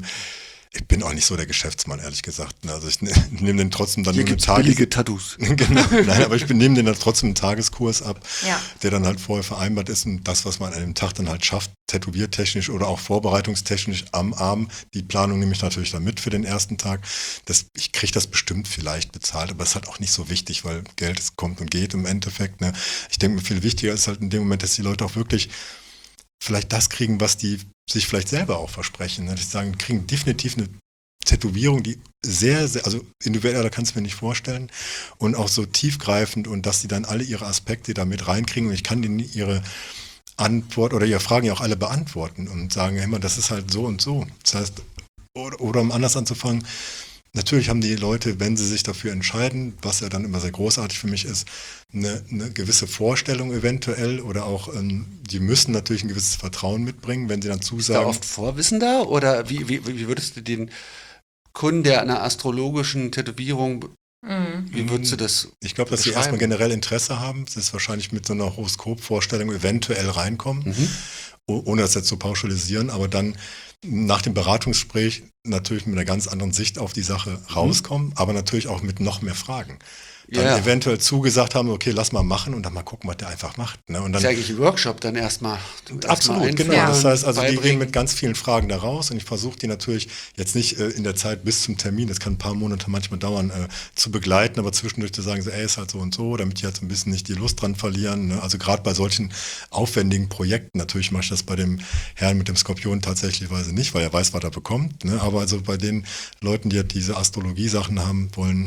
bin auch nicht so der Geschäftsmann, ehrlich gesagt. Also ich nehme den trotzdem dann Hier nur gibt's billige Tattoos. Genau, nein, aber ich nehme den dann trotzdem einen Tageskurs ab, Ja. der dann halt vorher vereinbart ist und das, was man an dem Tag dann halt schafft, tätowiertechnisch oder auch vorbereitungstechnisch am Arm. Die Planung nehme ich natürlich dann mit für den ersten Tag. Ich kriege das bestimmt vielleicht bezahlt, aber es ist halt auch nicht so wichtig, weil Geld kommt und geht im Endeffekt. Ne? Ich denke mir, viel wichtiger ist halt in dem Moment, dass die Leute auch wirklich vielleicht das kriegen, was die sich vielleicht selber auch versprechen. Ne? Dass sie sagen, die kriegen definitiv eine Tätowierung, die sehr, sehr, also individueller kannst du mir nicht vorstellen und auch so tiefgreifend und dass die dann alle ihre Aspekte da mit reinkriegen und ich kann denen ihre Antwort oder ihre Fragen ja auch alle beantworten und sagen immer, das ist halt so und so. Das heißt, oder um anders anzufangen, natürlich haben die Leute, wenn sie sich dafür entscheiden, was ja dann immer sehr großartig für mich ist, eine gewisse Vorstellung eventuell oder auch, die müssen natürlich ein gewisses Vertrauen mitbringen, wenn sie dann zusagen. Ist da oft Vorwissen da oder wie würdest du den Kunden, der einer astrologischen Tätowierung, wie würdest du das Ich glaube, dass sie erstmal generell Interesse haben, das ist wahrscheinlich mit so einer Horoskopvorstellung eventuell reinkommen, ohne das jetzt zu pauschalisieren, aber dann nach dem Beratungsgespräch natürlich mit einer ganz anderen Sicht auf die Sache rauskommen, aber natürlich auch mit noch mehr Fragen. Dann eventuell zugesagt haben, okay, lass mal machen und dann mal gucken, was der einfach macht. Ne? Und dann, ist ja eigentlich ein Workshop dann erstmal. Absolut, genau. Das heißt, also die gehen mit ganz vielen Fragen da raus und ich versuche die natürlich jetzt nicht in der Zeit bis zum Termin, das kann ein paar Monate manchmal dauern, zu begleiten, aber zwischendurch zu sagen, so, ist halt so und so, damit die halt so ein bisschen nicht die Lust dran verlieren. Ne? Also gerade bei solchen aufwendigen Projekten, natürlich mache ich das bei dem Herrn mit dem Skorpion tatsächlich nicht, weil er weiß, was er bekommt. Ne? Aber also bei den Leuten, die halt diese Astrologie-Sachen haben wollen,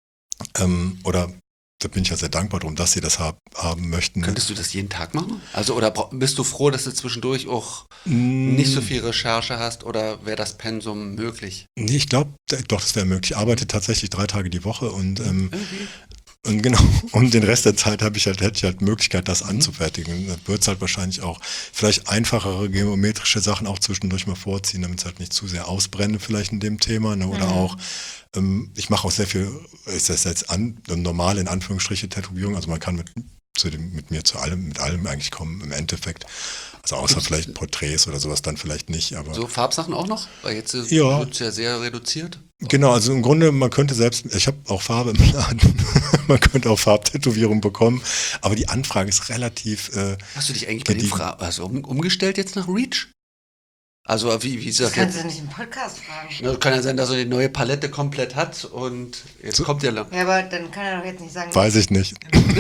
oder da bin ich ja sehr dankbar drum, dass sie das haben möchten. Könntest du das jeden Tag machen? Also oder bist du froh, dass du zwischendurch auch nicht so viel Recherche hast oder wäre das Pensum möglich? Nee, ich glaube, doch, das wäre möglich. Ich arbeite tatsächlich 3 Tage die Woche und Und genau, und den Rest der Zeit hätte ich halt Möglichkeit, das anzufertigen. Dann wird es halt wahrscheinlich auch vielleicht einfachere geometrische Sachen auch zwischendurch mal vorziehen, damit es halt nicht zu sehr ausbrenne vielleicht in dem Thema. Ne? Oder auch, ich mache auch sehr viel, ist das jetzt normale in Anführungsstriche Tätowierung, also man kann mit allem eigentlich kommen im Endeffekt. Also außer vielleicht Porträts oder sowas dann vielleicht nicht. Aber So Farbsachen auch noch? Weil jetzt Ja. wird es ja sehr reduziert. Genau, also im Grunde, man könnte selbst, ich habe auch Farbe im Laden, man könnte auch Farbtätowierung bekommen, aber die Anfrage ist relativ Hast du dich eigentlich bei den gediegen. also umgestellt jetzt nach Reach? Also wie ist Das das kannst jetzt? du nicht im Podcast fragen. Na, kann ja sein, dass er die neue Palette komplett hat und jetzt kommt der lang. Ja, aber dann kann er doch jetzt nicht sagen, Weiß ich nicht.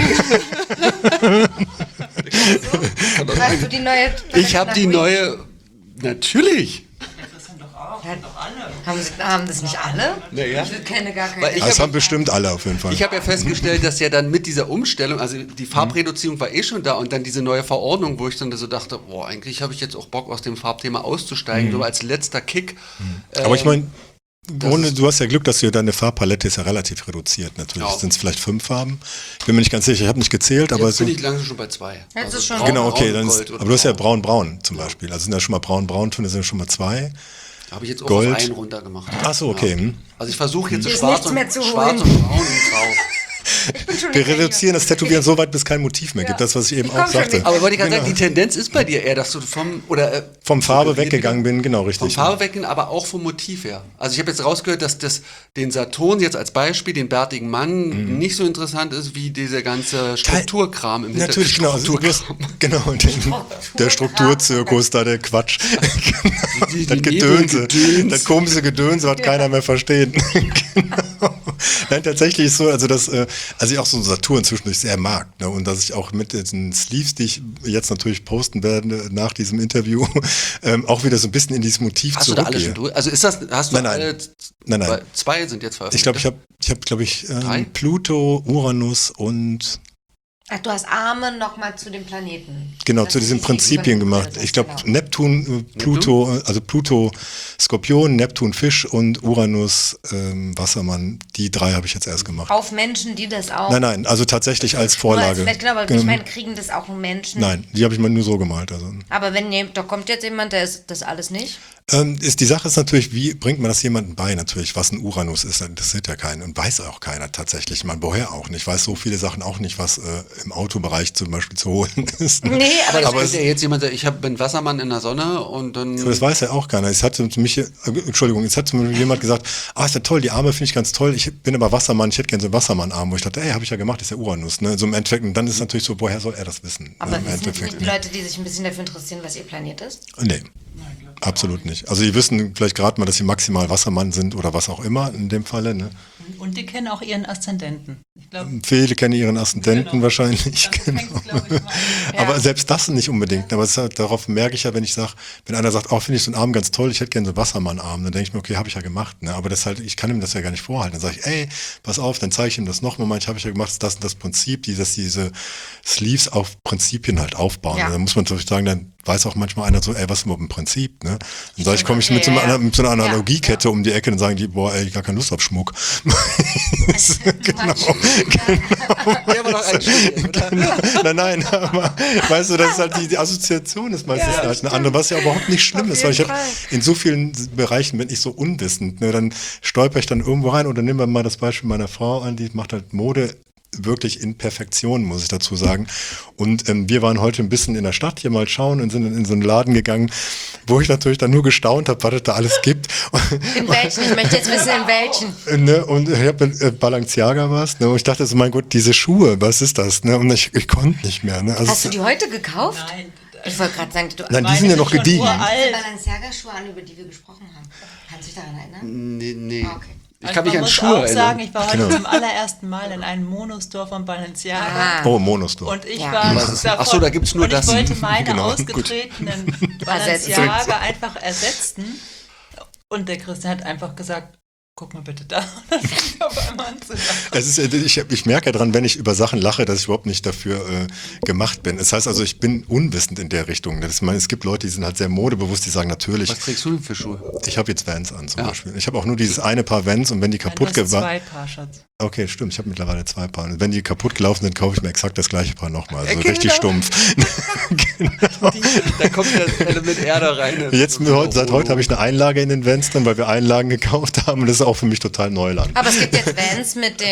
weißt du die neue... Ich habe die neue, natürlich. Haben das nicht alle? Naja. Ich kenne gar keine. Weil ich Das hab- haben bestimmt alle auf jeden Fall. Ich habe ja festgestellt, dass ja dann mit dieser Umstellung, also die Farbreduzierung war eh schon da und dann diese neue Verordnung, wo ich dann so dachte, boah, eigentlich habe ich jetzt auch Bock aus dem Farbthema auszusteigen, so als letzter Kick. Aber ich meine, ist- du hast ja Glück, dass deine Farbpalette ist ja relativ reduziert. Natürlich Ja. sind es vielleicht 5 Farben. Ich bin mir nicht ganz sicher, ich habe nicht gezählt, aber Jetzt bin so, ich langsam schon bei 2. Jetzt ist schon- braun, genau, okay, braun, dann Gold ist, und aber du hast ja braun. braun zum Beispiel. Also sind ja schon mal braun-brauntöne, sind ja schon mal 2. Habe ich jetzt auch Gold. auf einen runter gemacht. Ach so, okay. Ja. Also ich versuche jetzt so Ist schwarz nichts und, mehr zu schwarz holen. und braun und grau. Ich bin schon Wir wieder reduzieren das Tätowieren so weit, bis kein Motiv mehr gibt. Das, was ich eben Ich auch komm schon sagte. wieder. Aber wollte ich gerade sagen, die Tendenz ist bei dir eher, dass du vom Farbe weggegangen bin, genau, Vom richtig. Farbe weggehen, aber auch vom Motiv her. Also ich habe jetzt rausgehört, dass den Saturn jetzt als Beispiel, den bärtigen Mann, nicht so interessant ist wie dieser ganze Strukturkram im Natürlich, genau. Also, Strukturkram. genau, der Strukturzirkus, da der Quatsch. Die Das Gedönse, Nebelgedöns. das komische Gedönse, was keiner mehr versteht. Genau. Nein, tatsächlich ist so, also ich auch so einen Saturn zwischendurch sehr mag. Ne? Und dass ich auch mit den Sleeves, die ich jetzt natürlich posten werde nach diesem Interview, auch wieder so ein bisschen in dieses Motiv Hast du da alle zurückgehe. schon durch? Also hast du Nein, alle? Nein. Weil 2 sind jetzt veröffentlicht. Ich glaube, ich habe 3? Pluto, Uranus und Ach, du hast Arme nochmal zu den Planeten. genau, Das zu ist diesen die Prinzipien gemacht. Siebenhundert, Ich glaube, genau. Neptun, Pluto, also Pluto Skorpion, Neptun Fisch und Uranus Wassermann, die 3 habe ich jetzt erst gemacht. Auf Menschen, die das auch... Nein, also tatsächlich als Nur als Vorlage. Fläche, aber ich meine, kriegen das auch Menschen? Nein, die habe ich mal nur so gemalt. Also. Aber da kommt jetzt jemand, der ist das alles nicht? Die Sache ist natürlich, wie bringt man das jemandem bei, natürlich, was ein Uranus ist, das interessiert ja keinen und weiß auch keiner tatsächlich. Man woher auch nicht, weiß so viele Sachen auch nicht, was im Autobereich zum Beispiel zu holen ist. Ne? Nee, aber aber das ist ja jetzt jemand, ich bin Wassermann in der Sonne und dann... Aber das weiß ja auch keiner. Es hat zu mich jemand gesagt, ist ja toll, die Arme finde ich ganz toll, ich bin aber Wassermann, ich hätte gerne so einen Wassermann-Arm, wo ich dachte, habe ich ja gemacht, ist ja Uranus. Ne? So im Endeffekt, und dann ist es natürlich so, woher soll er das wissen? Aber Im wissen Endeffekt. nicht Leute, die sich ein bisschen dafür interessieren, was ihr Planet ist? Nee. Absolut nicht. Also die wissen vielleicht gerade mal, dass sie maximal Wassermann sind oder was auch immer in dem Falle. Ne? Und die kennen auch ihren Aszendenten. Ich glaube, Viele kennen ihren Aszendenten Genau. wahrscheinlich. das Genau. fängt, glaube ich, mal an. Ja. Aber selbst das nicht unbedingt. Aber es ist halt, darauf merke ich ja, wenn einer sagt, finde ich so einen Arm ganz toll, ich hätte gerne so einen Wassermann-Arm, dann denke ich mir, okay, habe ich ja gemacht. Ne? Aber das halt, ich kann ihm das ja gar nicht vorhalten. Dann sage ich, pass auf, dann zeige ich ihm das nochmal. Habe ich ja gemacht, das und das Prinzip, dass diese Sleeves auf Prinzipien halt aufbauen. Ja. Und dann muss man natürlich sagen, dann weiß auch manchmal einer so, was ist überhaupt ein Prinzip? Ne? Dann sage ich, komme ich mit so einer Analogiekette um die Ecke, dann sagen die, gar keine Lust auf Schmuck. Genau. Der war doch ein Schwede, oder? Nein, aber weißt du, das ist halt die Assoziation ist meistens halt eine andere, was ja überhaupt nicht schlimm ist, weil ich in so vielen Bereichen bin ich so unwissend, ne, dann stolper ich dann irgendwo rein oder nehmen wir mal das Beispiel meiner Frau an, die macht halt Mode wirklich in Perfektion, muss ich dazu sagen. Und wir waren heute ein bisschen in der Stadt hier mal schauen und sind in so einen Laden gegangen, wo ich natürlich dann nur gestaunt habe, was es da alles gibt. In welchen? Ich möchte jetzt wissen, in welchen. Ne, und ich habe Balenciaga was, ne, und ich dachte so, mein Gott, diese Schuhe, was ist das? Ne? Und ich konnte nicht mehr. Ne? Also Hast du die heute gekauft? Nein. Ich wollte gerade sagen, Nein, die meine sind ja noch schon gediegen. uralt. Balenciaga-Schuhe an, über die wir gesprochen haben. Kannst du dich daran erinnern? Nee. Ah, okay. Ich Also kann mich man an muss Schuhe auch erinnern. sagen, ich war heute Genau. zum allerersten Mal in einem Monostore von Balenciaga. Oh, Monostor. Und ich Ja. war Was ist- davon, ach so, da gibt's nur und das. ich wollte meine Genau, ausgetretenen Balenciaga einfach ersetzen. Und der Christian hat einfach gesagt, guck mal bitte da. Dann fängt er auf einmal an zu lachen. Ich merke ja dran, wenn ich über Sachen lache, dass ich überhaupt nicht dafür gemacht bin. Das heißt also, ich bin unwissend in der Richtung. Ich meine, es gibt Leute, die sind halt sehr modebewusst, die sagen natürlich. Was trägst du denn für Schuhe? Ich habe jetzt Vans an zum Beispiel. Ich habe auch nur dieses eine Paar Vans und wenn die kaputt Du hast waren. 2 Paar, Schatz. Okay, stimmt. Ich habe mittlerweile 2 Paar. Und wenn die kaputt gelaufen sind, kaufe ich mir exakt das gleiche Paar nochmal. Also Genau. richtig stumpf. Da kommt das Element Erde rein. Seit heute habe ich eine Einlage in den Vans drin, weil wir Einlagen gekauft haben und das ist auch für mich total Neuland. Aber es gibt jetzt Vans mit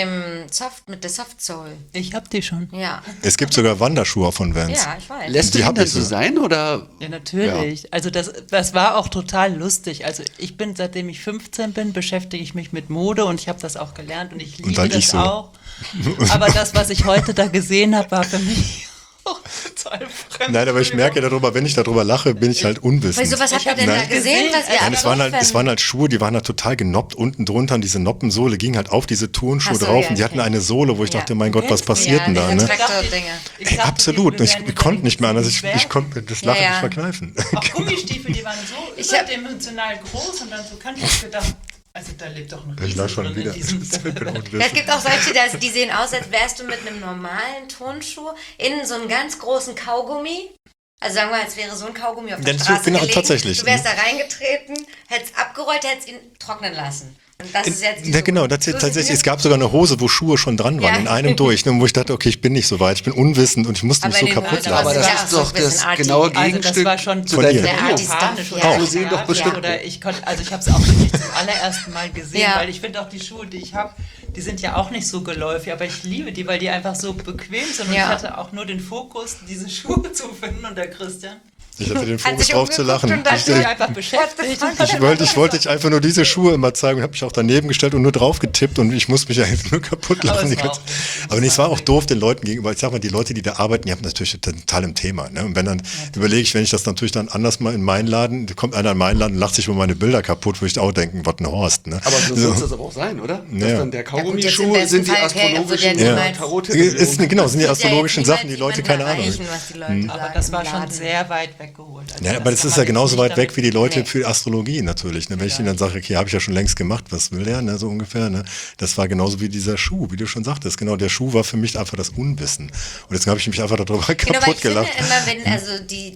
der Soft Soul. Ich hab die schon. Ja. Es gibt sogar Wanderschuhe von Vans. Ja, ich weiß. Lässt du Die ihn hab dann ich so so. sein oder? Ja, natürlich. Also das war auch total lustig. Also ich bin, seitdem ich 15 bin, beschäftige ich mich mit Mode und ich habe das auch gelernt und ich liebe dann das ich so. auch. Aber das, was ich heute da gesehen habe, war für mich auch total fremd. Nein, aber ich merke darüber, wenn ich darüber lache, bin ich halt unwissend. Wieso, was habt ihr denn da Nein. gesehen, was ihr Nein, es waren, halt, doof es waren halt Schuhe, die waren halt total genoppt unten drunter und diese Noppensohle ging halt auf diese Turnschuhe Ach so, drauf ja, und die hatten okay. eine Sohle, wo ich Ja. dachte, mein Gott, was Ja, passiert denn da? diese Ne? Traktor-Dinger. Ich Ey, dachte, absolut, wir ich werden konnte nicht mehr anders, überlegen, ich konnte das Lachen Ja, ja. nicht verkneifen. Auch Gummistiefel, die waren so Ich hab- überdimensional groß und dann so kann ich gedacht, also da lebt doch ein Ich Riese lach schon drin wieder. in diesem Es gibt auch solche, die sehen aus, als wärst du mit einem normalen Turnschuh in so einen ganz großen Kaugummi. Also sagen wir, als wäre so ein Kaugummi auf der Ja, so, Straße genau, gelegen. tatsächlich. Du wärst da reingetreten, hättest abgerollt, hättest ihn trocknen lassen. Und das ist jetzt die Ja, genau, tatsächlich. Es gab sogar eine Hose, wo Schuhe schon dran waren, Ja. in einem durch, ne, wo ich dachte, okay, ich bin nicht so weit, ich bin unwissend und ich musste mich Aber so in den kaputt Häusern lachen. Aber Das das ist ja ist auch doch so ein bisschen das arty. genaue Also das Gegenstück war schon zu Von deinem dir. Der Beruf. Arty-Stuff, oder ja. So sehen doch bestimmt. Oder ich konnte, also ich habe es auch wirklich zum allerersten Mal gesehen, Ja. weil ich finde auch die Schuhe, die ich habe, die sind ja auch nicht so geläufig, aber ich liebe die, weil die einfach so bequem sind und Ja. ich hatte auch nur den Fokus, diese Schuhe zu finden und der Christian Ich hatte den Hat Fokus sich drauf zu umgeguckt lachen. und dachte, Ich, hat mich einfach beschäftigt. ich wollte dich einfach nur diese Schuhe immer zeigen und habe mich auch daneben gestellt und nur drauf getippt und ich musste mich ja jetzt nur kaputt Aber lachen. es war auch Aber nee, es war auch doof den Leuten gegenüber. Ich sag mal, die Leute, die da arbeiten, die haben natürlich total im Thema. Ne? Und wenn dann überlege ich, wenn ich das natürlich dann anders mal in meinen Laden, da kommt einer in meinen Laden und lacht sich über meine Bilder kaputt, würde ich auch denken, was ein Horst. Ne? Aber so soll es das aber auch sein, oder? Dass Ja. dann der Ja, gut, Kaugummischuh jetzt im sind die besten Fall, okay, wird ja astrologischen niemals- Tarot-Tätowierungen. Genau, sind die Wird ja astrologischen jetzt Sachen, die niemals Leute keine jemanden Ahnung. erreichen, was die Leute Aber sagen das war im schon Laden. sehr weit weggeholt. Also Ja, aber das kann ist man ja genauso jetzt weit nicht weg wie die Leute Nee. für Astrologie natürlich. Ne? Wenn ich ihnen dann sage, okay, habe ich ja schon längst gemacht, was will der, ne? So ungefähr. Ne? Das war genauso wie dieser Schuh, wie du schon sagtest. Genau, der Schuh war für mich einfach das Unwissen. Und deswegen habe ich mich einfach darüber Genau, aber kaputt ich finde gelacht. immer, wenn, also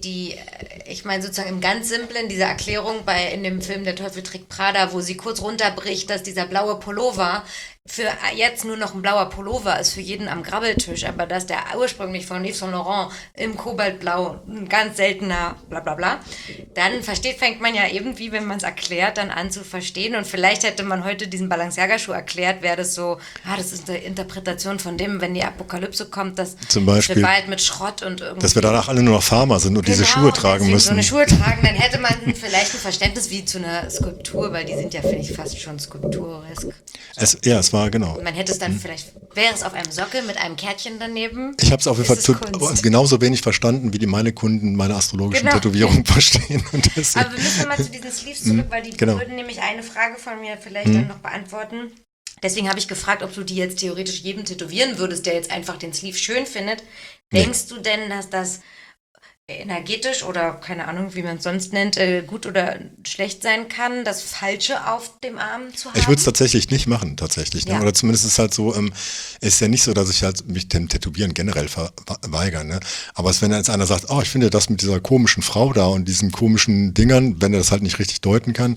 ich meine sozusagen im ganz Simplen, diese Erklärung in dem Film Der Teufel trägt Prada, wo sie kurz runterbricht, dass dieser blaue Pullover für jetzt nur noch ein blauer Pullover ist für jeden am Grabbeltisch, aber dass der ursprünglich von Yves Saint Laurent im Kobaltblau ein ganz seltener bla bla bla, dann fängt man ja irgendwie, wenn man es erklärt, dann an zu verstehen und vielleicht hätte man heute diesen Balenciaga-Schuh erklärt, wäre das so, das ist eine Interpretation von dem, wenn die Apokalypse kommt, dass Zum Beispiel. der Wald mit Schrott und irgendwie... Dass wir danach alle nur noch Farmer sind und diese Schuhe tragen deswegen so müssen. eine Schuhe tragen, dann hätte man vielleicht ein Verständnis wie zu einer Skulptur, weil die sind ja, finde ich, fast schon skulpturesk. Es war genau. Man hätte es dann vielleicht, wäre es auf einem Sockel mit einem Kärtchen daneben. Ich habe es auf jeden Ist es Fall Kunst? genauso wenig verstanden, wie die meine Kunden meine astrologischen Genau. Tätowierungen verstehen. Und deswegen, Aber wir müssen mal zu diesen Sleeves zurück, weil die genau. würden nämlich eine Frage von mir vielleicht dann noch beantworten. Deswegen habe ich gefragt, ob du die jetzt theoretisch jedem tätowieren würdest, der jetzt einfach den Sleeve schön findet. Denkst du denn, dass das energetisch oder keine Ahnung, wie man es sonst nennt, gut oder schlecht sein kann, das Falsche auf dem Arm zu haben? ich würde es tatsächlich nicht machen, tatsächlich. Ne? Ja. Oder zumindest ist es halt so, es ist ja nicht so, dass ich halt mich dem Tätowieren generell verweigere. Ne? Aber wenn jetzt einer sagt, ich finde das mit dieser komischen Frau da und diesen komischen Dingern, wenn er das halt nicht richtig deuten kann,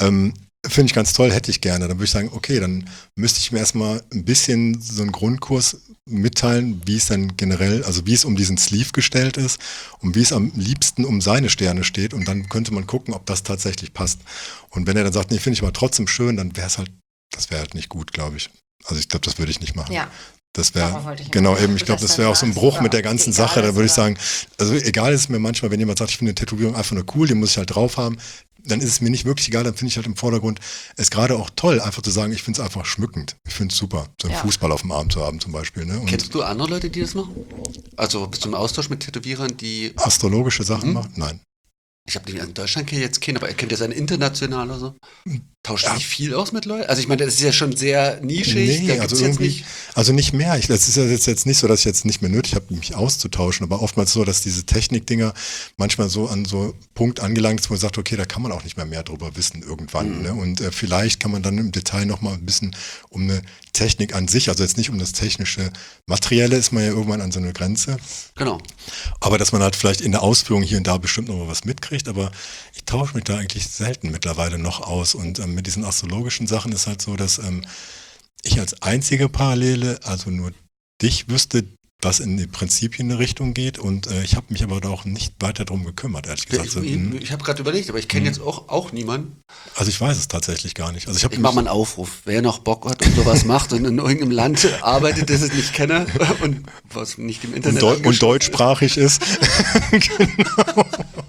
finde ich ganz toll, hätte ich gerne. Dann würde ich sagen, okay, dann müsste ich mir erstmal ein bisschen so einen Grundkurs mitteilen, wie es dann generell, also wie es um diesen Sleeve gestellt ist und wie es am liebsten um seine Sterne steht und dann könnte man gucken, ob das tatsächlich passt. Und wenn er dann sagt, nee, finde ich aber trotzdem schön, dann wäre es halt, das wäre halt nicht gut, glaube ich. Also ich glaube, das würde ich nicht machen. Ja. Das Darauf wäre, wollte ich genau, hinaus. eben, ich Gut, glaube, dass das du wäre auch das so ein sagst, Bruch oder mit der ganzen egal Sache. Da ist, würde ich oder? sagen, also egal ist mir manchmal, wenn jemand sagt, ich finde eine Tätowierung einfach nur cool, die muss ich halt drauf haben, dann ist es mir nicht wirklich egal, dann finde ich halt im Vordergrund es gerade auch toll, einfach zu sagen, ich finde es einfach schmückend. Ich finde es super, so einen Ja. Fußball auf dem Arm zu haben zum Beispiel. Ne? Und Kennst du andere Leute, die das machen? Also bist du im Austausch mit Tätowierern, die... astrologische Sachen machen? Nein. Ich habe nicht in Deutschland kenne ich jetzt keinen, aber er kennt ja seinen international oder so. Tauscht du nicht viel aus mit Leuten? Also ich meine, das ist ja schon sehr nischig. Nee, da also gibt's jetzt nicht. also nicht mehr. Das ist ja jetzt nicht so, dass ich jetzt nicht mehr nötig habe, mich auszutauschen, aber oftmals so, dass diese Technikdinger manchmal so an so Punkt angelangt ist, wo man sagt, okay, da kann man auch nicht mehr drüber wissen irgendwann. Ne? Und vielleicht kann man dann im Detail nochmal ein bisschen um eine Technik an sich, also jetzt nicht um das technische Materielle, ist man ja irgendwann an so eine Grenze. Genau. Aber dass man halt vielleicht in der Ausführung hier und da bestimmt noch mal was mitkriegt, aber ich tausche mich da eigentlich selten mittlerweile noch aus. Und mit diesen astrologischen Sachen ist halt so, dass ich als einzige Parallele, also nur dich wüsste, was in die Prinzipien in eine Richtung geht. Und ich habe mich aber da auch nicht weiter drum gekümmert, ehrlich gesagt. Ich habe gerade überlegt, aber ich kenne jetzt auch niemanden. Also ich weiß es tatsächlich gar nicht. Also Ich mache mal einen Aufruf. Wer noch Bock hat und sowas macht und in irgendeinem Land arbeitet, das ich nicht kenne und was nicht im Internet und deutschsprachig ist. Genau.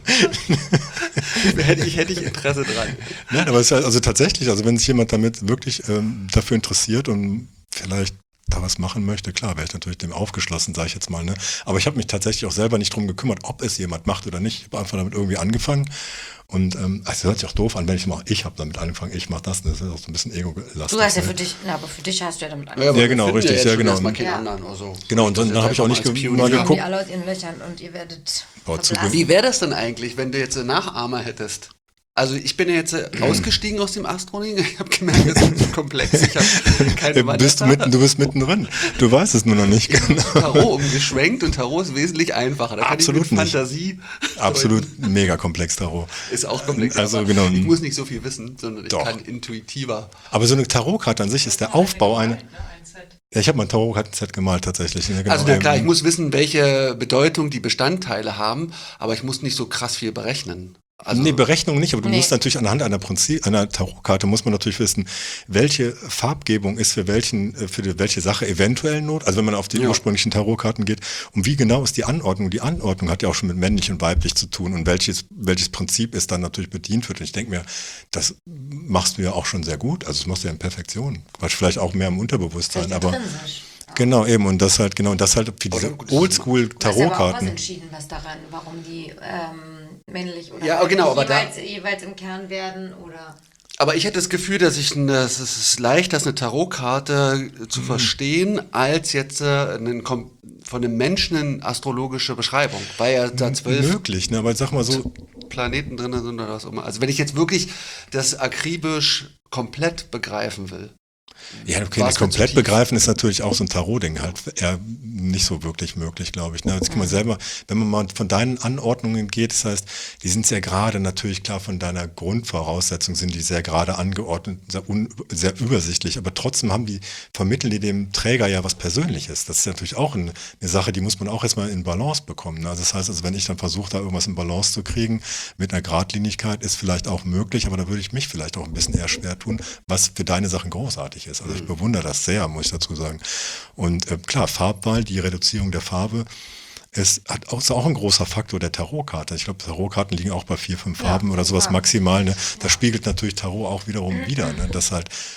hätte ich Interesse dran. Nein, aber es ist halt, also tatsächlich, also wenn sich jemand damit wirklich dafür interessiert und vielleicht da was machen möchte, klar, wäre ich natürlich dem aufgeschlossen, sage ich jetzt mal. Ne? Aber ich habe mich tatsächlich auch selber nicht drum gekümmert, ob es jemand macht oder nicht. Ich habe einfach damit irgendwie angefangen. Und das hört sich auch doof an, wenn ich habe damit angefangen, ich mache das. Das ist auch so ein bisschen ego-lastig. Du hast ja für dich, aber für dich hast du ja damit angefangen. Ja, genau, richtig, ja, genau. Mal keinen anderen, also. Genau, und dann habe ich auch nicht mal Dann geguckt. die alle aus ihren Löchern und ihr werdet Boah, verblasen. Wie wäre das denn eigentlich, wenn du jetzt einen Nachahmer hättest? Also ich bin ja jetzt ausgestiegen aus dem Astronomie. Ich habe gemerkt, das ist so komplex. Ich habe keine Du bist mittendrin. Du weißt es nur noch nicht. Genau. Tarot umgeschwenkt und Tarot ist wesentlich einfacher. Da Absolut kann ich nicht. mit Fantasie. Absolut mega komplex, Tarot. Ist auch komplex. Also, aber genau. Ich muss nicht so viel wissen, sondern ich Doch. kann intuitiver. Aber so eine Tarotkarte an sich ist der Aufbau eine. Ja, ich habe mal ein Tarotkarten-Set gemalt tatsächlich. Ja, genau. Also na klar, ich muss wissen, welche Bedeutung die Bestandteile haben, aber ich muss nicht so krass viel berechnen. Also, nee, Berechnung nicht, aber du Nee. musst natürlich anhand einer Tarotkarte muss man natürlich wissen, welche Farbgebung ist für welche Sache eventuell not, also wenn man auf die ursprünglichen Tarotkarten geht, und wie genau ist die Anordnung? Die Anordnung hat ja auch schon mit männlich und weiblich zu tun und welches Prinzip ist dann natürlich bedient wird. Und ich denke mir, das machst du ja auch schon sehr gut, also das machst du ja in Perfektion. Quatsch, vielleicht auch mehr im Unterbewusstsein, aber Intrinsisch. genau eben, und das halt für diese Oldschool Du hast aber auch was Tarotkarten. entschieden, was daran, warum die männlich oder Ja, genau, aber jeweils im Kern werden oder... aber ich hätte das Gefühl, dass es ist leichter ist, eine Tarotkarte zu verstehen, als jetzt von einem Menschen eine astrologische Beschreibung, weil ja da 12 Möglich, ne? Aber sag mal so, Planeten drin sind oder was auch immer. Also wenn ich jetzt wirklich das akribisch komplett begreifen will. ja, okay, War's das mir komplett zu tief? begreifen ist natürlich auch so ein Tarot-Ding halt eher nicht so wirklich möglich, glaube ich. Ne? Jetzt kann man selber, wenn man mal von deinen Anordnungen geht, das heißt, die sind sehr gerade natürlich klar von deiner Grundvoraussetzung sind die sehr gerade angeordnet, sehr übersichtlich, aber trotzdem vermitteln die dem Träger ja was Persönliches. Das ist natürlich auch eine Sache, die muss man auch erstmal in Balance bekommen. Ne? Also das heißt, also wenn ich dann versuche, da irgendwas in Balance zu kriegen, mit einer Geradlinigkeit, ist vielleicht auch möglich, aber da würde ich mich vielleicht auch ein bisschen eher schwer tun, was für deine Sachen großartig ist. Also ich bewundere das sehr, muss ich dazu sagen. Und klar, Farbwahl, die Reduzierung der Farbe, ist auch ein großer Faktor der Tarotkarte. Ich glaube, Tarotkarten liegen auch bei 4, 5 Farben oder sowas maximal. Ne? Das spiegelt natürlich Tarot auch wiederum wider. Ne? Das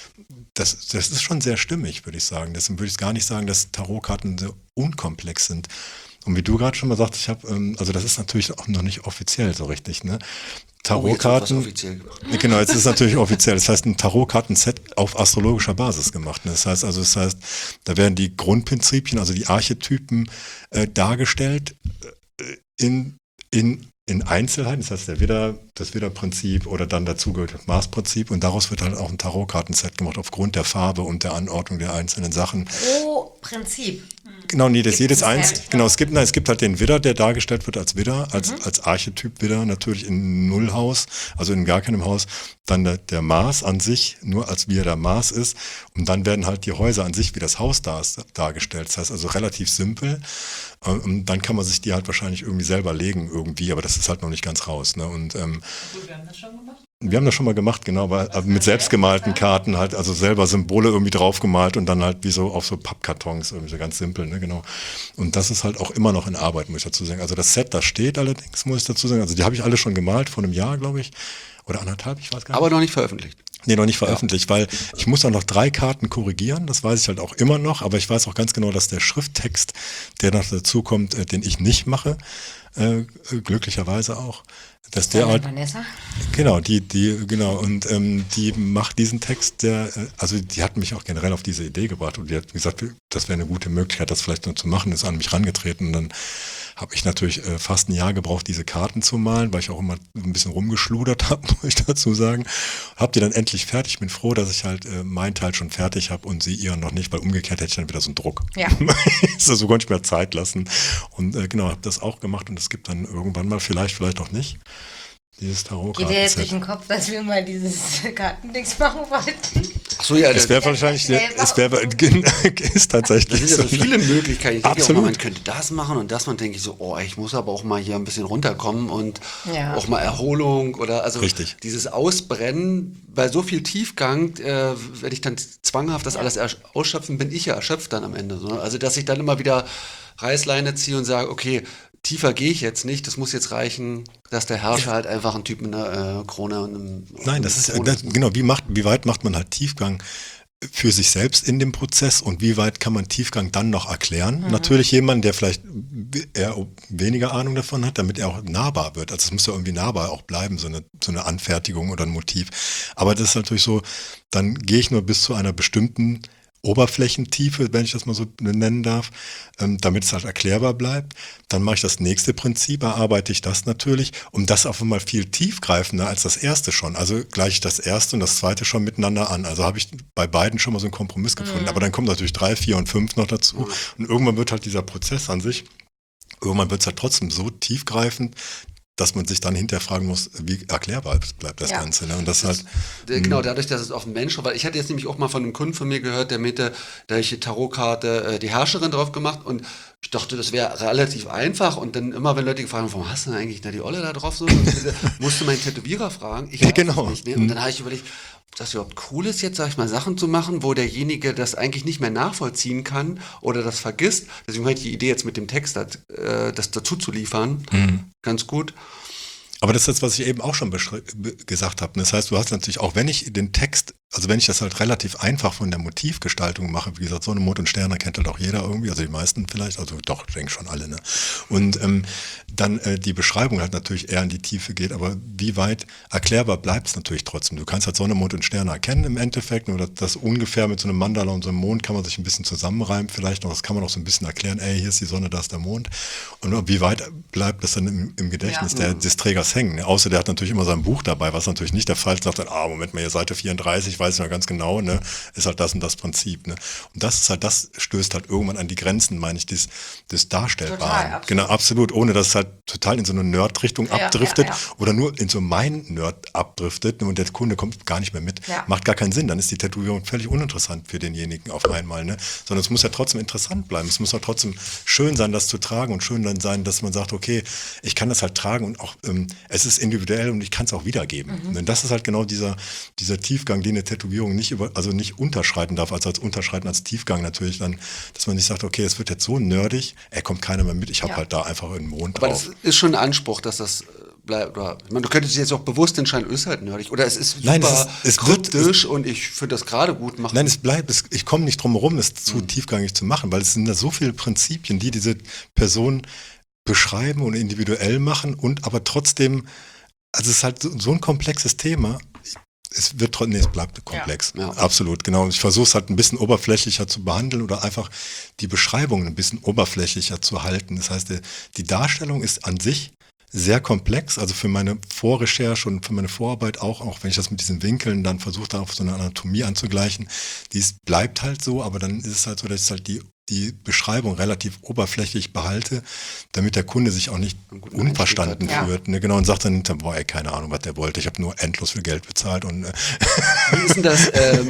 ist schon sehr stimmig, würde ich sagen. Deswegen würde ich gar nicht sagen, dass Tarotkarten so unkomplex sind. Und wie du gerade schon mal sagst, also das ist natürlich auch noch nicht offiziell so richtig, ne? Tarotkarten. Offiziell. Genau, jetzt ist es natürlich offiziell. Das heißt, ein Tarotkarten-Set auf astrologischer Basis gemacht. Ne? Das heißt, da werden die Grundprinzipien, also die Archetypen dargestellt in Einzelheiten. Das heißt, das Widder-Prinzip oder dann dazu gehört das Mars-Prinzip und daraus wird halt auch ein Tarotkarten-Set gemacht aufgrund der Farbe und der Anordnung der einzelnen Sachen. Pro Prinzip. Genau, nee, das Gibt jedes es eins. Set? Genau, es gibt halt den Widder, der dargestellt wird als Widder, als Archetyp Widder, natürlich in Nullhaus, also in gar keinem Haus. Dann der Mars an sich, nur als wie er der Mars ist. Und dann werden halt die Häuser an sich wie das Haus dargestellt. Das heißt also relativ simpel. Und dann kann man sich die halt wahrscheinlich irgendwie selber legen irgendwie, aber das ist halt noch nicht ganz raus. Ne? Und Gut, wir haben das schon gemacht. wir haben das schon mal gemacht, genau, aber mit selbstgemalten Karten halt, also selber Symbole irgendwie draufgemalt und dann halt wie so auf so Pappkartons, irgendwie so ganz simpel, ne, genau. Und das ist halt auch immer noch in Arbeit, muss ich dazu sagen. Also das Set, das steht allerdings, muss ich dazu sagen. Also die habe ich alle schon gemalt, vor einem Jahr, glaube ich, oder 1,5, ich weiß gar nicht. Aber noch nicht veröffentlicht. Nee, noch nicht veröffentlicht, weil ich muss auch noch 3 Karten korrigieren, das weiß ich halt auch immer noch, aber ich weiß auch ganz genau, dass der Schrifttext, der noch dazu kommt, den ich nicht mache, glücklicherweise auch, Dass der halt, Vanessa? genau, genau, und die macht diesen Text, also die hat mich auch generell auf diese Idee gebracht und die hat gesagt, das wäre eine gute Möglichkeit, das vielleicht noch zu machen, ist an mich rangetreten und dann habe ich natürlich fast ein Jahr gebraucht, diese Karten zu malen, weil ich auch immer ein bisschen rumgeschludert habe, muss ich dazu sagen. Habe die dann endlich fertig. Ich bin froh, dass ich halt meinen Teil schon fertig habe und sie ihren noch nicht, weil umgekehrt hätte ich dann wieder so einen Druck. Ja. So konnte ich mir Zeit lassen. Und genau, habe das auch gemacht und es gibt dann irgendwann mal, vielleicht noch nicht, dieses Tarot-Karten. Geht dir jetzt durch den Kopf, dass wir mal dieses Kartendings machen wollten? Achso, ja, Es wäre wahrscheinlich, ist tatsächlich das sind ja so viele Möglichkeiten. Ich denke auch Absolut. mal, man könnte das machen und das, man denke ich so, oh, ich muss aber auch mal hier ein bisschen runterkommen und auch mal Erholung oder also Richtig. dieses Ausbrennen bei so viel Tiefgang, wenn ich dann zwanghaft das alles ausschöpfen, bin ich ja erschöpft dann am Ende. So. Also dass ich dann immer wieder Reißleine ziehe und sage, okay, tiefer gehe ich jetzt nicht, das muss jetzt reichen, dass der Herrscher halt einfach ein Typ mit einer Krone und einem Nein, das ist genau, wie weit macht man halt Tiefgang für sich selbst in dem Prozess und wie weit kann man Tiefgang dann noch erklären? Natürlich jemand, der vielleicht eher weniger Ahnung davon hat, damit er auch nahbar wird. Also es muss ja irgendwie nahbar auch bleiben, so eine Anfertigung oder ein Motiv. Aber das ist natürlich so, dann gehe ich nur bis zu einer bestimmten Oberflächentiefe, wenn ich das mal so nennen darf, damit es halt erklärbar bleibt. Dann mache ich das nächste Prinzip, erarbeite ich das natürlich, das auf einmal viel tiefgreifender als das erste schon. Also gleiche ich das erste und das zweite schon miteinander an. Also habe ich bei beiden schon mal so einen Kompromiss gefunden. Aber dann kommen natürlich 3, 4 und 5 noch dazu. Und irgendwann wird halt dieser Prozess an sich, irgendwann wird es halt trotzdem so tiefgreifend, dass man sich dann hinterher fragen muss, wie erklärbar bleibt das Ganze. Ne? Und das halt, genau, dadurch, dass es auf den Menschen, weil ich hatte jetzt nämlich auch mal von einem Kunden von mir gehört, der meinte, da ich die Tarotkarte die Herrscherin drauf gemacht und ich dachte, das wäre relativ einfach und dann immer, wenn Leute gefragt haben, warum hast du denn eigentlich da die Olle da drauf? So, musste meinen Tätowierer fragen. Ich weiß genau. es nicht, ne? Und dann habe ich überlegt, ob das überhaupt cool ist, jetzt, sag ich mal, Sachen zu machen, wo derjenige das eigentlich nicht mehr nachvollziehen kann oder das vergisst. Deswegen habe ich die Idee jetzt mit dem Text, das dazu zu liefern, ganz gut. Aber das ist das, was ich eben auch schon gesagt habe. Das heißt, du hast natürlich auch, wenn ich den Text, also wenn ich das halt relativ einfach von der Motivgestaltung mache, wie gesagt, Sonne, Mond und Sterne kennt halt auch jeder irgendwie, also die meisten vielleicht, also doch, ich denke schon alle, ne? Und dann die Beschreibung halt natürlich eher in die Tiefe geht, aber wie weit erklärbar bleibt es natürlich trotzdem. Du kannst halt Sonne, Mond und Sterne erkennen im Endeffekt, nur das ungefähr mit so einem Mandala und so einem Mond kann man sich ein bisschen zusammenreimen vielleicht noch, das kann man auch so ein bisschen erklären, hier ist die Sonne, da ist der Mond. Und wie weit bleibt das dann im Gedächtnis des Trägers hängen? Ne? Außer der hat natürlich immer sein Buch dabei, was natürlich nicht der Fall ist, sagt dann, Moment mal, hier Seite 34, weiß ich noch ganz genau, ne? Ist halt das und das Prinzip. Ne? Und das ist halt, das stößt halt irgendwann an die Grenzen, meine ich, des Darstellbaren. Total, absolut. Genau, absolut, ohne dass es halt total in so eine Nerd-Richtung abdriftet oder nur in so mein Nerd abdriftet und der Kunde kommt gar nicht mehr mit. Ja. Macht gar keinen Sinn, dann ist die Tätowierung völlig uninteressant für denjenigen auf einmal. Ne? Sondern es muss ja trotzdem interessant bleiben. Es muss ja trotzdem schön sein, das zu tragen und schön dann sein, dass man sagt, okay, ich kann das halt tragen und auch, es ist individuell und ich kann es auch wiedergeben. Und das ist halt genau dieser Tiefgang, den eine Tätowierung nicht unterschreiten darf, also als unterschreiten als Tiefgang natürlich dann, dass man nicht sagt, okay, es wird jetzt so nerdig, kommt keiner mehr mit, ich habe halt da einfach einen Mond Aber drauf. das ist schon ein Anspruch, dass das bleibt. Oder, ich meine, du könntest jetzt auch bewusst entscheiden, ist halt nerdig. Oder es ist super Nein, es kryptisch und ich finde das gerade gut machen. Nein, ich komme nicht drum herum, es zu tiefgängig zu machen, weil es sind da so viele Prinzipien, die diese Person beschreiben und individuell machen und aber trotzdem, also es ist halt so ein komplexes Thema. Es bleibt komplex. Ja. Absolut, genau. Ich versuche es halt ein bisschen oberflächlicher zu behandeln oder einfach die Beschreibungen ein bisschen oberflächlicher zu halten. Das heißt, die Darstellung ist an sich sehr komplex, also für meine Vorrecherche und für meine Vorarbeit auch wenn ich das mit diesen Winkeln dann versuche, da auf so eine Anatomie anzugleichen, bleibt halt so, aber dann ist es halt so, dass ich halt die Beschreibung relativ oberflächlich behalte, damit der Kunde sich auch nicht unverstanden fühlt. Ne? Genau, und sagt dann hinterher, keine Ahnung, was der wollte, ich habe nur endlos viel Geld bezahlt. Und Wie ist denn das?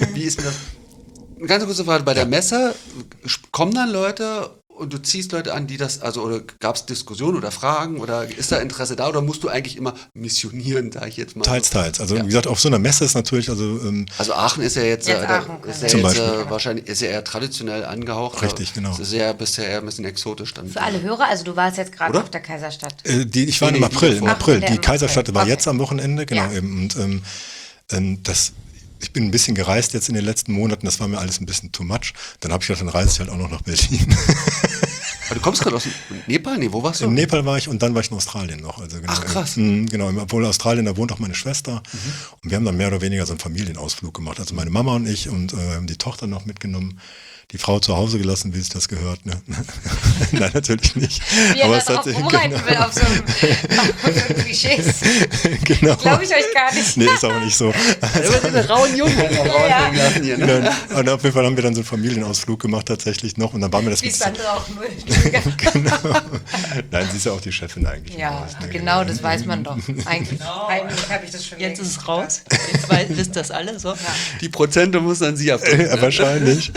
Eine ganz kurze Frage, bei der Messe kommen dann Leute und du ziehst Leute an, die das, also oder gab es Diskussionen oder Fragen oder ist da Interesse da oder musst du eigentlich immer missionieren, sage ich jetzt mal? Teils. Also wie gesagt, auf so einer Messe ist natürlich, also Aachen ist ja jetzt, Zum Beispiel. wahrscheinlich ist ja eher traditionell angehaucht. Richtig, genau. Das ist ja bisher eher ein bisschen exotisch dann. Für alle Hörer, also du warst jetzt gerade auf der Kaiserstadt. Ich war im April. Die Kaiserstadt war jetzt am Wochenende, genau eben. Und ich bin ein bisschen gereist jetzt in den letzten Monaten, das war mir alles ein bisschen too much. Dann habe ich gedacht, dann reise ich halt auch noch nach Berlin. Du kommst gerade aus Nepal? Nee, wo warst du? In Nepal war ich und dann war ich in Australien noch. Also genau, Ach, krass. Genau, obwohl Australien, da wohnt auch meine Schwester. Und wir haben dann mehr oder weniger so einen Familienausflug gemacht. Also meine Mama und ich und haben die Tochter noch mitgenommen. Die Frau zu Hause gelassen, wie sich das gehört. Ne? Nein, natürlich nicht. Wie er Aber da es drauf hat rumreiten will auf so einem Klischees. genau. Glaube ich euch gar nicht. Nee, ist aber nicht so. Wir sind eine rauen Jungen raushängen lassen hier, ne? Genau. Und auf jeden Fall haben wir dann so einen Familienausflug gemacht tatsächlich noch und dann waren wir das Wie mit Sandra auch null. genau. Nein, sie ist ja auch die Chefin eigentlich. im Ja, Haus, ne? genau, das weiß man doch. Eigentlich habe ich das schon Jetzt ist längst es raus. Jetzt wisst das alle so. Die Prozente muss dann sie abdrücken. Ja, wahrscheinlich.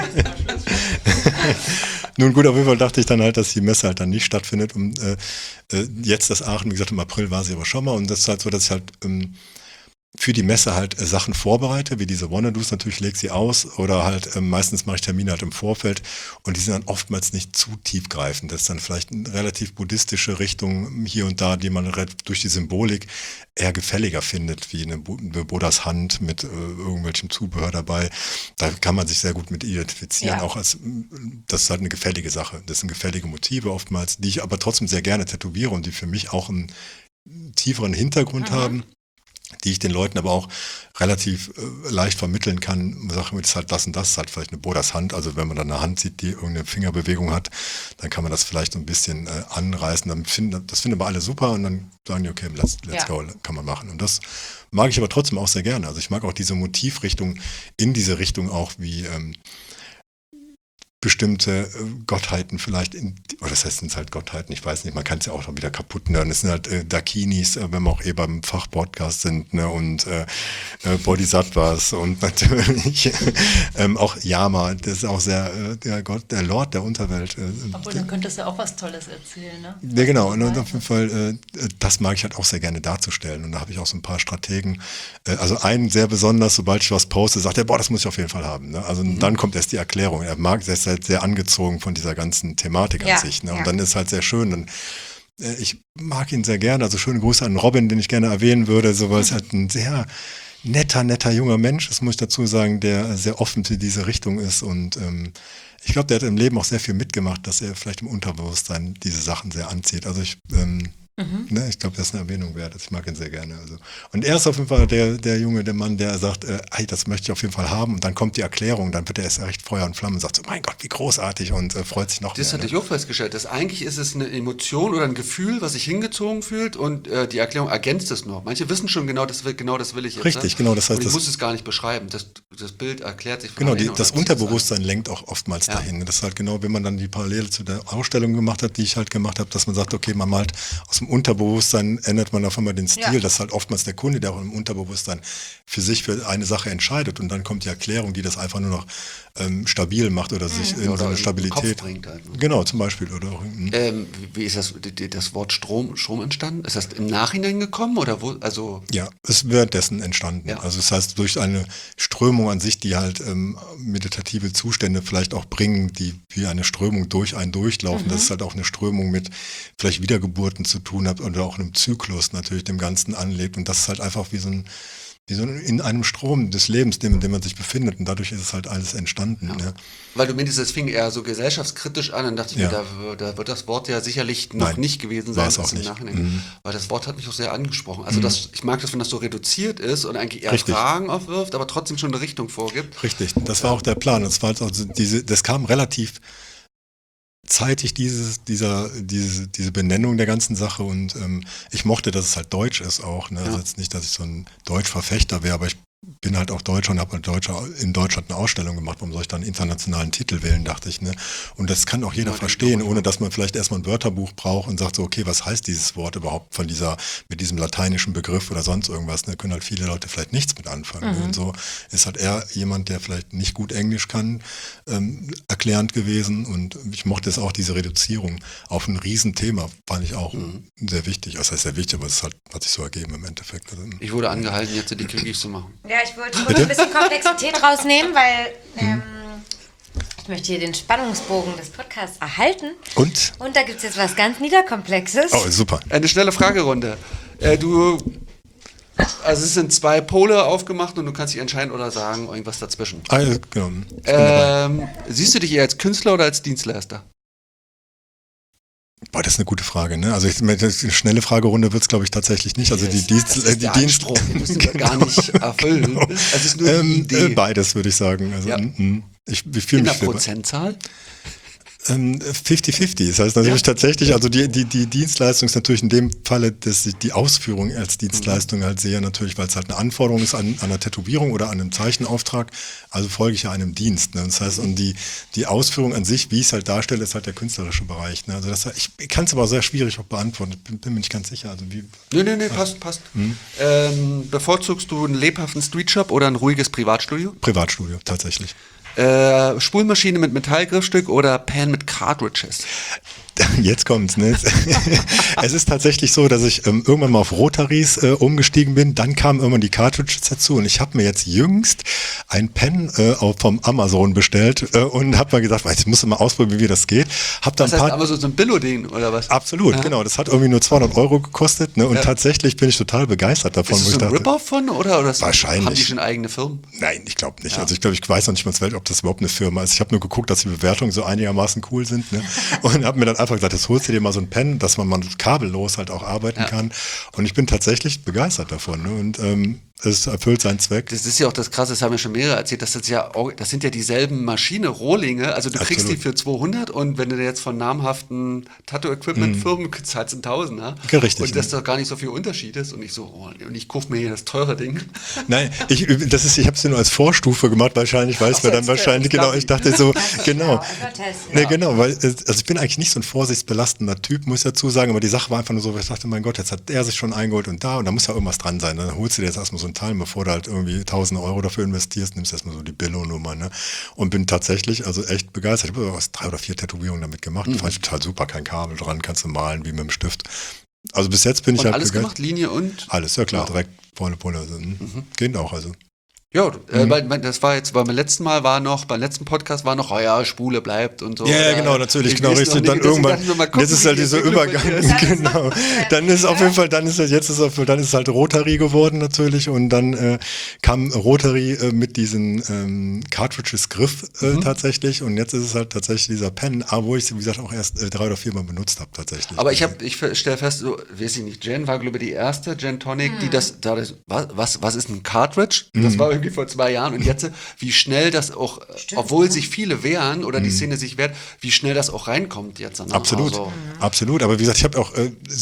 Nun gut, auf jeden Fall dachte ich dann halt, dass die Messe halt dann nicht stattfindet. Und jetzt das Aachen, wie gesagt, im April war sie aber schon mal. Und das ist halt so, dass ich halt für die Messe halt Sachen vorbereite, wie diese Wannadoos, natürlich lege sie aus oder halt meistens mache ich Termine halt im Vorfeld und die sind dann oftmals nicht zu tiefgreifend. Das ist dann vielleicht eine relativ buddhistische Richtung hier und da, die man durch die Symbolik eher gefälliger findet, wie eine Buddhas Hand mit irgendwelchem Zubehör dabei. Da kann man sich sehr gut mit identifizieren, Ja. auch als, das ist halt eine gefällige Sache. Das sind gefällige Motive oftmals, die ich aber trotzdem sehr gerne tätowiere und die für mich auch einen tieferen Hintergrund haben, die ich den Leuten aber auch relativ leicht vermitteln kann. Sag mir, das ist halt das und das, ist halt vielleicht eine Buddhas Hand. Also wenn man dann eine Hand sieht, die irgendeine Fingerbewegung hat, dann kann man das vielleicht so ein bisschen anreißen. Das finden aber alle super und dann sagen die, okay, let's go, kann man machen. Und das mag ich aber trotzdem auch sehr gerne. Also ich mag auch diese Motivrichtung in diese Richtung auch wie bestimmte Gottheiten vielleicht, oder das heißt, sind es halt Gottheiten, ich weiß nicht, man kann es ja auch noch wieder kaputt nennen. Es sind halt Dakinis, wenn wir auch beim Fachpodcast sind, ne, und Bodhisattvas und natürlich auch Yama, das ist auch sehr der Gott, der Lord der Unterwelt. Obwohl, dann könntest du auch was Tolles erzählen, ne? Ja, genau, und auf jeden Fall, das mag ich halt auch sehr gerne darzustellen und da habe ich auch so ein paar Strategen. Also einen sehr besonders, sobald ich was poste, sagt er, boah, das muss ich auf jeden Fall haben. Ne? Also dann kommt erst die Erklärung. Er ist halt sehr angezogen von dieser ganzen Thematik an sich. Ne? Und dann ist halt sehr schön. Und, ich mag ihn sehr gerne. Also schöne Grüße an Robin, den ich gerne erwähnen würde, so, weil es halt ein sehr netter junger Mensch ist, muss ich dazu sagen, der sehr offen für diese Richtung ist. Und ich glaube, der hat im Leben auch sehr viel mitgemacht, dass er vielleicht im Unterbewusstsein diese Sachen sehr anzieht. Also ich ich glaube, das ist eine Erwähnung wert. Ich mag ihn sehr gerne. Also. Und er ist auf jeden Fall der Junge, der Mann, der sagt, hey, das möchte ich auf jeden Fall haben. Und dann kommt die Erklärung, dann wird er erst recht Feuer und Flamme und sagt so, mein Gott, wie großartig und freut sich noch Das mehr. hatte ich auch festgestellt, dass eigentlich ist es eine Emotion oder ein Gefühl, was sich hingezogen fühlt und die Erklärung ergänzt es noch. Manche wissen schon genau, das will ich jetzt. Richtig, genau. Das heißt, und ich muss es gar nicht beschreiben. Das Bild erklärt sich von genau, alleine das oder Unterbewusstsein lenkt auch oftmals dahin. Das ist halt genau, wenn man dann die Parallele zu der Ausstellung gemacht hat, die ich halt gemacht habe, dass man sagt, okay, man malt aus dem Unterbewusstsein, ändert man auf einmal den Stil. Ja. Das ist halt oftmals der Kunde, der auch im Unterbewusstsein für sich für eine Sache entscheidet und dann kommt die Erklärung, die das einfach nur noch stabil macht oder sich in so eine Stabilität bringt. Halt, ne? Genau, zum Beispiel. Oder auch, wie ist das Wort Strom entstanden? Ist das im Nachhinein gekommen oder wo? Also ja, es ist währenddessen entstanden. Ja. Also das heißt, durch eine Strömung an sich, die halt meditative Zustände vielleicht auch bringen, die wie eine Strömung durch einen durchlaufen. Das ist halt auch eine Strömung mit vielleicht Wiedergeburten zu tun hat oder auch einem Zyklus natürlich dem Ganzen anlebt. Und das ist halt einfach wie so in einem Strom des Lebens, in dem man sich befindet. Und dadurch ist es halt alles entstanden. Ja. Ja. Weil du meinst, es fing eher so gesellschaftskritisch an, dann dachte ich mir, da wird das Wort ja sicherlich noch nicht gewesen sein. War es auch nicht. Weil das Wort hat mich auch sehr angesprochen. Also ich mag das, wenn das so reduziert ist und eigentlich eher Fragen aufwirft, aber trotzdem schon eine Richtung vorgibt. Richtig, das war auch der Plan. Das war also das kam relativ zeitig diese Benennung der ganzen Sache und ich mochte, dass es halt deutsch ist auch. Ne? Ja. Also jetzt nicht, dass ich so ein Deutschverfechter wäre, aber ich bin halt auch Deutscher und habe in Deutschland eine Ausstellung gemacht. Warum soll ich dann einen internationalen Titel wählen, dachte ich. Ne? Und das kann auch jeder verstehen, ohne dass man vielleicht erstmal ein Wörterbuch braucht und sagt so, okay, was heißt dieses Wort überhaupt mit diesem lateinischen Begriff oder sonst irgendwas. Ne? Können halt viele Leute vielleicht nichts mit anfangen. Und so ist halt eher jemand, der vielleicht nicht gut Englisch kann, erklärend gewesen. Und ich mochte es auch, diese Reduzierung auf ein Riesenthema, fand ich auch sehr wichtig. Das heißt sehr wichtig, aber es hat sich so ergeben im Endeffekt. Also, ich wurde angehalten, jetzt die Kriegis zu machen. Ja, ich wollte ein bisschen Komplexität rausnehmen, weil ich möchte hier den Spannungsbogen des Podcasts erhalten. Und da gibt es jetzt was ganz Niederkomplexes. Oh, super. Eine schnelle Fragerunde. Also es sind 2 Pole aufgemacht und du kannst dich entscheiden oder sagen, irgendwas dazwischen. Genau. Siehst du dich eher als Künstler oder als Dienstleister? Boah, das ist eine gute Frage, ne? Also eine schnelle Fragerunde wird es, glaube ich, tatsächlich nicht. Also die Anspruch, den müssen wir gar nicht erfüllen. Genau. Das ist nur die Idee. Beides, würde ich sagen. Also Ja. ich fühle In mich der Prozentzahl? 50-50. Das heißt natürlich tatsächlich, also die Dienstleistung ist natürlich in dem Falle, dass ich die Ausführung als Dienstleistung halt sehe, natürlich, weil es halt eine Anforderung ist an einer Tätowierung oder an einem Zeichenauftrag. Also folge ich ja einem Dienst. Ne? Das heißt, und die Ausführung an sich, wie ich es halt darstelle, ist halt der künstlerische Bereich. Ne? Also ich kann es aber sehr schwierig auch beantworten. Bin mir nicht ganz sicher. Also Nee, passt. Bevorzugst du einen lebhaften Streetshop oder ein ruhiges Privatstudio? Privatstudio, tatsächlich. Spulmaschine mit Metallgriffstück oder Pen mit Cartridges? Jetzt kommt's, ne? Es ist tatsächlich so, dass ich irgendwann mal auf Rotaries umgestiegen bin. Dann kamen irgendwann die Cartridges dazu und ich habe mir jetzt jüngst ein Pen vom Amazon bestellt und habe mal gesagt, jetzt musst du mal ausprobieren, wie das geht. Hab dann Das heißt Amazon so ein Billo-Ding oder was? Absolut, genau. Das hat irgendwie nur 200 € gekostet, ne? Und tatsächlich bin ich total begeistert davon. Ist das so ein Rip-Off von oder Wahrscheinlich. Haben die schon eigene Firmen? Nein, ich glaube nicht. Ja. Also ich weiß noch nicht mal, ob das überhaupt eine Firma ist. Ich habe nur geguckt, dass die Bewertungen so einigermaßen cool sind, ne? Und habe mir dann einfach gesagt, jetzt holst du dir mal so ein Pen, dass man mal kabellos halt auch arbeiten kann. Und ich bin tatsächlich begeistert davon. Ne? Und es erfüllt seinen Zweck. Das ist ja auch das Krasse, das haben ja schon mehrere erzählt, das sind ja dieselben Rohlinge, also du kriegst die für 200 und wenn du jetzt von namhaften Tattoo-Equipment-Firmen zahlst du 1000, ne? Ja, richtig. Und dass da gar nicht so viel Unterschied ist und ich kaufe mir hier das teure Ding. Nein, ich habe es nur als Vorstufe gemacht wahrscheinlich, weil es mir dann wahrscheinlich, genau, ich dachte so, genau. Ne, genau, weil also ich bin eigentlich nicht so ein vorsichtsbelastender Typ, muss ich dazu sagen, aber die Sache war einfach nur so, ich dachte, mein Gott, jetzt hat er sich schon eingeholt und da muss ja irgendwas dran sein. Dann holst du dir jetzt erstmal so ein Teil, bevor du halt irgendwie 1000 € dafür investierst, nimmst erstmal so die Billo-Nummer, ne? Und bin tatsächlich also echt begeistert. Ich habe 3 oder 4 Tätowierungen damit gemacht. Fand ich total super, kein Kabel dran, kannst du malen wie mit dem Stift. Also bis jetzt bin ich und halt alles begeistert. gemacht, Linie und? Alles, ja klar, direkt volle Pulle. Also, geht auch, also. Ja, das war jetzt, beim letzten Podcast war noch, Spule bleibt und so. Ja, genau, natürlich, genau, richtig. Dann irgendwann, jetzt ist halt dieser Übergang, genau. Dann ist auf jeden Fall, dann ist es halt Rotary geworden natürlich und dann kam Rotary mit diesen Cartridges-Griff tatsächlich und jetzt ist es halt tatsächlich dieser Pen, wo ich, wie gesagt, auch erst 3 oder 4 Mal benutzt habe tatsächlich. Aber ich stelle fest, so, weiß ich nicht, Jen war, glaube ich, die erste, Jen Tonic, die was ist ein Cartridge? Das war irgendwie vor 2 Jahren und jetzt, wie schnell das auch, obwohl sich viele wehren oder die Szene sich wehrt, wie schnell das auch reinkommt jetzt. Ne? Absolut, also, absolut. Aber wie gesagt, ich habe auch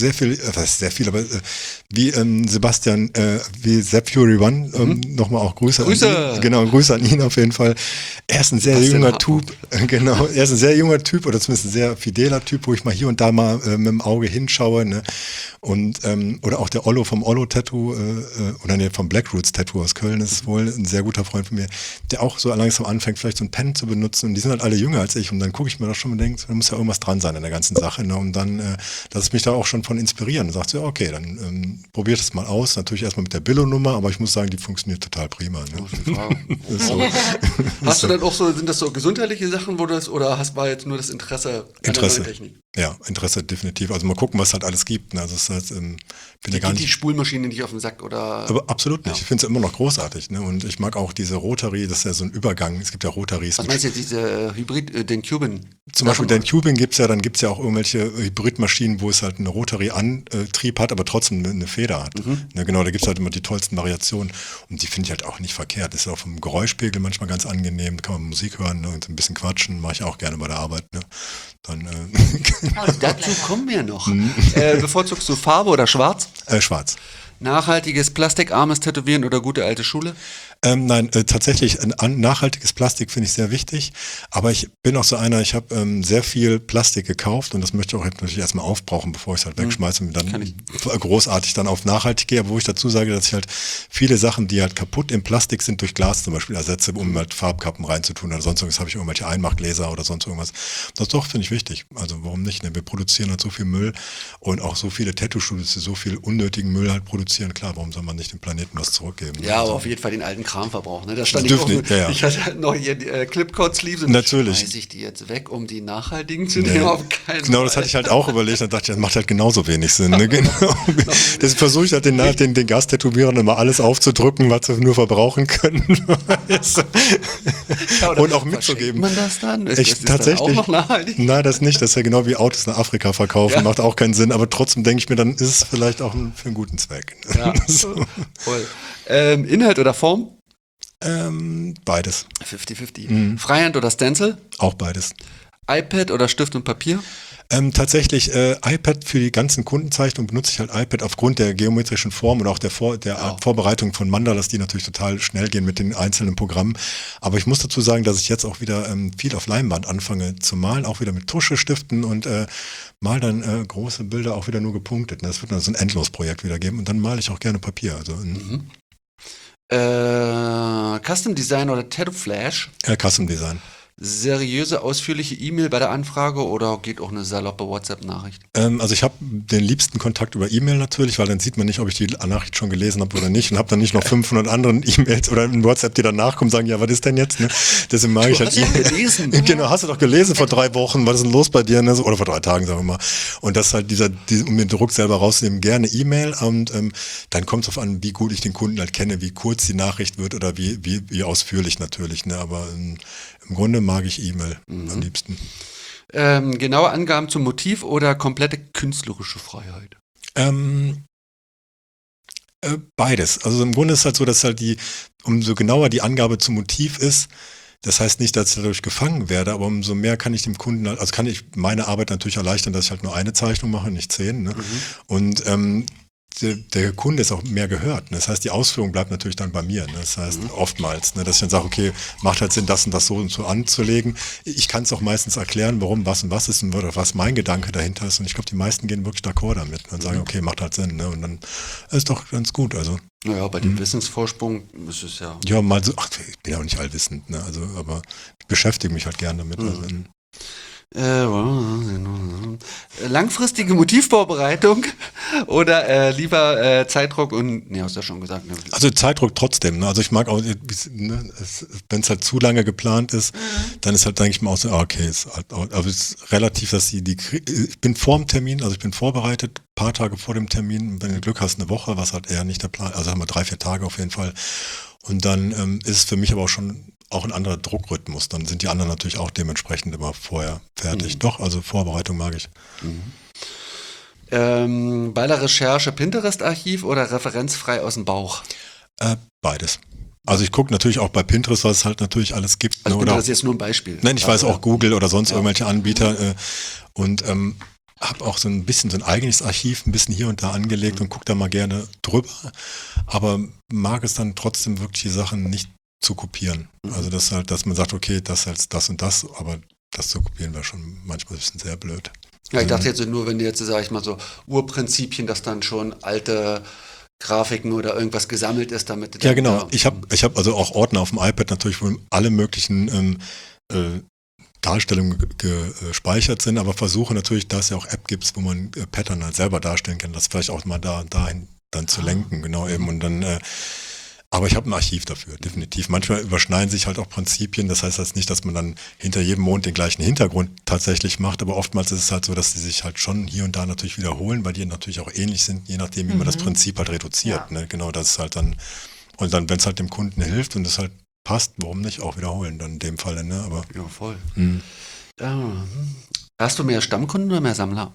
wie Sebastian, wie Sepp Fury One, nochmal auch Grüße an ihn. Genau, Grüße an ihn auf jeden Fall. Er ist ein sehr junger Typ, genau, er ist ein sehr junger Typ oder zumindest ein sehr fideler Typ, wo ich mal hier und da mal mit dem Auge hinschaue, ne? Und oder auch der Ollo vom Ollo Tattoo vom Black Roots Tattoo aus Köln ist wohl ein sehr guter Freund von mir, der auch so langsam anfängt, vielleicht so ein Pen zu benutzen und die sind halt alle jünger als ich und dann gucke ich mir das schon und denke, da muss ja irgendwas dran sein in der ganzen Sache, ne? Und dann lasse ich mich da auch schon von inspirieren und sagt so, okay, dann probiert es mal aus, natürlich erstmal mit der Billo-Nummer, aber ich muss sagen, die funktioniert total prima. Ne? Ist so. Hast du dann auch so, sind das so gesundheitliche Sachen, wo das, oder war jetzt nur das Interesse an der neuen Technik? Ja, Interesse definitiv. Also mal gucken, was halt alles gibt. Ne? Also es ist halt, die Spulmaschine nicht auf den Sack oder? Aber absolut nicht. Ja. Ich finde es immer noch großartig. Ne? Und ich mag auch diese Rotary, das ist ja so ein Übergang. Es gibt ja Rotaries. Was meinst du jetzt, diese den Cuban? Zum Beispiel den Cuban gibt's ja, dann gibt's ja auch irgendwelche Hybridmaschinen, wo es halt eine Rotary-Antrieb hat, aber trotzdem eine Feder hat. Ne? Genau, da gibt's halt immer die tollsten Variationen. Und die finde ich halt auch nicht verkehrt. Das ist auch vom Geräuschpegel manchmal ganz angenehm. Da kann man Musik hören, ne? Und ein bisschen quatschen. Mache ich auch gerne bei der Arbeit. Ne? Dann, dazu kommen wir noch. Bevorzugst du Farbe oder Schwarz? Schwarz. Nachhaltiges, plastikarmes Tätowieren oder gute alte Schule? Nein, tatsächlich nachhaltiges Plastik finde ich sehr wichtig, aber ich bin auch so einer, ich habe sehr viel Plastik gekauft und das möchte ich auch natürlich erstmal aufbrauchen, bevor ich es halt wegschmeiße und dann großartig dann auf nachhaltig gehe, wo ich dazu sage, dass ich halt viele Sachen, die halt kaputt im Plastik sind, durch Glas zum Beispiel ersetze, um halt Farbkappen reinzutun oder sonst irgendwas, habe ich irgendwelche Einmachgläser oder sonst irgendwas. Das doch, finde ich wichtig, also warum nicht, ne? Wir produzieren halt so viel Müll und auch so viele Tattoo-Studios, die so viel unnötigen Müll halt produzieren, klar, warum soll man nicht dem Planeten was zurückgeben? Ja, aber auf jeden Fall den alten Kramverbrauch, ne? Da stand Dürfen ich nicht, ja. Ich hatte halt noch hier die Clipcode-Sleeves und Natürlich. schmeiße ich die jetzt weg, um die nachhaltigen zu nehmen? Auf keinen Genau, Fall. das hatte ich halt auch überlegt. Dann dachte ich, das macht halt genauso wenig Sinn. Ne? Genau. Deswegen versuche ich halt den Gasttätowierern immer alles aufzudrücken, was sie nur verbrauchen können. Und auch mitzugeben. Man das dann? Ich, das tatsächlich. dann auch noch nachhaltig? Nein, das nicht. Das ist ja genau wie Autos nach Afrika verkaufen. Ja. Macht auch keinen Sinn. Aber trotzdem denke ich mir, dann ist es vielleicht auch für einen guten Zweck. Ja, voll. Inhalt oder Form? Beides. 50-50. Freihand oder Stencil? Auch beides. iPad oder Stift und Papier? Tatsächlich iPad für die ganzen Kundenzeichnungen benutze ich halt iPad aufgrund der geometrischen Form und auch der Vorbereitung von Mandalas, die natürlich total schnell gehen mit den einzelnen Programmen. Aber ich muss dazu sagen, dass ich jetzt auch wieder viel auf Leinwand anfange zu malen, auch wieder mit Tuschestiften und mal dann große Bilder auch wieder nur gepunktet. Das wird dann so ein Endlosprojekt wieder geben und dann male ich auch gerne Papier. Also Custom Design oder Tattoo Flash? Custom Design. Seriöse, ausführliche E-Mail bei der Anfrage oder geht auch eine saloppe WhatsApp-Nachricht? Also ich habe den liebsten Kontakt über E-Mail natürlich, weil dann sieht man nicht, ob ich die Nachricht schon gelesen habe oder nicht und habe dann nicht noch 500 anderen E-Mails oder in WhatsApp, die danach kommen, sagen, ja, was ist denn jetzt? Ne? Deswegen mag ich halt E-Mail. Gelesen. Genau, hast du doch gelesen vor 3 Wochen, was ist denn los bei dir? Ne? Oder vor 3 Tagen, sagen wir mal. Und das ist halt um den Druck selber rauszunehmen, gerne E-Mail und dann kommt es darauf an, wie gut ich den Kunden halt kenne, wie kurz die Nachricht wird oder wie ausführlich natürlich. Ne? Aber im Grunde mag ich E-Mail am liebsten. Genaue Angaben zum Motiv oder komplette künstlerische Freiheit? Beides. Also im Grunde ist es halt so, dass halt umso genauer die Angabe zum Motiv ist, das heißt nicht, dass ich dadurch gefangen werde, aber umso mehr kann ich dem Kunden, also kann ich meine Arbeit natürlich erleichtern, dass ich halt nur eine Zeichnung mache, nicht 10. Ne? Und der Kunde ist auch mehr gehört. Ne? Das heißt, die Ausführung bleibt natürlich dann bei mir. Ne? Das heißt, oftmals, ne, dass ich dann sage, okay, macht halt Sinn, das und das so und so anzulegen. Ich kann es auch meistens erklären, warum was und was ist und was mein Gedanke dahinter ist. Und ich glaube, die meisten gehen wirklich d'accord damit und sagen, okay, macht halt Sinn. Ne? Und dann ist doch ganz gut. Also. Naja, bei dem Wissensvorsprung ist es ja. Ja, mal so, ich bin ja auch nicht allwissend, ne? Also, aber ich beschäftige mich halt gerne damit. Also, langfristige Motivvorbereitung oder lieber Zeitdruck und, ne, hast du ja schon gesagt. Ne? Also Zeitdruck trotzdem, ne? Also ich mag auch, ne, wenn es halt zu lange geplant ist, dann ist halt, denke ich mal auch so, okay, ist halt, aber es ist relativ, dass ich bin vor dem Termin, also ich bin vorbereitet, paar Tage vor dem Termin, wenn du Glück hast, eine Woche, was halt eher nicht der Plan, also haben wir 3-4 Tage auf jeden Fall. Und dann ist es für mich aber auch schon auch ein anderer Druckrhythmus. Dann sind die anderen natürlich auch dementsprechend immer vorher fertig. Doch, also Vorbereitung mag ich. Bei der Recherche Pinterest-Archiv oder referenzfrei aus dem Bauch? Beides. Also ich gucke natürlich auch bei Pinterest, was es halt natürlich alles gibt. Also ne? Pinterest ist jetzt nur ein Beispiel. Nein, ich weiß auch Google oder sonst irgendwelche Anbieter und habe auch so ein bisschen so ein eigenes Archiv, ein bisschen hier und da angelegt und gucke da mal gerne drüber, aber mag es dann trotzdem wirklich die Sachen nicht zu kopieren. Also das halt, dass man sagt, okay, das als das und das, aber das zu kopieren wäre schon manchmal ein bisschen sehr blöd. Ja, ich dachte jetzt nur, wenn du jetzt, sag ich mal, so Urprinzipien, dass dann schon alte Grafiken oder irgendwas gesammelt ist, damit... Ja, genau. Ich hab also auch Ordner auf dem iPad natürlich, wo alle möglichen Darstellungen gespeichert sind, aber versuche natürlich, da es ja auch App gibt, wo man Pattern halt selber darstellen kann, das vielleicht auch mal dahin dann zu lenken, genau eben. Und dann aber ich habe ein Archiv dafür, definitiv. Manchmal überschneiden sich halt auch Prinzipien. Das heißt jetzt nicht, dass man dann hinter jedem Mond den gleichen Hintergrund tatsächlich macht, aber oftmals ist es halt so, dass die sich halt schon hier und da natürlich wiederholen, weil die natürlich auch ähnlich sind, je nachdem, wie man das Prinzip halt reduziert. Ne? Genau, das ist halt dann, und dann, wenn es halt dem Kunden hilft und es halt passt, warum nicht auch wiederholen dann in dem Fall. Ne? Aber, ja, voll. Hast du mehr Stammkunden oder mehr Sammler?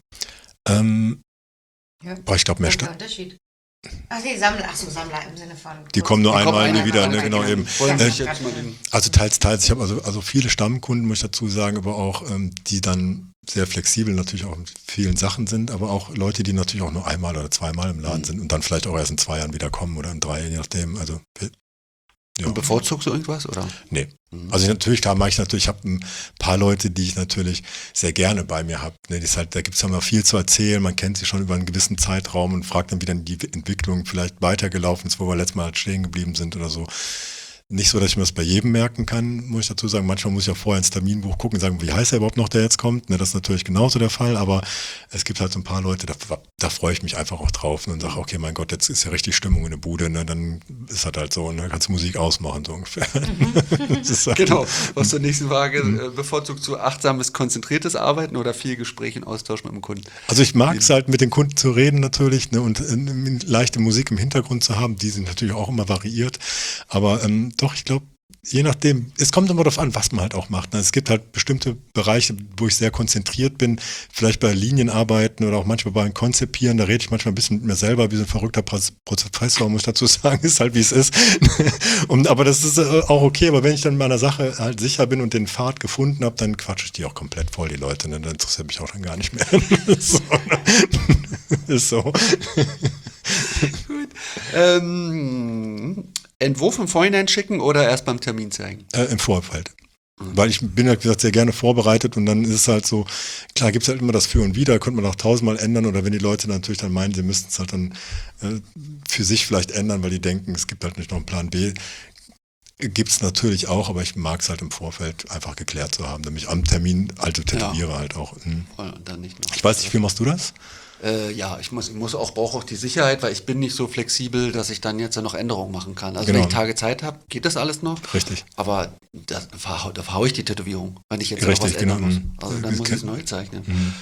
Ich glaube mehr Stammkunden. Sammler im Sinne von... Die kommen nur einmal, nie wieder, ne, genau eben. Also teils. Ich habe also viele Stammkunden, muss ich dazu sagen, aber auch, die dann sehr flexibel natürlich auch mit vielen Sachen sind, aber auch Leute, die natürlich auch nur einmal oder zweimal im Laden sind und dann vielleicht auch erst in 2 Jahren wieder kommen oder in 3, je nachdem. Also, ja. Und bevorzugst du irgendwas, oder? Nee. Also natürlich, klar mache ich natürlich, ich habe ein paar Leute, die ich natürlich sehr gerne bei mir habe. Ne, da gibt es ja immer viel zu erzählen, man kennt sie schon über einen gewissen Zeitraum und fragt dann, wie dann die Entwicklung vielleicht weitergelaufen ist, wo wir letztes Mal halt stehen geblieben sind oder so. nicht so, dass ich mir das bei jedem merken kann, muss ich dazu sagen. Manchmal muss ich ja vorher ins Terminbuch gucken und sagen, wie heißt er überhaupt noch, der jetzt kommt. Ne, das ist natürlich genauso der Fall, aber es gibt halt so ein paar Leute, da freue ich mich einfach auch drauf und sage, okay, mein Gott, jetzt ist ja richtig Stimmung in der Bude, ne, dann ist halt so, ne, kannst du Musik ausmachen, so ungefähr. Das ist halt, Genau, was zur nächsten Frage, bevorzugt zu achtsames, konzentriertes Arbeiten oder viel Gespräch und Austausch mit dem Kunden? Also ich mag es halt, mit den Kunden zu reden natürlich, ne, und leichte Musik im Hintergrund zu haben, die sind natürlich auch immer variiert, aber doch, ich glaube, je nachdem, es kommt immer darauf an, was man halt auch macht. Es gibt halt bestimmte Bereiche, wo ich sehr konzentriert bin, vielleicht bei Linienarbeiten oder auch manchmal beim Konzipieren, da rede ich manchmal ein bisschen mit mir selber, wie so ein verrückter Professor, muss ich dazu sagen, ist halt wie es ist. Aber das ist auch okay, aber wenn ich dann in meiner Sache halt sicher bin und den Pfad gefunden habe, dann quatsche ich die auch komplett voll, die Leute, ne? Dann interessiert mich auch dann gar nicht mehr. So, ist so. Gut. Entwurf im Vorhinein schicken oder erst beim Termin zeigen? Im Vorfeld. Weil ich bin ja, wie gesagt, sehr gerne vorbereitet und dann ist es halt so, klar gibt es halt immer das Für und Wider, könnte man auch 1000-mal ändern oder wenn die Leute natürlich dann meinen, sie müssten es halt dann für sich vielleicht ändern, weil die denken, es gibt halt nicht noch einen Plan B, gibt es natürlich auch, aber ich mag es halt im Vorfeld einfach geklärt zu haben, damit ich am Termin alte tätowiere halt auch. Voll, und dann nicht noch. Ich weiß nicht, wie machst du das? Ja, ich brauche auch die Sicherheit, weil ich bin nicht so flexibel, dass ich dann jetzt noch Änderungen machen kann. Also Genau. wenn ich Tage Zeit habe, geht das alles noch. Richtig. Aber da verhaue ich die Tätowierung, wenn ich jetzt Richtig, noch was ändern genau. muss. Also dann muss ich es neu zeichnen.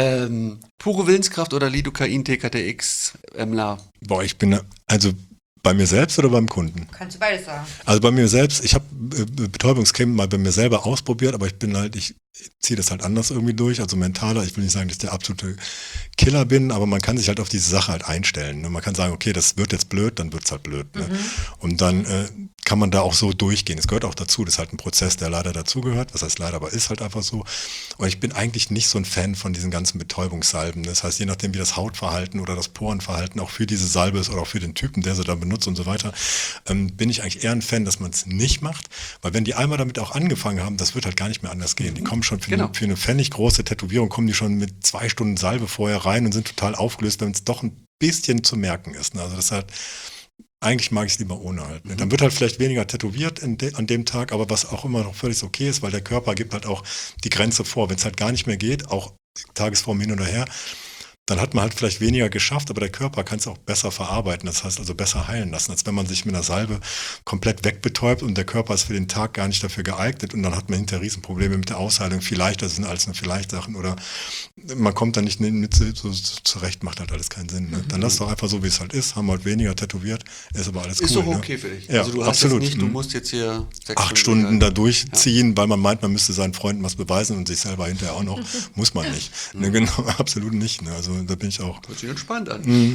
Pure Willenskraft oder Lidocain, TKTX, EMLA? Boah, ich bin, also bei mir selbst oder beim Kunden? Kannst du beides sagen. Also bei mir selbst, ich habe Betäubungscreme mal bei mir selber ausprobiert, aber ich ziehe das halt anders irgendwie durch, also mentaler. Ich will nicht sagen, dass ich der absolute Killer bin, aber man kann sich halt auf diese Sache halt einstellen. Ne? Man kann sagen, okay, das wird jetzt blöd, dann wird es halt blöd. Ne? Und dann kann man da auch so durchgehen. Es gehört auch dazu, das ist halt ein Prozess, der leider dazugehört. Was heißt leider, aber ist halt einfach so. Und ich bin eigentlich nicht so ein Fan von diesen ganzen Betäubungssalben. Das heißt, je nachdem, wie das Hautverhalten oder das Porenverhalten auch für diese Salbe ist oder auch für den Typen, der sie dann benutzt und so weiter, bin ich eigentlich eher ein Fan, dass man es nicht macht. Weil wenn die einmal damit auch angefangen haben, das wird halt gar nicht mehr anders gehen. Die kommen schon für eine pfennig große Tätowierung, kommen die schon mit 2 Stunden Salbe vorher rein und sind total aufgelöst, wenn es doch ein bisschen zu merken ist. Ne? Also das ist halt, eigentlich mag ich es lieber ohne halt. Ne? Dann wird halt vielleicht weniger tätowiert an dem Tag, aber was auch immer noch völlig okay ist, weil der Körper gibt halt auch die Grenze vor. Wenn es halt gar nicht mehr geht, auch Tagesform hin oder her, dann hat man halt vielleicht weniger geschafft, aber der Körper kann es auch besser verarbeiten, das heißt also besser heilen lassen, als wenn man sich mit einer Salbe komplett wegbetäubt und der Körper ist für den Tag gar nicht dafür geeignet und dann hat man hinterher Riesenprobleme mit der Ausheilung, viel leichter sind als nur vielleicht Sachen oder man kommt dann nicht mit so zurecht, macht halt alles keinen Sinn. Ne? Dann lass doch einfach so, wie es halt ist, haben halt weniger tätowiert, ist aber alles ist cool. Ist doch okay für dich. Ja, also du absolut. Hast jetzt nicht, du musst jetzt hier 8 Stunden da durchziehen, weil man meint, man müsste seinen Freunden was beweisen und sich selber hinterher auch noch, muss man nicht. Ne, genau, absolut nicht. Ne? Also da bin ich auch. Hört sich entspannt an.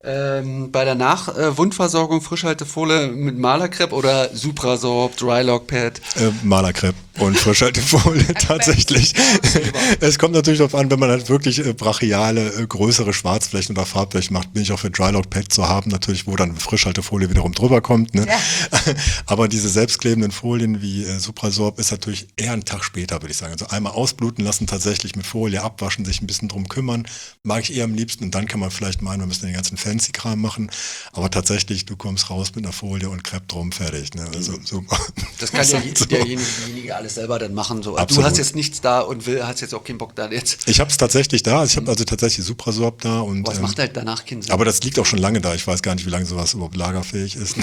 Bei der Wundversorgung Frischhaltefolie mit Malerkrepp oder Suprasorb, Drylock-Pad? Malerkrepp und Frischhaltefolie tatsächlich. Es kommt natürlich darauf an, wenn man halt wirklich brachiale, größere Schwarzflächen oder Farbflächen macht, bin ich auch für Drylock-Pad zu haben, natürlich, wo dann Frischhaltefolie wiederum drüber kommt. Ne? Ja. Aber diese selbstklebenden Folien wie Suprasorb ist natürlich eher einen Tag später, würde ich sagen. Also einmal ausbluten lassen, tatsächlich mit Folie abwaschen, sich ein bisschen drum kümmern, mag ich eher am liebsten und dann kann man vielleicht meinen, wir müssen den ganzen Fancy-Kram machen, aber tatsächlich, du kommst raus mit einer Folie und Krepp drum, fertig. Ne? Also, so. Das kann derjenige alles selber dann machen. So. Absolut. Du hast jetzt nichts da und hast jetzt auch keinen Bock da jetzt. Ich habe es tatsächlich da, ich habe also tatsächlich Suprasorb da. Und was macht halt danach keinen Sinn. Aber das liegt auch schon lange da, ich weiß gar nicht, wie lange sowas überhaupt lagerfähig ist.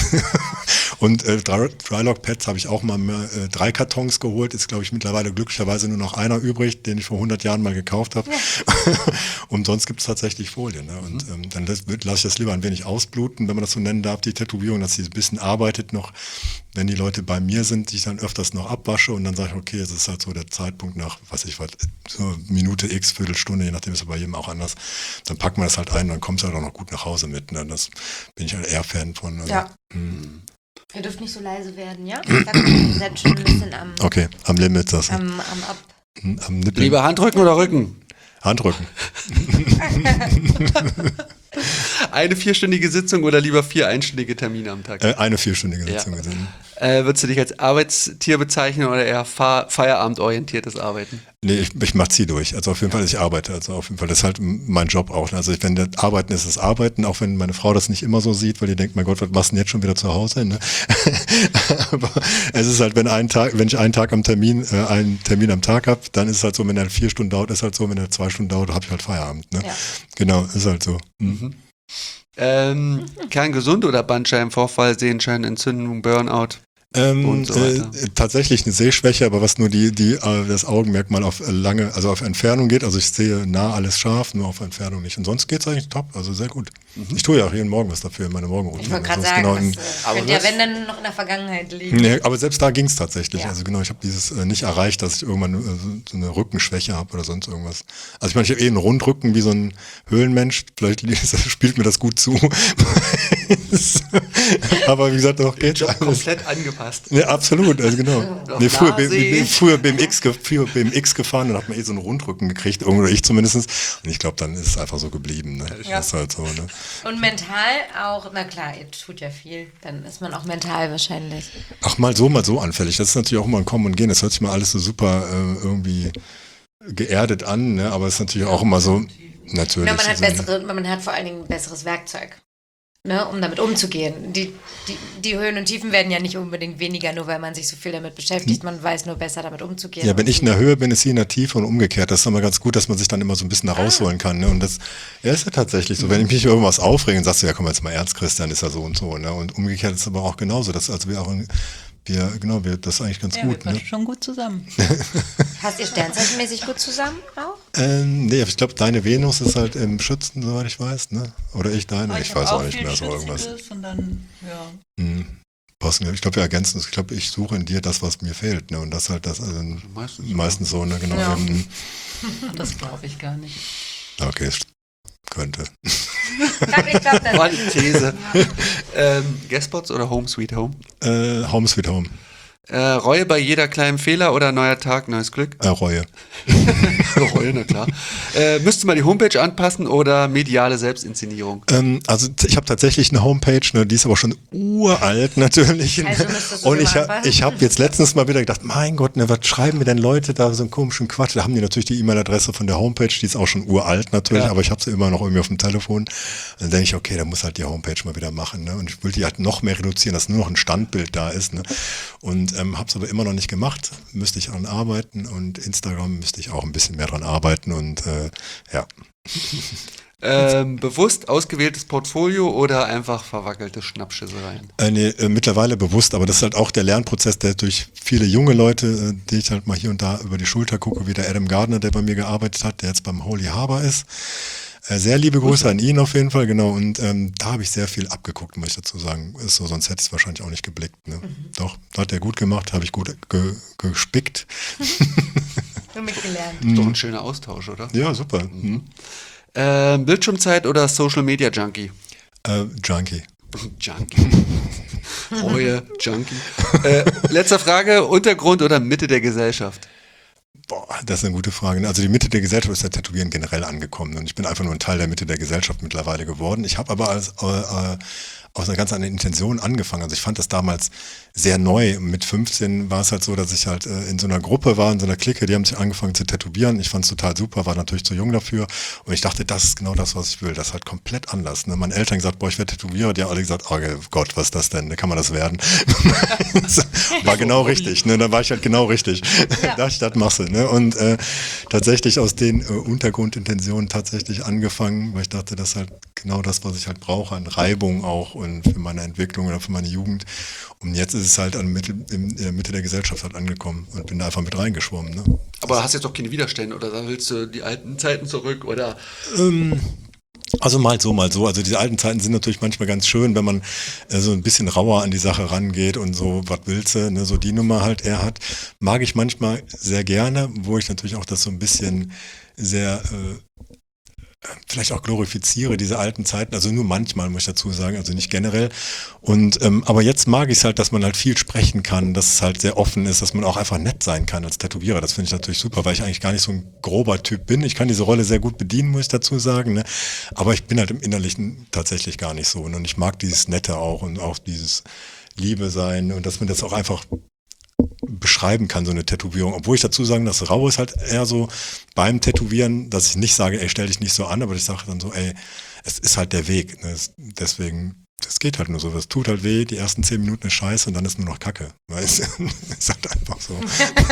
Und Drylock-Pads habe ich auch mal 3 Kartons geholt, ist glaube ich mittlerweile glücklicherweise nur noch einer übrig, den ich vor 100 Jahren mal gekauft habe. Ja. Und sonst gibt es tatsächlich Folien. Ne? Und dann lasse ich das lieber ein wenig ausbluten, wenn man das so nennen darf, die Tätowierung, dass sie ein bisschen arbeitet noch, wenn die Leute bei mir sind, die ich dann öfters noch abwasche und dann sage ich, okay, es ist halt so der Zeitpunkt nach, so Minute X, Viertelstunde, je nachdem ist es bei jedem auch anders, dann packt man das halt ein und dann kommt es halt auch noch gut nach Hause mit. Ne? Das bin ich halt eher Fan von. Also, ja. Ihr dürft nicht so leise werden, ja? Ich sag, ihr seid schon ein bisschen am Limit. Das am Lieber Handrücken oder Rücken? Handrücken. Eine 4-stündige Sitzung oder lieber 4 einstündige Termine am Tag? Eine 4-stündige Sitzung. Würdest du dich als Arbeitstier bezeichnen oder eher feierabendorientiertes Arbeiten? Nee, ich mach Zieh durch. Also auf jeden Fall, ich arbeite. Also auf jeden Fall, das ist halt mein Job auch. Also wenn das Arbeiten ist, das Arbeiten, auch wenn meine Frau das nicht immer so sieht, weil die denkt, mein Gott, was machst du denn jetzt schon wieder zu Hause? Ne? Aber es ist halt, wenn ich einen Termin am Tag habe, dann ist es halt so, wenn er 4 Stunden dauert, ist halt so, wenn er 2 Stunden dauert, habe ich halt Feierabend. Ne? Ja. Genau, ist halt so. Mhm. Kerngesund oder Bandscheibenvorfall, Sehenschein, Entzündung, Burnout? Und so tatsächlich eine Sehschwäche, aber was nur das Augenmerkmal auf auf Entfernung geht. Also ich sehe nah alles scharf, nur auf Entfernung nicht. Und sonst geht es eigentlich top, also sehr gut. Ich tue ja auch jeden Morgen was dafür in meine Morgenroutine. Ich wollte gerade sagen, das könnte ja, wenn dann noch in der Vergangenheit liegen. Nee, aber selbst da ging es tatsächlich. Ja. Also genau, ich habe dieses nicht erreicht, dass ich irgendwann so eine Rückenschwäche habe oder sonst irgendwas. Also ich meine, ich habe einen Rundrücken wie so ein Höhlenmensch. Vielleicht spielt mir das gut zu. Aber wie gesagt, doch geht Job komplett angepasst. Ja, absolut, also genau. Nee, früher BMX gefahren und hat man so einen Rundrücken gekriegt, oder ich zumindest. Und ich glaube, dann ist es einfach so geblieben. Ne? Ja. Das ist halt so, ne? Und mental auch, na klar, ihr tut ja viel, dann ist man auch mental wahrscheinlich. Ach, mal so anfällig. Das ist natürlich auch immer ein Kommen und Gehen. Das hört sich mal alles so super irgendwie geerdet an, ne? Aber es ist natürlich auch immer so natürlich. Ja, man hat vor allen Dingen ein besseres Werkzeug. Ne, um damit umzugehen. Die Höhen und Tiefen werden ja nicht unbedingt weniger, nur weil man sich so viel damit beschäftigt. Man weiß nur besser, damit umzugehen. Ja, wenn ich in der Höhe bin, ist sie in der Tiefe und umgekehrt. Das ist immer ganz gut, dass man sich dann immer so ein bisschen da rausholen kann. Ne? Und das ist ja tatsächlich so. Wenn ich mich über irgendwas aufrege und sagst du, ja komm jetzt mal ernst, Christian, ist ja so und so. Ne? Und umgekehrt ist es aber auch genauso. Das ist das ist eigentlich ganz gut. Wir passen schon gut zusammen. Passt ihr sternzeichenmäßig gut zusammen auch? Nee, ich glaube, deine Venus ist halt im Schützen, soweit ich weiß, ne? Oder ich deine, ich weiß auch nicht mehr so irgendwas. Und dann, ja. Ich glaube, wir ergänzen es. Ich glaube, ich suche in dir das, was mir fehlt, ne? Und das halt meistens so, ne? Genau. Ja. Das glaube ich gar nicht. Okay, könnte. Ich glaube, das war die These. Guestspots oder Home Sweet Home? Home Sweet Home. Reue bei jeder kleinen Fehler oder neuer Tag, neues Glück? Reue. Reue, na klar. Müsste man die Homepage anpassen oder mediale Selbstinszenierung? Also ich habe tatsächlich eine Homepage, ne, die ist aber schon uralt natürlich. Also und ich habe jetzt letztens mal wieder gedacht, mein Gott, ne, was schreiben mir denn Leute da so einen komischen Quatsch? Da haben die natürlich die E-Mail-Adresse von der Homepage, die ist auch schon uralt natürlich, aber ich habe sie immer noch irgendwie auf dem Telefon. Dann denke ich, okay, da muss halt die Homepage mal wieder machen. Ne? Und ich will die halt noch mehr reduzieren, dass nur noch ein Standbild da ist. Ne? Und habe es aber immer noch nicht gemacht. Müsste ich daran arbeiten und Instagram müsste ich auch ein bisschen mehr dran arbeiten und ja. Bewusst ausgewähltes Portfolio oder einfach verwackelte Schnappschissereien? Mittlerweile bewusst, aber das ist halt auch der Lernprozess, der durch viele junge Leute, die ich halt mal hier und da über die Schulter gucke, wie der Adam Gardner, der bei mir gearbeitet hat, der jetzt beim Holy Harbor ist. Sehr liebe Grüße an ihn auf jeden Fall, genau. Und da habe ich sehr viel abgeguckt, muss ich dazu sagen. Ist so, sonst hätte ich es wahrscheinlich auch nicht geblickt. Ne? Doch, hat er gut gemacht, habe ich gut gespickt. Nur mitgelernt. Doch ein schöner Austausch, oder? Ja, super. Bildschirmzeit oder Social Media Junkie? Junkie. Junkie. Reue, Junkie. Letzte Frage, Untergrund oder Mitte der Gesellschaft? Boah, das ist eine gute Frage. Also die Mitte der Gesellschaft ist ja Tätowieren generell angekommen und ich bin einfach nur ein Teil der Mitte der Gesellschaft mittlerweile geworden. Ich habe aber aus einer ganz anderen Intention angefangen. Also ich fand das damals sehr neu. Mit 15 war es halt so, dass ich halt in so einer Gruppe war, in so einer Clique, die haben sich angefangen zu tätowieren. Ich fand es total super, war natürlich zu jung dafür und ich dachte, das ist genau das, was ich will. Das ist halt komplett anders. Ne? Meine Eltern gesagt, boah, ich werde Tätowierer. Die haben alle gesagt, oh Gott, was ist das denn? Kann man das werden? War genau richtig. Ne? Dann war ich halt genau richtig. Ja. Da ich das mache. Ne? Und tatsächlich aus den Untergrundintentionen tatsächlich angefangen, weil ich dachte, das ist halt genau das, was ich halt brauche, an Reibung auch und für meine Entwicklung oder für meine Jugend. Und jetzt ist es halt in der Mitte der Gesellschaft halt angekommen und bin da einfach mit reingeschwommen. Ne? Aber hast jetzt doch keine Widerstände oder willst du die alten Zeiten zurück oder? Also mal so. Also diese alten Zeiten sind natürlich manchmal ganz schön, wenn man so ein bisschen rauer an die Sache rangeht und so, was willst du, ne, so die Nummer halt er hat, mag ich manchmal sehr gerne, wo ich natürlich auch das so ein bisschen sehr vielleicht auch glorifiziere, diese alten Zeiten, also nur manchmal, muss ich dazu sagen, also nicht generell. Und aber jetzt mag ich es halt, dass man halt viel sprechen kann, dass es halt sehr offen ist, dass man auch einfach nett sein kann als Tätowierer. Das finde ich natürlich super, weil ich eigentlich gar nicht so ein grober Typ bin. Ich kann diese Rolle sehr gut bedienen, muss ich dazu sagen. Ne? Aber ich bin halt im Innerlichen tatsächlich gar nicht so. Und ich mag dieses Nette auch und auch dieses Liebe sein und dass man das auch einfach beschreiben kann, so eine Tätowierung. Obwohl ich dazu sagen, das Rau ist halt eher so beim Tätowieren, dass ich nicht sage, ey, stell dich nicht so an, aber ich sage dann so, ey, es ist halt der Weg. Ne? Deswegen, das geht halt nur so. Es tut halt weh, die ersten 10 Minuten ist scheiße und dann ist nur noch Kacke. Weißt du? Ist halt einfach so.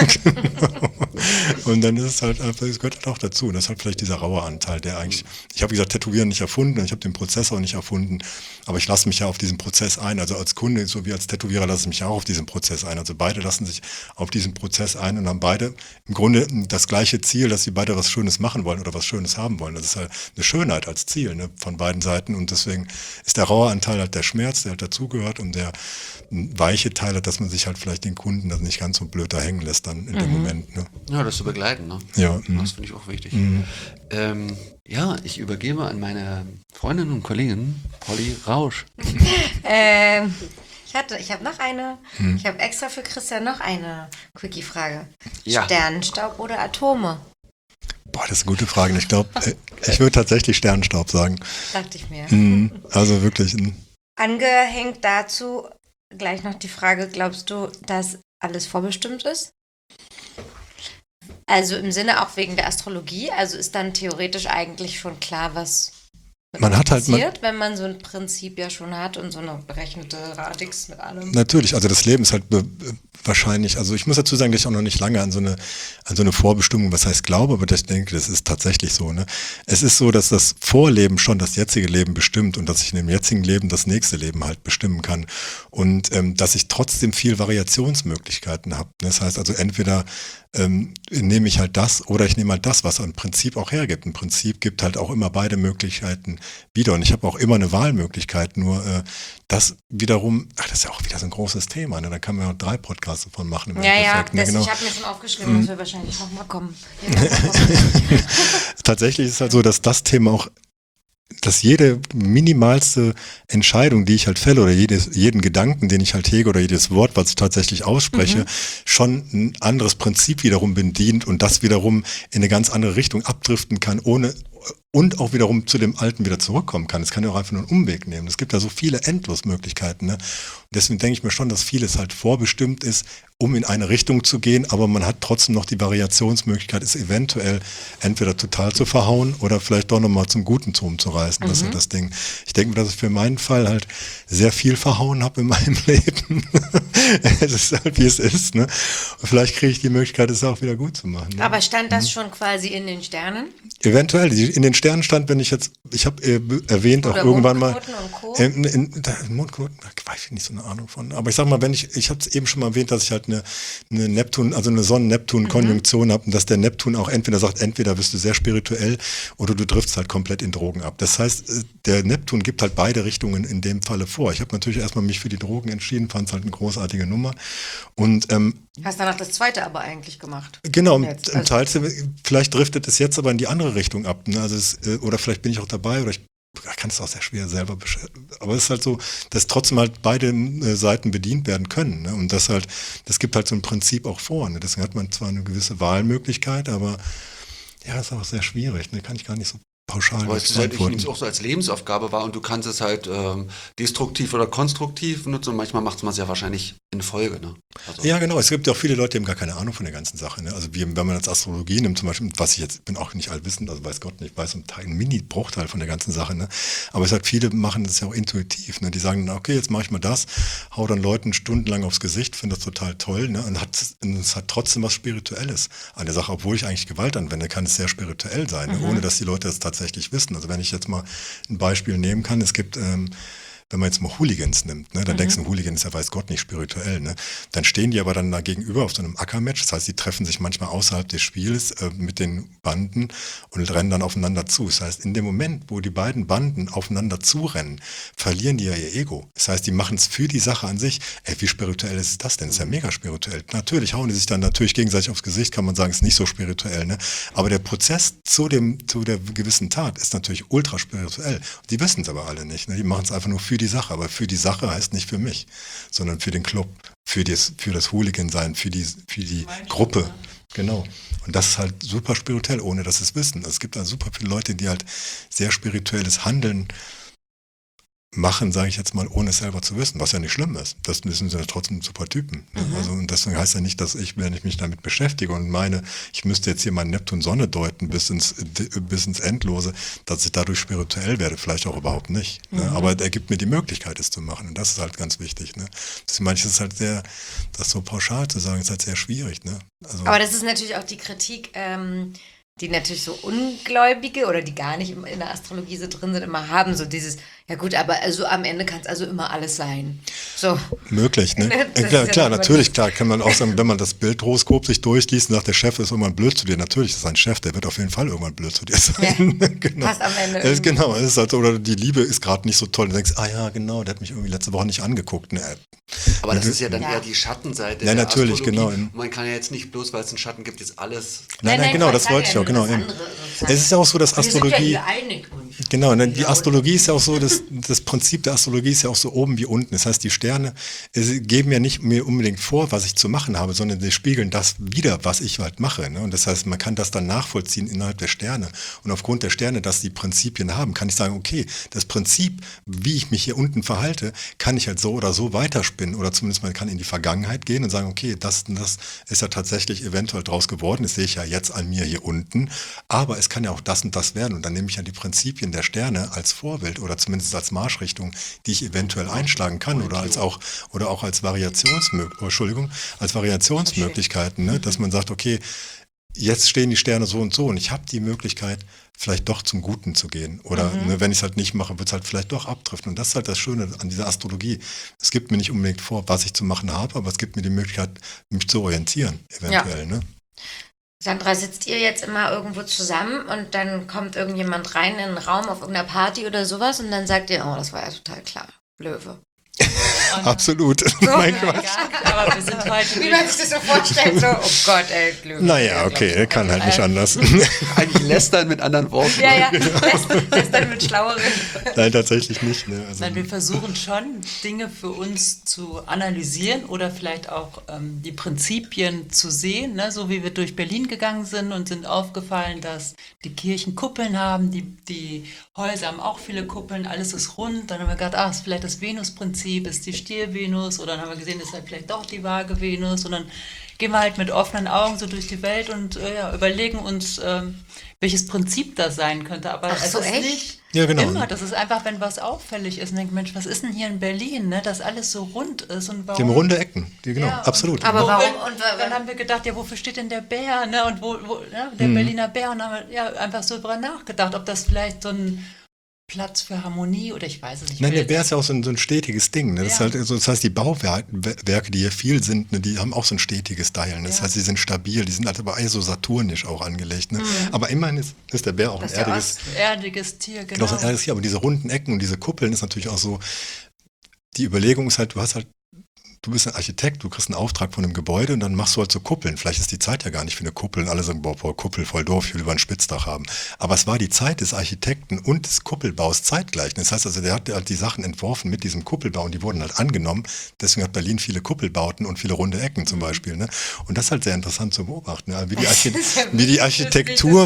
Und dann ist es halt einfach, es gehört halt auch dazu. Und das ist halt vielleicht dieser raue Anteil, der eigentlich, ich habe wie gesagt, Tätowieren nicht erfunden und ich habe den Prozess auch nicht erfunden, aber ich lasse mich ja auf diesen Prozess ein. Also als Kunde sowie als Tätowierer lasse ich mich auch auf diesen Prozess ein. Also beide lassen sich auf diesen Prozess ein und haben beide im Grunde das gleiche Ziel, dass sie beide was Schönes machen wollen oder was Schönes haben wollen. Das ist halt eine Schönheit als Ziel, ne, von beiden Seiten. Und deswegen ist der raue Anteil halt der Schmerz, der halt dazugehört, und der weiche Teil hat, dass man sich halt vielleicht den Kunden das nicht ganz so blöd da hängen lässt dann in dem Moment. Ne? Ja, das zu begleiten, ne? Ja, Das finde ich auch wichtig. Ja, ich übergebe an meine Freundin und Kollegin Polly Rausch. Ich habe noch eine. Ich habe extra für Christian noch eine Quickie-Frage. Ja. Sternenstaub oder Atome? Boah, das ist eine gute Frage. Ich glaube, ich würde tatsächlich Sternenstaub sagen. Dachte ich mir. Also wirklich. Angehängt dazu gleich noch die Frage, glaubst du, dass alles vorbestimmt ist? Also im Sinne auch wegen der Astrologie, also ist dann theoretisch eigentlich schon klar, was Man hat halt, passiert, wenn man so ein Prinzip ja schon hat und so eine berechnete Radix mit allem. natürlich, also das Leben ist halt wahrscheinlich, also ich muss dazu sagen, dass ich auch noch nicht lange an so eine Vorbestimmung, was heißt glaube, aber ich denke, das ist tatsächlich so. Ne? Es ist so, dass das Vorleben schon das jetzige Leben bestimmt und dass ich in dem jetzigen Leben das nächste Leben halt bestimmen kann und dass ich trotzdem viel Variationsmöglichkeiten habe. Das heißt also entweder nehme ich halt das oder ich nehme halt das, was ein Prinzip auch hergibt. Ein Prinzip gibt halt auch immer beide Möglichkeiten wieder und ich habe auch immer eine Wahlmöglichkeit, nur das wiederum, das ist ja auch wieder so ein großes Thema, ne? Da kann man ja auch 3 Podcasts davon machen im Endeffekt. Ne? Ich habe mir schon aufgeschrieben, dass wir wahrscheinlich nochmal kommen. Tatsächlich ist es halt so, dass das Thema auch, dass jede minimalste Entscheidung, die ich halt fälle oder jeden Gedanken, den ich halt hege oder jedes Wort, was ich tatsächlich ausspreche, schon ein anderes Prinzip wiederum bedient und das wiederum in eine ganz andere Richtung abdriften kann, und auch wiederum zu dem Alten wieder zurückkommen kann. Es kann ja auch einfach nur einen Umweg nehmen. Es gibt ja so viele Endlosmöglichkeiten. Ne? Und deswegen denke ich mir schon, dass vieles halt vorbestimmt ist, um in eine Richtung zu gehen, aber man hat trotzdem noch die Variationsmöglichkeit, es eventuell entweder total zu verhauen oder vielleicht doch nochmal zum guten Turm zu reißen. Das ist ja das Ding. Ich denke mir, dass ich für meinen Fall halt sehr viel verhauen habe in meinem Leben. Es ist halt, wie es ist. Ne? Und vielleicht kriege ich die Möglichkeit, es auch wieder gut zu machen. Ne? Aber stand das schon quasi in den Sternen? Eventuell. In den Sternen stand, wenn ich habe erwähnt Oder auch irgendwann mal. Mondknoten und Co. Mondknoten, da weiß ich nicht so eine Ahnung von. Aber ich sag mal, ich habe es eben schon mal erwähnt, dass ich halt eine Neptun, also eine Sonnen-Neptun-Konjunktion habe und dass der Neptun auch entweder sagt, entweder bist du sehr spirituell oder du driftst halt komplett in Drogen ab. Das heißt, der Neptun gibt halt beide Richtungen in dem Falle vor. Ich habe natürlich erstmal mich für die Drogen entschieden, fand es halt eine großartige Nummer. Und hast danach das zweite aber eigentlich gemacht. genau, Jetzt, im Teil, vielleicht driftet es jetzt aber in die andere Richtung ab. Ne? Also oder vielleicht bin ich auch dabei oder ich kann es auch sehr schwer selber beschreiben. Aber es ist halt so, dass trotzdem halt beide Seiten bedient werden können. Ne? Und das gibt halt so ein Prinzip auch vor. Ne? Deswegen hat man zwar eine gewisse Wahlmöglichkeit, aber ja, das ist auch sehr schwierig. Ne? Kann ich gar nicht so pauschal weil es halt auch so als Lebensaufgabe war und du kannst es halt destruktiv oder konstruktiv nutzen und manchmal macht man es ja wahrscheinlich in Folge. Ne? Also. Ja, genau. Es gibt ja auch viele Leute, die haben gar keine Ahnung von der ganzen Sache. Ne? Also wenn man jetzt Astrologie nimmt, zum Beispiel, was ich jetzt bin auch nicht allwissend, also weiß Gott nicht, ich weiß einen Mini-Bruchteil von der ganzen Sache. Ne? Aber es hat viele machen das ja auch intuitiv. Ne? Die sagen dann, okay, jetzt mache ich mal das, hau dann Leuten stundenlang aufs Gesicht, finde das total toll. Ne? Und es hat trotzdem was Spirituelles an der Sache. Obwohl ich eigentlich Gewalt anwende, kann es sehr spirituell sein, ne? Ohne dass die Leute das tatsächlich wissen. Also wenn ich jetzt mal ein Beispiel nehmen kann, es gibt wenn man jetzt mal Hooligans nimmt, ne, dann denkst du, ein Hooligan ist ja weiß Gott nicht spirituell, ne? Dann stehen die aber dann da gegenüber auf so einem Ackermatch, das heißt, die treffen sich manchmal außerhalb des Spiels mit den Banden und rennen dann aufeinander zu. Das heißt, in dem Moment, wo die beiden Banden aufeinander zurennen, verlieren die ja ihr Ego. Das heißt, die machen es für die Sache an sich. Ey, wie spirituell ist das denn? Das ist ja mega spirituell. Natürlich hauen die sich dann natürlich gegenseitig aufs Gesicht, kann man sagen, ist nicht so spirituell, ne? Aber der Prozess zu der gewissen Tat ist natürlich ultra spirituell. Die wissen es aber alle nicht, ne? Die machen es einfach nur für die Sache. Aber für die Sache heißt nicht für mich, sondern für den Club, für das Hooligan-Sein, für die Gruppe. Genau. Und das ist halt super spirituell, ohne dass sie es wissen. Es gibt also super viele Leute, die halt sehr spirituelles Handeln machen, sage ich jetzt mal, ohne es selber zu wissen, was ja nicht schlimm ist. Das sind ja trotzdem super Typen. Ne? Also, und deswegen heißt ja nicht, dass ich, wenn ich mich damit beschäftige und meine, ich müsste jetzt hier mal Neptun-Sonne deuten bis ins Endlose, dass ich dadurch spirituell werde, vielleicht auch überhaupt nicht. Ne? Aber er gibt mir die Möglichkeit, es zu machen. Und das ist halt ganz wichtig. Ne? Manches ist halt sehr, das so pauschal zu sagen, ist halt sehr schwierig. Ne? Also, aber das ist natürlich auch die Kritik, die natürlich so Ungläubige oder die gar nicht in der Astrologie so drin sind, immer haben, so dieses, ja gut, aber also am Ende kann es also immer alles sein. So. Möglich, ne? Klar, natürlich, klar, kann man auch sagen, wenn man das Bildhoroskop sich durchliest und sagt, der Chef ist irgendwann blöd zu dir, natürlich ist ein Chef, der wird auf jeden Fall irgendwann blöd zu dir sein. Ja, genau. passt am Ende. Genau, es ist halt, oder die Liebe ist gerade nicht so toll, du denkst, ja genau, der hat mich irgendwie letzte Woche nicht angeguckt. Ne? Aber das ist ja dann eher die Schattenseite ja, der natürlich, Astrologie. genau. Man kann ja jetzt nicht, bloß weil es einen Schatten gibt, jetzt alles... Nein, genau, das wollte ich auch, genau. Es ist ja auch so, dass Astrologie... Genau, ne, die Astrologie ist ja auch so, das Prinzip der Astrologie ist ja auch so oben wie unten. Das heißt, die Sterne geben ja nicht mir unbedingt vor, was ich zu machen habe, sondern sie spiegeln das wieder, was ich halt mache. Ne? Und das heißt, man kann das dann nachvollziehen innerhalb der Sterne. Und aufgrund der Sterne, dass die Prinzipien haben, kann ich sagen, okay, das Prinzip, wie ich mich hier unten verhalte, kann ich halt so oder so weiterspinnen. Oder zumindest man kann in die Vergangenheit gehen und sagen, okay, das ist ja tatsächlich eventuell draus geworden. Das sehe ich ja jetzt an mir hier unten. Aber es kann ja auch das und das werden. Und dann nehme ich ja die Prinzipien der Sterne als Vorbild oder zumindest als Marschrichtung, die ich eventuell einschlagen kann oder auch als Variationsmöglichkeiten, ne? Dass man sagt, okay, jetzt stehen die Sterne so und so und ich habe die Möglichkeit, vielleicht doch zum Guten zu gehen. Oder ne, wenn ich es halt nicht mache, wird es halt vielleicht doch abdriften. Und das ist halt das Schöne an dieser Astrologie. Es gibt mir nicht unbedingt vor, was ich zu machen habe, aber es gibt mir die Möglichkeit, mich zu orientieren, eventuell. Ja. Ne? Sandra, sitzt ihr jetzt immer irgendwo zusammen und dann kommt irgendjemand rein in einen Raum auf irgendeiner Party oder sowas und dann sagt ihr, oh, das war ja total klar, Löwe. Absolut. So, mein Gott. Aber wir sind heute... Wie man sich das so vorstellt, so, oh Gott, ey, Löwe. Naja, okay, kann halt nicht anders. Eigentlich lästern mit anderen Worten. Ja, lästern mit schlaueren. Nein, tatsächlich nicht. Ne? Also, Nein, wir versuchen schon, Dinge für uns zu analysieren oder vielleicht auch die Prinzipien zu sehen, ne? So wie wir durch Berlin gegangen sind und sind aufgefallen, dass die Kirchen Kuppeln haben, die Häuser haben auch viele Kuppeln, alles ist rund. Dann haben wir gedacht, ist vielleicht das Venusprinzip, ist die Stier-Venus, oder dann haben wir gesehen, ist halt vielleicht doch die Waage-Venus, und dann gehen wir halt mit offenen Augen so durch die Welt und überlegen uns, welches Prinzip das sein könnte. Aber es ist nicht immer. Das ist einfach, wenn was auffällig ist und denkt, Mensch, was ist denn hier in Berlin, ne, dass alles so rund ist und warum? Dem runde Ecken, genau, absolut. Aber warum? Und dann haben wir gedacht, ja, wofür steht denn der Bär, ne, und wo der Berliner Bär, und dann haben wir einfach so drüber nachgedacht, ob das vielleicht so ein Platz für Harmonie oder ich weiß es nicht. Nein, der Bär ist ja auch so ein stetiges Ding. Ne? Das, ist halt, also, das heißt, die Bauwerke, die hier viel sind, ne, die haben auch so ein stetiges Dial. Ne? Das heißt, sie sind stabil, die sind halt aber so saturnisch auch angelegt. Ne? Aber immerhin ist der Bär auch ein erdiges Tier, genau. So ein erdiges Tier, aber diese runden Ecken und diese Kuppeln ist natürlich auch so, die Überlegung ist halt, du bist ein Architekt, du kriegst einen Auftrag von einem Gebäude und dann machst du halt so Kuppeln. Vielleicht ist die Zeit ja gar nicht für eine Kuppel und alle sagen, boah, Kuppel voll doof, ich will lieber ein Spitzdach haben. Aber es war die Zeit des Architekten und des Kuppelbaus zeitgleich. Das heißt also, der hat halt die Sachen entworfen mit diesem Kuppelbau und die wurden halt angenommen. Deswegen hat Berlin viele Kuppelbauten und viele runde Ecken zum Beispiel. Ne? Und das ist halt sehr interessant zu beobachten, ne? wie die Architektur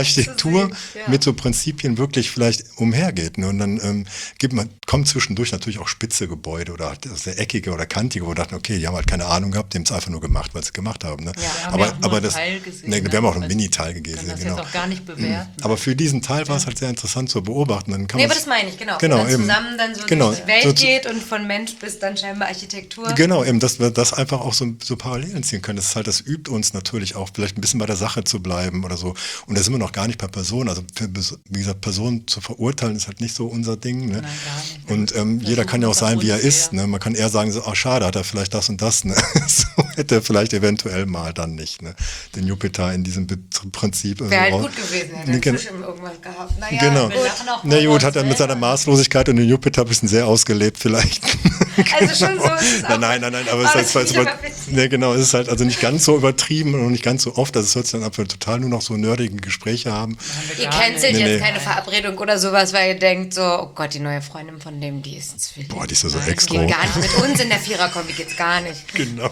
mit so Prinzipien wirklich vielleicht umhergeht. Ne? Und dann kommen zwischendurch natürlich auch spitze Gebäude oder sehr eckige oder kantige, wo dachten, okay, die haben halt keine Ahnung gehabt, die haben es einfach nur gemacht, weil sie es gemacht haben. Ne? Ja, wir haben ja auch nur einen das, Teil gesehen, nee, ne? wir haben auch einen Also, Mini-Teil kann gesehen, das genau. jetzt auch gar nicht bewerten. Aber für diesen Teil war es halt sehr interessant zu beobachten. Dann kann Nee, man aber das meine ich, genau. Genau, Wo man eben. zusammen dann so Genau. durch die Welt So- geht und von Mensch bis dann scheinbar Architektur. Genau, eben, dass wir das einfach auch so Parallelen ziehen können. Das ist halt, das übt uns natürlich auch, vielleicht ein bisschen bei der Sache zu bleiben oder so. Und da sind wir noch gar nicht bei Personen. Also, wie gesagt, Personen zu verurteilen ist halt nicht so unser Ding. Ne? Nein, gar nicht. Und jeder kann ja auch sein, wie er ist. unfair. Ne? Man kann eher sagen, so, schade, hat er vielleicht das und das. Ne? So hätte er vielleicht eventuell mal dann nicht. Ne? Den Jupiter in diesem Prinzip. Wäre halt raus- gut gewesen, hätte Nee, einen gen- Fisch im irgendwas gehabt. Naja, Genau. Wir lachen auch Na mal gut, uns hat er mit seiner selber. Maßlosigkeit und den Jupiter ein bisschen sehr ausgelebt vielleicht. Also schon so ist es auch. Nein, aber es Aber ist das halt, finde ich aber witzig. nee, genau, es ist halt also nicht ganz so übertrieben und nicht ganz so oft, dass es hört sich dann ab, wenn wir total nur noch so nerdige Gespräche haben. Ihr Gar cancelt nicht. jetzt Nee. keine Verabredung oder sowas, weil ihr denkt so, oh Gott, die neue Freundin von dem, die ist ein Zwilling. Boah, die ist so Geht extra. gar nicht. Mit uns in der Viererkombi geht's gar nicht. Genau.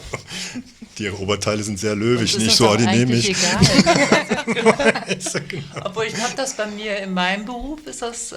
Die Oberteile sind sehr löwig, Uns ist nicht das so, auch die nehme eigentlich ich. egal. Genau. Obwohl ich habe das bei mir in meinem Beruf, ist das,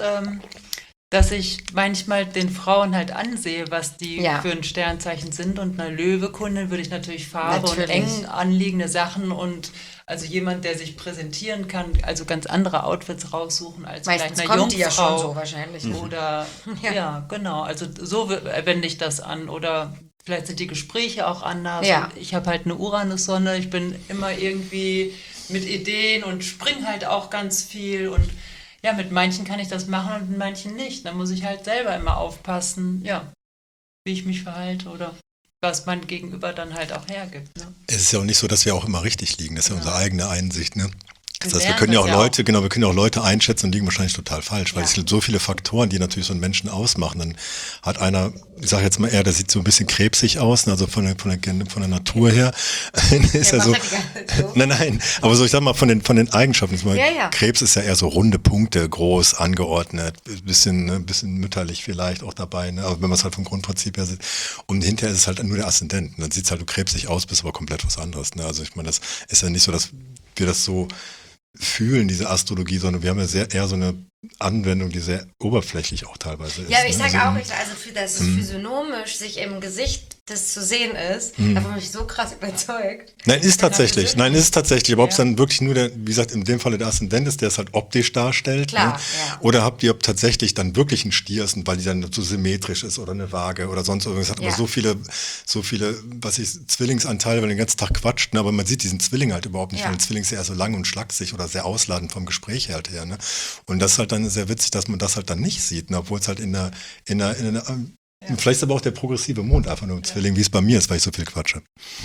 dass ich manchmal den Frauen halt ansehe, was die Ja. für ein Sternzeichen sind. Und einer Löwekundin würde ich natürlich Farbe und Natürlich. eng anliegende Sachen und also jemand, der sich präsentieren kann, also ganz andere Outfits raussuchen als Meistens vielleicht eine kommt die ja schon Jungfrau. so wahrscheinlich. Oder Ja. ja. Genau. Also so wende ich das an. Oder vielleicht sind die Gespräche auch anders. Ja. Und ich habe halt eine Uranus-Sonne. Ich bin immer irgendwie mit Ideen und springe halt auch ganz viel. Und ja, mit manchen kann ich das machen und mit manchen nicht. Da muss ich halt selber immer aufpassen, ja, wie ich mich verhalte oder was mein Gegenüber dann halt auch hergibt. Ne? Es ist ja auch nicht so, dass wir auch immer richtig liegen. Das ist ja unsere eigene Einsicht, ne? Das heißt, wir lernen können ja auch das ja Leute, genau, wir können ja auch Leute einschätzen und liegen wahrscheinlich total falsch, weil Ja. es gibt so viele Faktoren, die natürlich so einen Menschen ausmachen. Dann hat einer, ich sage jetzt mal eher, der sieht so ein bisschen krebsig aus, ne, also von der Natur her. Ist Der ja so. macht halt die ganze Zeit so. Nein, aber so, ich sag mal, von den Eigenschaften. Ich meine, Ja, ja. Krebs ist ja eher so runde Punkte, groß, angeordnet, bisschen mütterlich vielleicht auch dabei, ne? Aber wenn man es halt vom Grundprinzip her sieht. Und hinterher ist es halt nur der Aszendent. Und dann sieht es halt, du krebsig aus, bist aber komplett was anderes. Ne? Also ich meine, das ist ja nicht so, dass wir das so fühlen, diese Astrologie, sondern wir haben ja eher so eine Anwendung, die sehr oberflächlich auch teilweise ist. Ja, aber ich ne? sage auch, also für das physiognomisch sich im Gesicht das zu sehen ist, davon bin ich so krass überzeugt. Nein, ist tatsächlich. persönlich. Nein, ist tatsächlich. Aber ob es Ja. dann wirklich nur der, wie gesagt, in dem Falle der Aszendent ist, der es halt optisch darstellt. Klar, ne? ja. Oder habt ihr tatsächlich dann wirklich einen Stier ist, weil die dann so symmetrisch ist oder eine Waage oder sonst irgendwas. Hat Ja. aber so viele, was ich, Zwillingsanteile, weil den ganzen Tag quatscht, ne? Aber man sieht diesen Zwilling halt überhaupt nicht, Ja. weil der Zwilling ist ja eher so lang und schlaksig oder sehr ausladend vom Gespräch halt her. Ne? Und das ist halt dann sehr witzig, dass man das halt dann nicht sieht, ne? Obwohl es halt vielleicht ist aber auch der progressive Mond einfach nur im Zwilling, wie es bei mir ist, weil ich so viel quatsche.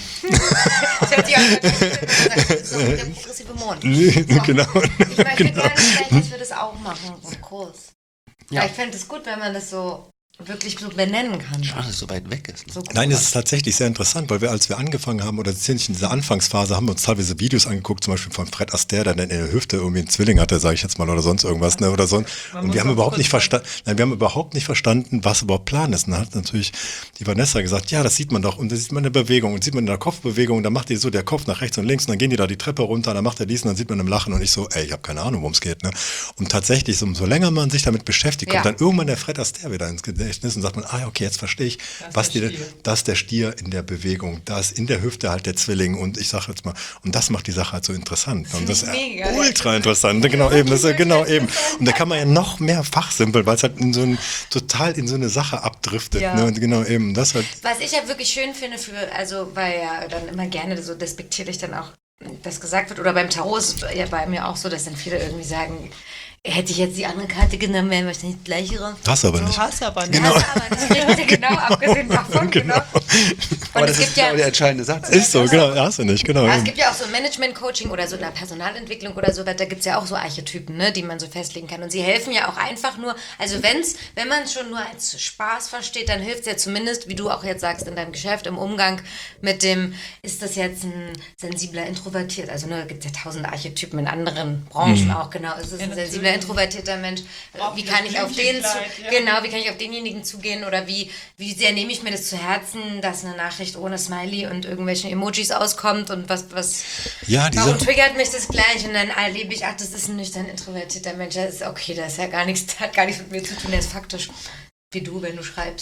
Das hört sich auch so der progressive Mond. Genau. Ich möchte Genau. gerne vielleicht, dass wir das auch machen, so einen Kurs. Ja. Ich fände es gut, wenn man das so wirklich so benennen kann. Schade, dass es so weit weg ist. Ne? So Nein, es ist tatsächlich sehr interessant, weil als wir angefangen haben, oder ziemlich in dieser Anfangsphase, haben wir uns teilweise Videos angeguckt, zum Beispiel von Fred Astaire, der in der Hüfte irgendwie einen Zwilling hatte, sage ich jetzt mal, oder sonst irgendwas, ne, oder so. Und muss wir haben auch überhaupt kurz nicht verstanden, wir haben überhaupt nicht verstanden, was überhaupt Plan ist. Und dann hat natürlich die Vanessa gesagt, ja, das sieht man doch, und das sieht man in der Bewegung, und sieht man in der Kopfbewegung, und dann macht die so der Kopf nach rechts und links, und dann gehen die da die Treppe runter, dann macht er dies, und dann sieht man im Lachen, und ich so, ey, ich habe keine Ahnung, worum es geht, ne. Und tatsächlich, umso länger man sich damit beschäftigt, Ja. kommt dann irgendwann der Fred Astaire wieder ins Gedächtnis und sagt man, okay, jetzt verstehe ich, das ist der Stier in der Bewegung, da ist in der Hüfte halt der Zwilling und ich sage jetzt mal, und das macht die Sache halt so interessant. Und das ist mega. ultra interessant, genau eben, das ist genau eben. Und da kann man ja noch mehr fachsimpeln, weil es halt total in so eine Sache abdriftet. Ja. Ne? Und genau eben, das halt. Was ich ja wirklich schön finde, weil ja dann immer gerne so despektierlich dann auch das gesagt wird, oder beim Tarot ist es ja bei mir auch so, dass dann viele irgendwie sagen, hätte ich jetzt die andere Karte genommen, wären wir nicht gleich raus. Das aber Du nicht. hast aber nicht. Genau. Das aber nicht richtig, genau, abgesehen davon, genau. Und Aber es das gibt ist ja... genau der entscheidende Satz. Ist so, genau, hast du nicht, genau. Ja, es eben. gibt ja auch so Management-Coaching oder so eine Personalentwicklung oder so, da gibt es ja auch so Archetypen, ne, die man so festlegen kann. Und sie helfen ja auch einfach nur, also wenn man es schon nur als Spaß versteht, dann hilft es ja zumindest, wie du auch jetzt sagst, in deinem Geschäft, im Umgang mit dem, ist das jetzt ein sensibler, introvertiert, also ne, gibt es ja tausende Archetypen in anderen Branchen auch, genau. Ist es ein natürlich. sensibler, introvertierter Mensch? Braucht Wie das kann ich auf den Blümchenkleid, ja. genau, wie kann ich auf denjenigen zugehen oder wie sehr nehme ich mir das zu Herzen, dass eine Nachricht ohne Smiley und irgendwelchen Emojis auskommt und was Ja, warum triggert mich das gleich und dann erlebe ich, ach, das ist ein nüchtern introvertierter Mensch, das ist okay, das ist ja gar nichts, hat gar nichts mit mir zu tun, der ist faktisch wie du, wenn du schreibst.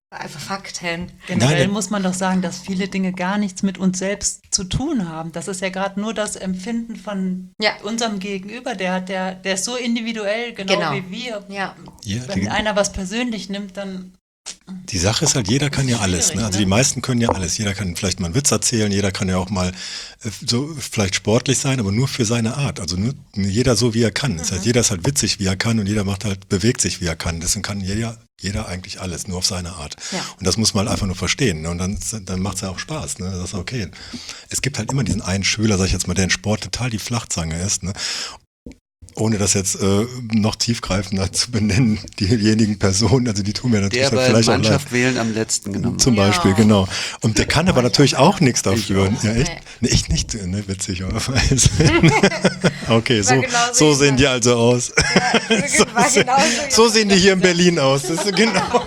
einfach Fakten. Generell Nein, muss man doch sagen, dass viele Dinge gar nichts mit uns selbst zu tun haben. Das ist ja gerade nur das Empfinden von Ja. unserem Gegenüber. Der ist so individuell, genau wie wir. Ja. Ja, Wenn einer was persönlich nimmt, dann die Sache ist halt, jeder kann ja alles. Ne? Also die meisten können ja alles. Jeder kann vielleicht mal einen Witz erzählen, jeder kann ja auch mal so vielleicht sportlich sein, aber nur für seine Art. Also nur, jeder so, wie er kann. Das heißt, jeder ist halt witzig, wie er kann und jeder bewegt sich, wie er kann. Deswegen kann jeder eigentlich alles, nur auf seine Art. Ja. Und das muss man halt einfach nur verstehen. Ne? Und dann macht es ja auch Spaß. Ne? Das ist okay. Es gibt halt immer diesen einen Schüler, sag ich jetzt mal, der in Sport total die Flachzange ist. Ne? Ohne das jetzt noch tiefgreifender zu benennen, diejenigen Personen, also die tun mir natürlich Der bei vielleicht auch Mannschaft leid. wählen am letzten genommen. Zum Beispiel, genau. Und der kann aber natürlich auch nichts dafür. Ja, echt? Nee. Nee, ich nicht, ne, witzig, oder? Okay, War genauso so sehen jemand. die also aus. War genauso So sehen die hier in Berlin aus. Das ist genau.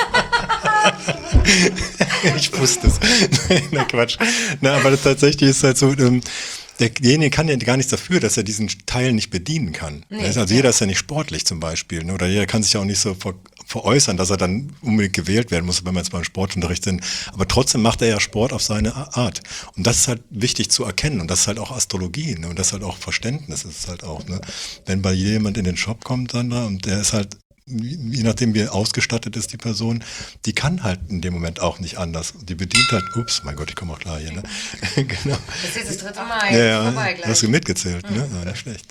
Ich wusste es. Na Quatsch. Na, aber tatsächlich ist halt so, derjenige kann ja gar nichts dafür, dass er diesen Teil nicht bedienen kann. Nee, Also jeder ist ja nicht sportlich zum Beispiel. Ne? Oder jeder kann sich ja auch nicht so veräußern, dass er dann unbedingt gewählt werden muss, wenn wir jetzt beim Sportunterricht sind. Aber trotzdem macht er ja Sport auf seine Art. Und das ist halt wichtig zu erkennen. Und das ist halt auch Astrologie. Ne? Und das ist halt auch Verständnis. Das ist halt auch, ne? Wenn bei jemand in den Shop kommt, Sandra, und der ist halt, je nachdem wie ausgestattet ist die Person, die kann halt in dem Moment auch nicht anders. Die bedient halt, ups, mein Gott, ich komme auch klar hier, ne? Genau. Das ist das dritte Mal. Ja, Vorbei ja, gleich. hast du mitgezählt, ne? Ja, nicht schlecht.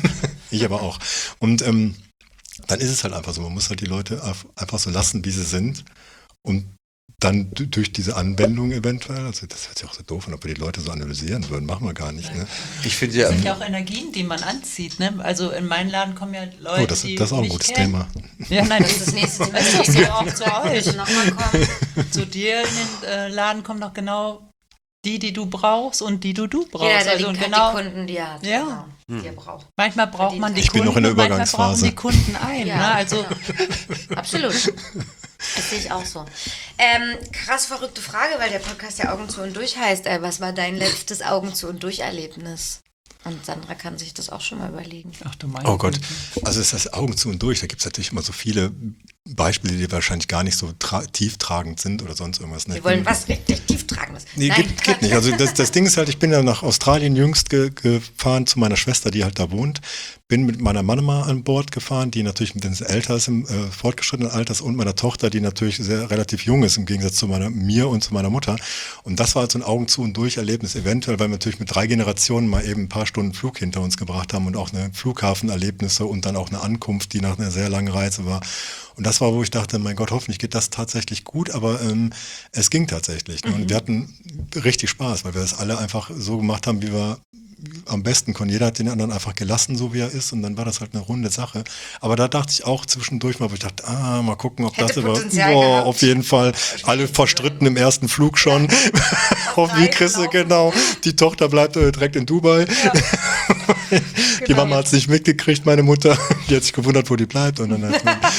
Ich aber auch. Und dann ist es halt einfach so, man muss halt die Leute einfach so lassen, wie sie sind. Und dann durch diese Anwendung eventuell, also das hört sich auch so doof an, ob wir die Leute so analysieren würden, machen wir gar nicht, ne? Ich finde ja, Das sind ja auch Energien, die man anzieht. Ne? Also in meinen Laden kommen ja Leute, Oh, das die ist auch ein mich gutes kennen. Thema. Ja, nein, Das ist das nächste Thema. Das ist ja auch zu euch. Nochmal kommen. Zu dir in den Laden kommen doch genau die du brauchst und die du brauchst. Jeder, der Also die genau, Kunden, die er hat. Ja. Genau, die er braucht. manchmal braucht man die Ich bin Kunden noch in der und manchmal Übergangsphase. brauchen die Kunden ein. Ja, Ne? Also genau. Absolut. Das sehe ich auch so. Krass verrückte Frage, weil der Podcast ja Augen zu und durch heißt. Was war dein letztes Augen zu und durch Erlebnis? Und Sandra kann sich das auch schon mal überlegen. ach du meine Oh Gott, Güte. also es ist Augen zu und durch, da gibt es natürlich immer so viele Beispiele, die wahrscheinlich gar nicht so tieftragend sind oder sonst irgendwas. Ne? Wir wollen was richtig Tieftragendes. Nee, Nein, geht nicht. Also das Ding ist halt, ich bin ja nach Australien jüngst gefahren zu meiner Schwester, die halt da wohnt. Bin mit meiner Mama an Bord gefahren, die natürlich ein bisschen älter ist im fortgeschrittenen Alters, und meiner Tochter, die natürlich relativ jung ist im Gegensatz zu mir und zu meiner Mutter. Und das war halt so ein Augen zu und durch Erlebnis eventuell, weil wir natürlich mit 3 Generationen mal eben ein paar Stunden Flug hinter uns gebracht haben und auch eine Flughafenerlebnisse und dann auch eine Ankunft, die nach einer sehr langen Reise war. Und das war, wo ich dachte, mein Gott, hoffentlich geht das tatsächlich gut, aber es ging tatsächlich. Ne? Und wir hatten richtig Spaß, weil wir das alle einfach so gemacht haben, wie wir am besten konnten. Jeder hat den anderen einfach gelassen, so wie er ist, und dann war das halt eine runde Sache. Aber da dachte ich auch zwischendurch mal, wo ich dachte, mal gucken, ob Hätte das über... Potenzial gehabt. Auf jeden Fall. Alle verstritten im ersten Flug schon. Hoffentlich kriegst du, genau. Die Tochter bleibt direkt in Dubai. Die Mama hat es nicht mitgekriegt, meine Mutter. Die hat sich gewundert, wo die bleibt. Und dann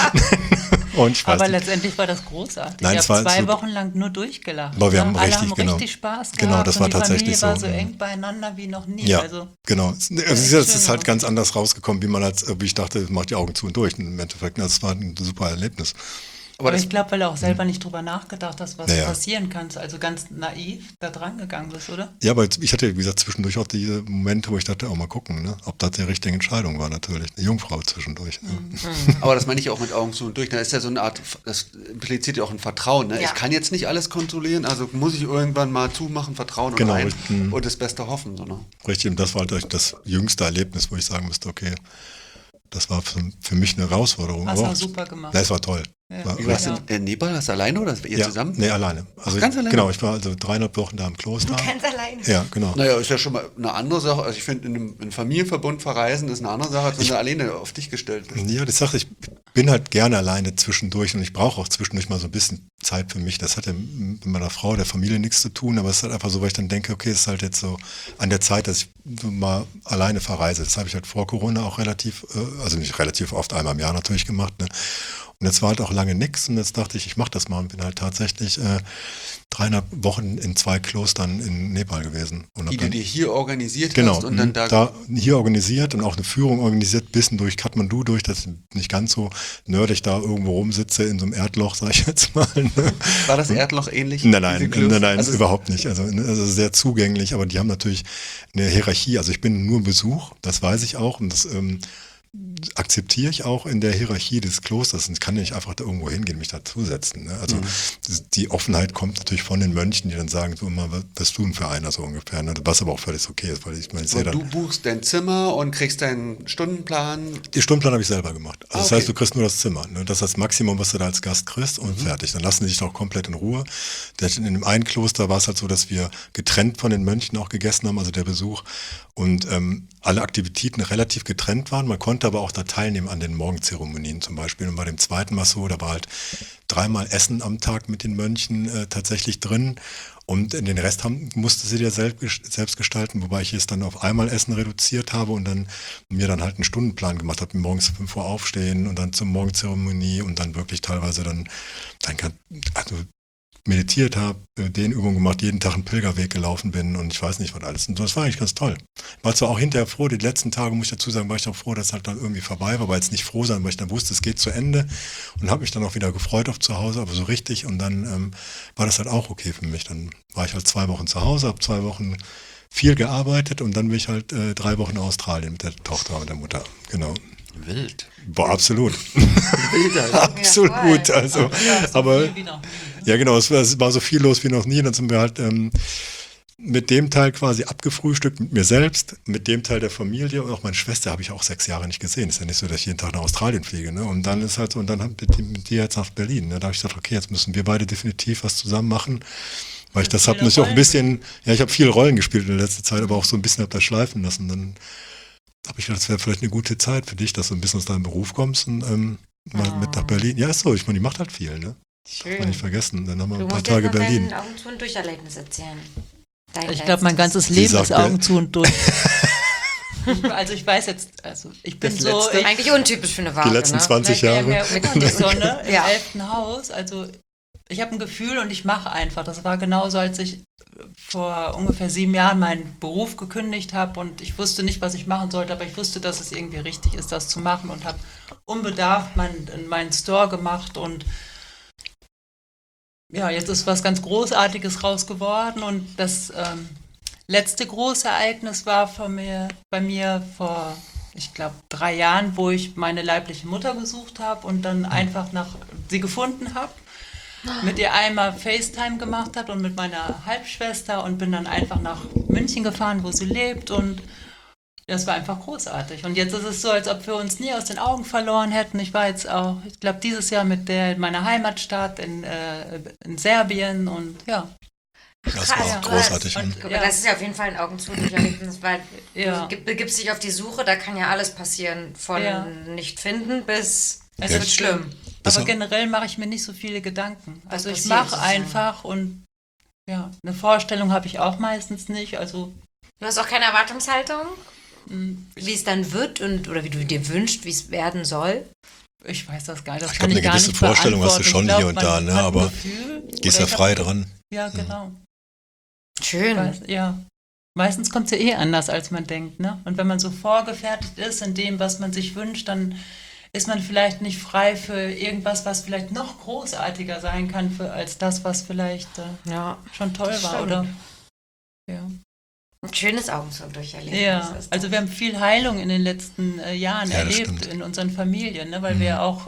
und ich weiß Aber nicht. letztendlich war das großartig. Nein, ich es war habe 2 super. Wochen lang nur durchgelacht. Aber wir haben Alle richtig, haben genau. richtig Spaß gehabt. Genau, das und war die tatsächlich Familie war so. so eng beieinander wie noch nie. Ja, Also, genau. Es ist halt ganz anders rausgekommen, wie ich dachte, macht die Augen zu und durch. Im Endeffekt, also es war ein super Erlebnis. aber ich glaube, weil du auch selber nicht drüber nachgedacht hast, was Ja. passieren kann. Also ganz naiv da dran gegangen bist, oder? Ja, aber ich hatte, wie gesagt, zwischendurch auch diese Momente, wo ich dachte, mal gucken, ne? Ob das die richtige Entscheidung war natürlich. Eine Jungfrau zwischendurch. Ne? aber das meine ich auch mit Augen zu und durch. Da ist ja so eine Art, das impliziert ja auch ein Vertrauen. Ne? Ja. Ich kann jetzt nicht alles kontrollieren, also muss ich irgendwann mal zumachen, vertrauen Genau, und rein richtig. und das Beste hoffen. So, ne? Richtig, und das war halt das jüngste Erlebnis, wo ich sagen müsste, okay, das war für mich eine Herausforderung. Hast Aber du auch- super gemacht. Ja, es war toll. Ja. War Wie warst Ja. du in Nepal? Hast du alleine oder ihr ja, zusammen? Nee, alleine. Also ganz alleine? Genau, ich war also 3,5 Wochen da im Kloster. Ganz alleine. Ja, genau. Naja, ist ja schon mal eine andere Sache. Also ich finde, in einem Familienverbund verreisen ist eine andere Sache, als wenn du alleine auf dich gestellt bist. Ja, das Sache, ich bin halt gerne alleine zwischendurch und ich brauche auch zwischendurch mal so ein bisschen Zeit für mich. Das hat ja mit meiner Frau, der Familie nichts zu tun, aber es ist halt einfach so, weil ich dann denke, okay, es ist halt jetzt so an der Zeit, dass ich so mal alleine verreise. Das habe ich halt vor Corona auch also nicht relativ oft, einmal im Jahr natürlich gemacht. Ne? Und jetzt war halt auch lange nix und jetzt dachte ich mache das mal und bin halt tatsächlich 3,5 Wochen in 2 Klostern in Nepal gewesen. Und Die du dir hier organisiert genau, hast und dann da hier organisiert und auch eine Führung organisiert, bisschen durch Kathmandu durch, dass ich nicht ganz so nerdig da irgendwo rumsitze in so einem Erdloch, sag ich jetzt mal. Ne? War das Erdloch ähnlich? Nein, Also überhaupt nicht. Also sehr zugänglich, aber die haben natürlich eine Hierarchie. Also ich bin nur Besuch, das weiß ich auch und das akzeptiere ich auch in der Hierarchie des Klosters. Und ich kann nicht einfach da irgendwo hingehen, mich dazusetzen. Ne? Also die Offenheit kommt natürlich von den Mönchen, die dann sagen, so immer, was bist du denn für einer so ungefähr? Ne? Was aber auch völlig okay ist, weil ich sehe und du buchst dein Zimmer und kriegst deinen Stundenplan. Die Stundenplan habe ich selber gemacht. Also das okay. heißt, du kriegst nur das Zimmer. Ne? Das ist das Maximum, was du da als Gast kriegst und fertig. Dann lassen die dich doch komplett in Ruhe. In dem einen Kloster war es halt so, dass wir getrennt von den Mönchen auch gegessen haben, also der Besuch. Und alle Aktivitäten relativ getrennt waren. Man konnte aber auch da teilnehmen an den Morgenzeremonien zum Beispiel. Und bei dem zweiten war es so, da war halt 3-mal Essen am Tag mit den Mönchen tatsächlich drin. Und den Rest musste sie dir selbst gestalten, wobei ich es dann auf einmal Essen reduziert habe und dann mir dann halt einen Stundenplan gemacht habe, morgens 5 Uhr aufstehen und dann zur Morgenzeremonie und dann wirklich teilweise dann meditiert habe, den Übungen gemacht, jeden Tag einen Pilgerweg gelaufen bin und ich weiß nicht was alles. Und das war eigentlich ganz toll. War zwar auch hinterher froh, die letzten Tage, muss ich dazu sagen, war ich auch froh, dass es halt dann irgendwie vorbei war, aber jetzt nicht froh sein, weil ich dann wusste, es geht zu Ende und habe mich dann auch wieder gefreut auf zu Hause, aber so richtig und dann war das halt auch okay für mich. Dann war ich halt 2 Wochen zu Hause, habe 2 Wochen viel gearbeitet und dann bin ich halt 3 Wochen in Australien mit der Tochter und der Mutter. Genau. Wild. Boah, absolut. Wild. Absolut. Also, aber Viel wieder. ja, genau, es war so viel los wie noch nie. Dann sind wir halt mit dem Teil quasi abgefrühstückt, mit mir selbst, mit dem Teil der Familie und auch meine Schwester habe ich auch 6 Jahre nicht gesehen. Ist ja nicht so, dass ich jeden Tag nach Australien fliege. Ne? Und dann ist halt so, und dann mit dir jetzt nach Berlin. Ne? Da habe ich gesagt, okay, jetzt müssen wir beide definitiv was zusammen machen. Weil ich das habe natürlich auch ein bisschen, ja, ich habe viele Rollen gespielt in der letzten Zeit, aber auch so ein bisschen habe das schleifen lassen. Dann habe ich gedacht, das wäre vielleicht eine gute Zeit für dich, dass du ein bisschen aus deinem Beruf kommst und mal mit nach Berlin. Ja, ist so, ich meine, die macht halt viel, ne? Schön. Darf man nicht vergessen. Dann haben wir Du ein paar musst Tage jetzt noch Berlin. dein Augen zu und durch Erlebnis erzählen. Ich glaube, mein ganzes Sie Leben sagt, ist Augen zu und durch. Also ich weiß jetzt, also ich bin Das so, Letzte- Eigentlich untypisch für eine Waage, Die letzten ne? 20 der Jahre. mehr unter die Sonne im Ja. 11. Haus. Also ich habe ein Gefühl und ich mache einfach. Das war genauso, als ich vor ungefähr 7 Jahren meinen Beruf gekündigt habe und ich wusste nicht, was ich machen sollte, aber ich wusste, dass es irgendwie richtig ist, das zu machen und habe unbedarft meinen Store gemacht und ja, jetzt ist was ganz Großartiges raus geworden und das letzte große Ereignis war bei mir vor, ich glaube, 3 Jahren, wo ich meine leibliche Mutter gesucht habe und dann einfach sie gefunden habe, mit ihr einmal FaceTime gemacht habe und mit meiner Halbschwester und bin dann einfach nach München gefahren, wo sie lebt und das war einfach großartig. Und jetzt ist es so, als ob wir uns nie aus den Augen verloren hätten. Ich war jetzt auch, ich glaube, dieses Jahr mit meiner Heimatstadt in Serbien und ja. Das war auch großartig. Und, Guck mal, das ist ja auf jeden Fall ein Augen zu und durch Erlebnis, weil Ja. du begibst dich auf die Suche, da kann ja alles passieren, von Ja. nicht finden bis Es wird ist schlimm. Bis Aber auch- generell mache ich mir nicht so viele Gedanken. Also ich passiert mache sozusagen. einfach und ja, eine Vorstellung habe ich auch meistens nicht. Also Du hast auch keine Erwartungshaltung, wie es dann wird oder wie du dir wünschst, wie es werden soll. ich weiß das gar nicht. Das Ich kann glaube, ich eine gar gewisse nicht Vorstellung hast du beantworten. schon Ich hier und da, man ne, hat ein aber Gefühl, Gehst oder ja ich frei hab- dran. Ja, genau. Schön. Ja. Meistens kommt es ja eh anders, als man denkt, ne? Und wenn man so vorgefertigt ist in dem, was man sich wünscht, dann ist man vielleicht nicht frei für irgendwas, was vielleicht noch großartiger sein kann als das, was vielleicht Ja. schon toll Das war, stimmt. oder? Ja. Ein schönes Augen zu und durch Erlebnis. Ja, ist das. also wir haben viel Heilung in den letzten Jahren Ja, das erlebt stimmt. in unseren Familien, ne? Weil wir auch,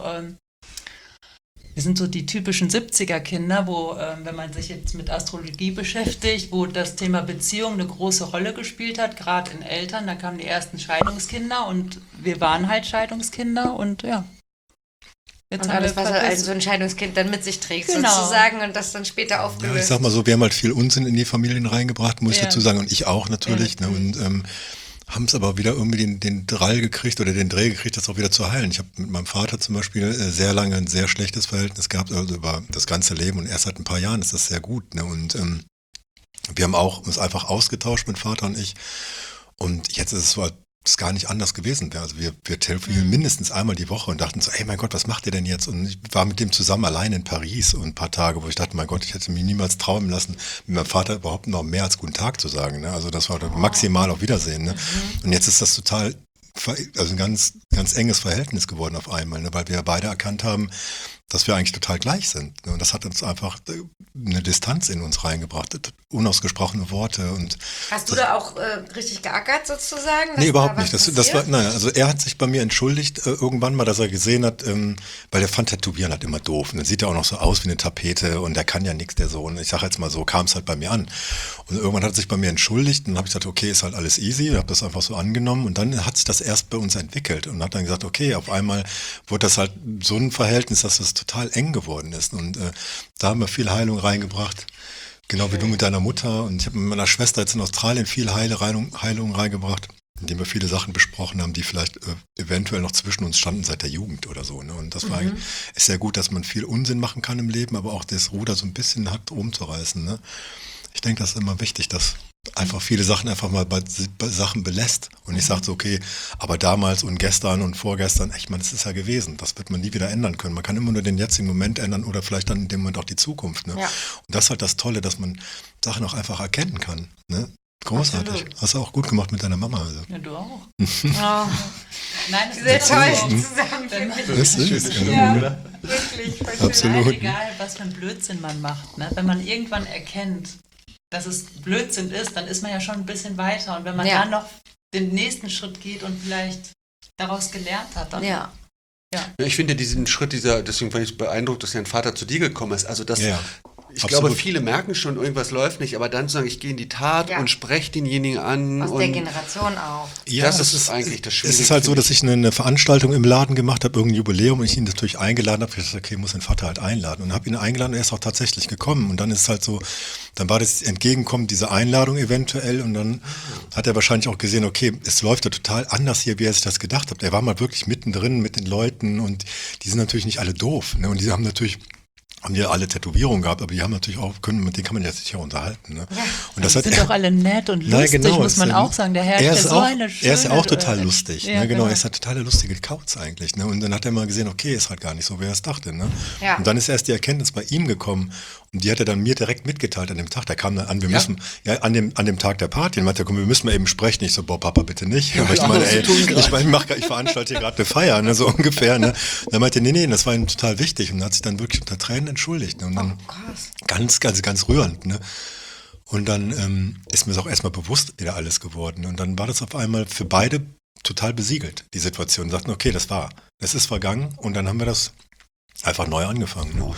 wir sind so die typischen 70er-Kinder, wo, wenn man sich jetzt mit Astrologie beschäftigt, wo das Thema Beziehung eine große Rolle gespielt hat, gerade in Eltern, da kamen die ersten Scheidungskinder und wir waren halt Scheidungskinder und ja. Jetzt Und haben alles, wir was vergessen- so ein Scheidungskind dann mit sich trägt, Genau. sozusagen, und das dann später Ja, aufgelöst. ich sag mal so, wir haben halt viel Unsinn in die Familien reingebracht, muss ich Ja. dazu sagen, und ich auch natürlich. Ja. Ne, und haben es aber wieder irgendwie den Drall gekriegt oder den Dreh gekriegt, das auch wieder zu heilen. Ich habe mit meinem Vater zum Beispiel sehr lange ein sehr schlechtes Verhältnis gehabt, also über das ganze Leben und erst seit ein paar Jahren ist das sehr gut. Ne? Und wir haben auch uns einfach ausgetauscht, mein Vater und ich. Und jetzt ist es so, es gar nicht anders gewesen wäre. Also wir telefonieren mindestens einmal die Woche und dachten so, ey mein Gott, was macht ihr denn jetzt? Und ich war mit dem zusammen allein in Paris und ein paar Tage, wo ich dachte, mein Gott, ich hätte mich niemals träumen lassen, mit meinem Vater überhaupt noch mehr als guten Tag zu sagen. Ne? Also das war maximal auf Wiedersehen. Ne? Und jetzt ist das total, also ein ganz, ganz enges Verhältnis geworden auf einmal, ne? Weil wir beide erkannt haben, dass wir eigentlich total gleich sind. Ne? Und das hat uns einfach eine Distanz in uns reingebracht, unausgesprochene Worte. Und Hast du da auch richtig geackert sozusagen? Nee, überhaupt nicht. Nein, also er hat sich bei mir entschuldigt irgendwann mal, dass er gesehen hat, weil er fand Tätowieren halt immer doof. Und dann sieht er auch noch so aus wie eine Tapete und der kann ja nichts, der Sohn. Ich sage jetzt mal so, kam es halt bei mir an. Und irgendwann hat er sich bei mir entschuldigt und dann habe ich gesagt, okay, ist halt alles easy. Ich habe das einfach so angenommen und dann hat sich das erst bei uns entwickelt und hat dann gesagt, okay, auf einmal wurde das halt so ein Verhältnis, dass das total eng geworden ist. Und da haben wir viel Heilung reingebracht. Genau wie du mit deiner Mutter. Und ich habe mit meiner Schwester jetzt in Australien viel Heilung reingebracht, indem wir viele Sachen besprochen haben, die vielleicht eventuell noch zwischen uns standen seit der Jugend oder so. Ne? Und das war ist sehr gut, dass man viel Unsinn machen kann im Leben, aber auch das Ruder so ein bisschen hat rumzureißen. Ne? Ich denke, das ist immer wichtig, dass einfach viele Sachen einfach mal bei Sachen belässt und nicht sagt so, okay, aber damals und gestern und vorgestern, ich meine, das ist ja gewesen, das wird man nie wieder ändern können. Man kann immer nur den jetzigen Moment ändern oder vielleicht dann in dem Moment auch die Zukunft. Ne? Ja. Und das ist halt das Tolle, dass man Sachen auch einfach erkennen kann. Ne? Großartig. Absolut. Hast du auch gut gemacht mit deiner Mama. Also. Ja, du auch. Oh. Nein, sehr toll zusammen. Das ist ja, wirklich. Absolut. Egal, was für ein Blödsinn man macht. Ne? Wenn man irgendwann erkennt, dass es Blödsinn ist, dann ist man ja schon ein bisschen weiter. Und wenn man dann noch den nächsten Schritt geht und vielleicht daraus gelernt hat, dann... Ja. Ich finde diesen Schritt, deswegen war ich beeindruckt, dass dein Vater zu dir gekommen ist. Also das... Ja. Ich Absolut. glaube, viele merken schon, irgendwas läuft nicht, aber dann zu sagen, ich gehe in die Tat und spreche denjenigen an. Aus der Generation auch. Ja, das ist eigentlich das Schwierige. Es ist halt so, dass ich eine Veranstaltung im Laden gemacht habe, irgendein Jubiläum, und ich ihn natürlich eingeladen habe. Ich dachte, okay, ich muss den Vater halt einladen. Und habe ihn eingeladen und er ist auch tatsächlich gekommen. Und dann ist es halt so, dann war das Entgegenkommen dieser Einladung eventuell. Und dann hat er wahrscheinlich auch gesehen, okay, es läuft ja total anders hier, wie er sich das gedacht hat. Er war mal wirklich mittendrin mit den Leuten und die sind natürlich nicht alle doof. Ne? Und die haben ja alle Tätowierungen gehabt, aber die haben natürlich auch, mit denen kann man ja sicher unterhalten. Ne? Ja, und das sind doch alle nett und lustig, muss man auch sagen. Der Herr ist so eine schöne... Er ist ja auch total lustig. Ja, ne? Genau, er ist halt total der lustige Kauz eigentlich. Ne? Und dann hat er mal gesehen, okay, ist halt gar nicht so, wie er es dachte. Ne? Ja. Und dann ist erst die Erkenntnis bei ihm gekommen und die hat er dann mir direkt mitgeteilt an dem Tag. Da kam dann an, wir müssen, an dem Tag der Party, und meinte, komm, wir müssen mal eben sprechen. Ich so, boah, Papa, bitte nicht. Ja, ich meine, ich veranstalte hier gerade eine Feier, ne? So ungefähr. Ne? Dann meinte er, nee, das war ihm total wichtig und hat sich dann wirklich unter Tränen entschuldigt. Ne? Und dann ganz rührend. Ne? Und dann ist mir das auch erstmal bewusst wieder alles geworden. Und dann war das auf einmal für beide total besiegelt, die Situation. Sagten, okay, es ist vergangen, und dann haben wir das einfach neu angefangen. Ne?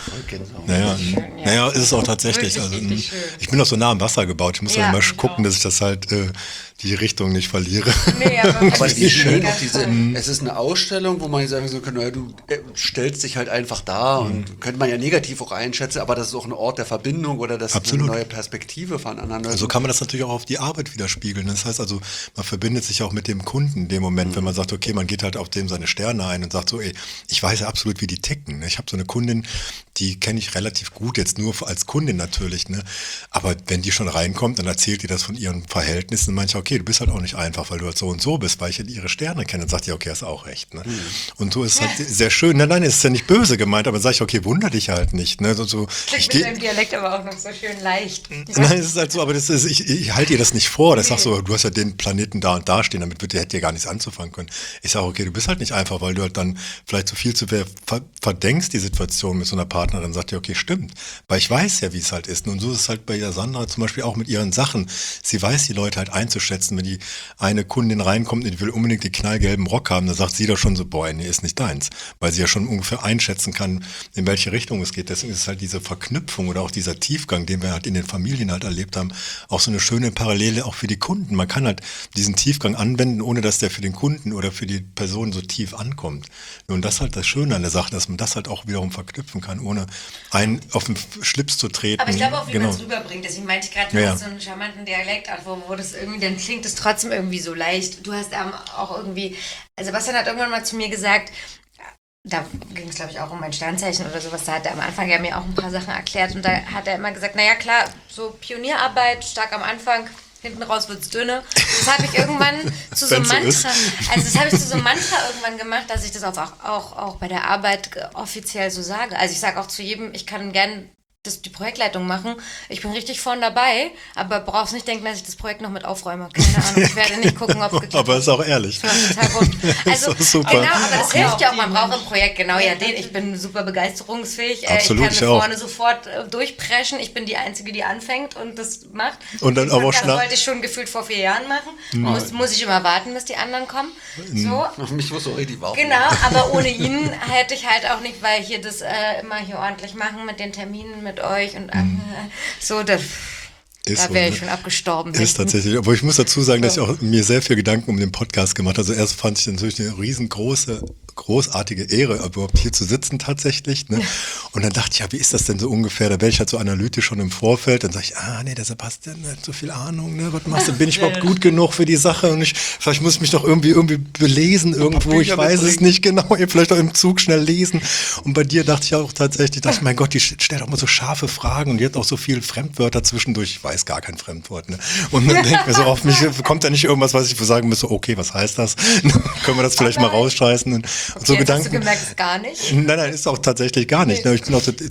Naja, ist es auch tatsächlich. Also, ich bin auch so nah am Wasser gebaut. Ich muss dann immer gucken, dass ich das halt die Richtung nicht verliere. Nee, aber es ist schön, es ist eine Ausstellung, wo man sagen so kann, du stellst dich halt einfach da und könnte man ja negativ auch einschätzen, aber das ist auch ein Ort der Verbindung oder das ist eine neue Perspektive voneinander. Also kann man das natürlich auch auf die Arbeit widerspiegeln. Das heißt also, man verbindet sich auch mit dem Kunden in dem Moment, wenn man sagt, okay, man geht halt auf dem seine Sterne ein und sagt so, ey, ich weiß ja absolut, wie die ticken. Ich habe so eine Kundin, die kenne ich relativ gut, jetzt nur als Kundin natürlich, ne? Aber wenn die schon reinkommt, dann erzählt die das von ihren Verhältnissen, manchmal, okay, du bist halt auch nicht einfach, weil du halt so und so bist, weil ich ihre Sterne kenne, und sagt die, okay, hast auch recht, ne? Und so ist es halt sehr schön, nein, es ist ja nicht böse gemeint, aber dann sage ich, okay, wunder dich halt nicht, ne? Klingt mit deinem Dialekt aber auch noch so schön leicht. Nein, es ist halt so, aber ich halte ihr das nicht vor, das sagst so, du hast ja den Planeten da und da stehen, damit hätte dir gar nichts anzufangen können. Ich sage, okay, du bist halt nicht einfach, weil du halt dann vielleicht zu viel zu verdenkst, die Situation mit so einer Partnerin, sagt ja, okay, stimmt, weil ich weiß ja, wie es halt ist. Und so ist es halt bei der Sandra zum Beispiel auch mit ihren Sachen. Sie weiß die Leute halt einzuschätzen, wenn die eine Kundin reinkommt und die will unbedingt den knallgelben Rock haben, dann sagt sie doch schon so, boah, nee, ist nicht deins, weil sie ja schon ungefähr einschätzen kann, in welche Richtung es geht. Deswegen ist es halt diese Verknüpfung oder auch dieser Tiefgang, den wir halt in den Familien halt erlebt haben, auch so eine schöne Parallele auch für die Kunden. Man kann halt diesen Tiefgang anwenden, ohne dass der für den Kunden oder für die Person so tief ankommt. Und das ist halt das Schöne an der Sache, dass man das halt auch wiederum verknüpfen kann, ohne einen auf den Schlips zu treten. Aber ich glaube auch, wie man es rüberbringt. Deswegen meinte ich gerade, du hast so einen charmanten Dialekt, wo das irgendwie, dann klingt es trotzdem irgendwie so leicht. Du hast auch irgendwie, also Bastian hat irgendwann mal zu mir gesagt, da ging es glaube ich auch um mein Sternzeichen oder sowas, da hat er am Anfang ja mir auch ein paar Sachen erklärt und da hat er immer gesagt, naja klar, so Pionierarbeit, stark am Anfang, hinten raus wird's dünne. Das habe ich irgendwann zu so Wenn's so Mantra, ist. also das habe ich zu so Mantra irgendwann gemacht, dass ich das auch bei der Arbeit offiziell so sage. Also ich sage auch zu jedem, ich kann gern die Projektleitung machen. Ich bin richtig vorn dabei, aber brauchst nicht denken, dass ich das Projekt noch mit aufräume. Keine Ahnung, ich werde nicht gucken, ob es geklappt Aber hat. ist auch ehrlich. Das ist total wurscht. Also, ist super. genau, aber das hilft ja auch. Man Ja. braucht im Projekt, genau, ja, ich bin super begeisterungsfähig. Absolut, ich ich kann auch. vorne sofort durchpreschen. Ich bin die Einzige, die anfängt und das macht. Und dann Den aber auch Podcast schnell- wollte ich schon gefühlt vor 4 Jahren machen. Muss ich immer warten, bis die anderen kommen. So. Mich muss so richtig warten. Genau, aber ohne ihn hätte ich halt auch nicht, weil hier das immer hier ordentlich machen mit den Terminen mit euch und so, da Ist so, wäre ich ne? schon abgestorben. Ist tatsächlich, aber ich muss dazu sagen, dass ich auch mir sehr viel Gedanken um den Podcast gemacht habe. Also erst fand ich natürlich eine großartige Ehre, überhaupt hier zu sitzen tatsächlich. Ne? Und dann dachte ich, ja, wie ist das denn so ungefähr? Da werde ich halt so analytisch schon im Vorfeld. Dann sage ich, nee, der Sebastian hat so viel Ahnung. Ne? Was machst du? Bin ich überhaupt gut genug für die Sache? Und vielleicht muss ich mich doch irgendwie belesen irgendwo. Ich Bücher weiß es mitbringen. nicht genau. Vielleicht auch im Zug schnell lesen. Und bei dir dachte ich auch tatsächlich, mein Gott, die stellt auch mal so scharfe Fragen und die hat auch so viel Fremdwörter zwischendurch. Ich weiß gar kein Fremdwort. Ne? Und dann denke ich mir so, auf mich kommt da nicht irgendwas, was ich sagen müsste, okay, was heißt das? Können wir das vielleicht mal rausscheißen? Und so Jetzt hast du Gedanken. gemerkt, ist gar nicht. Nein, ist auch tatsächlich gar nicht. Ne? Ich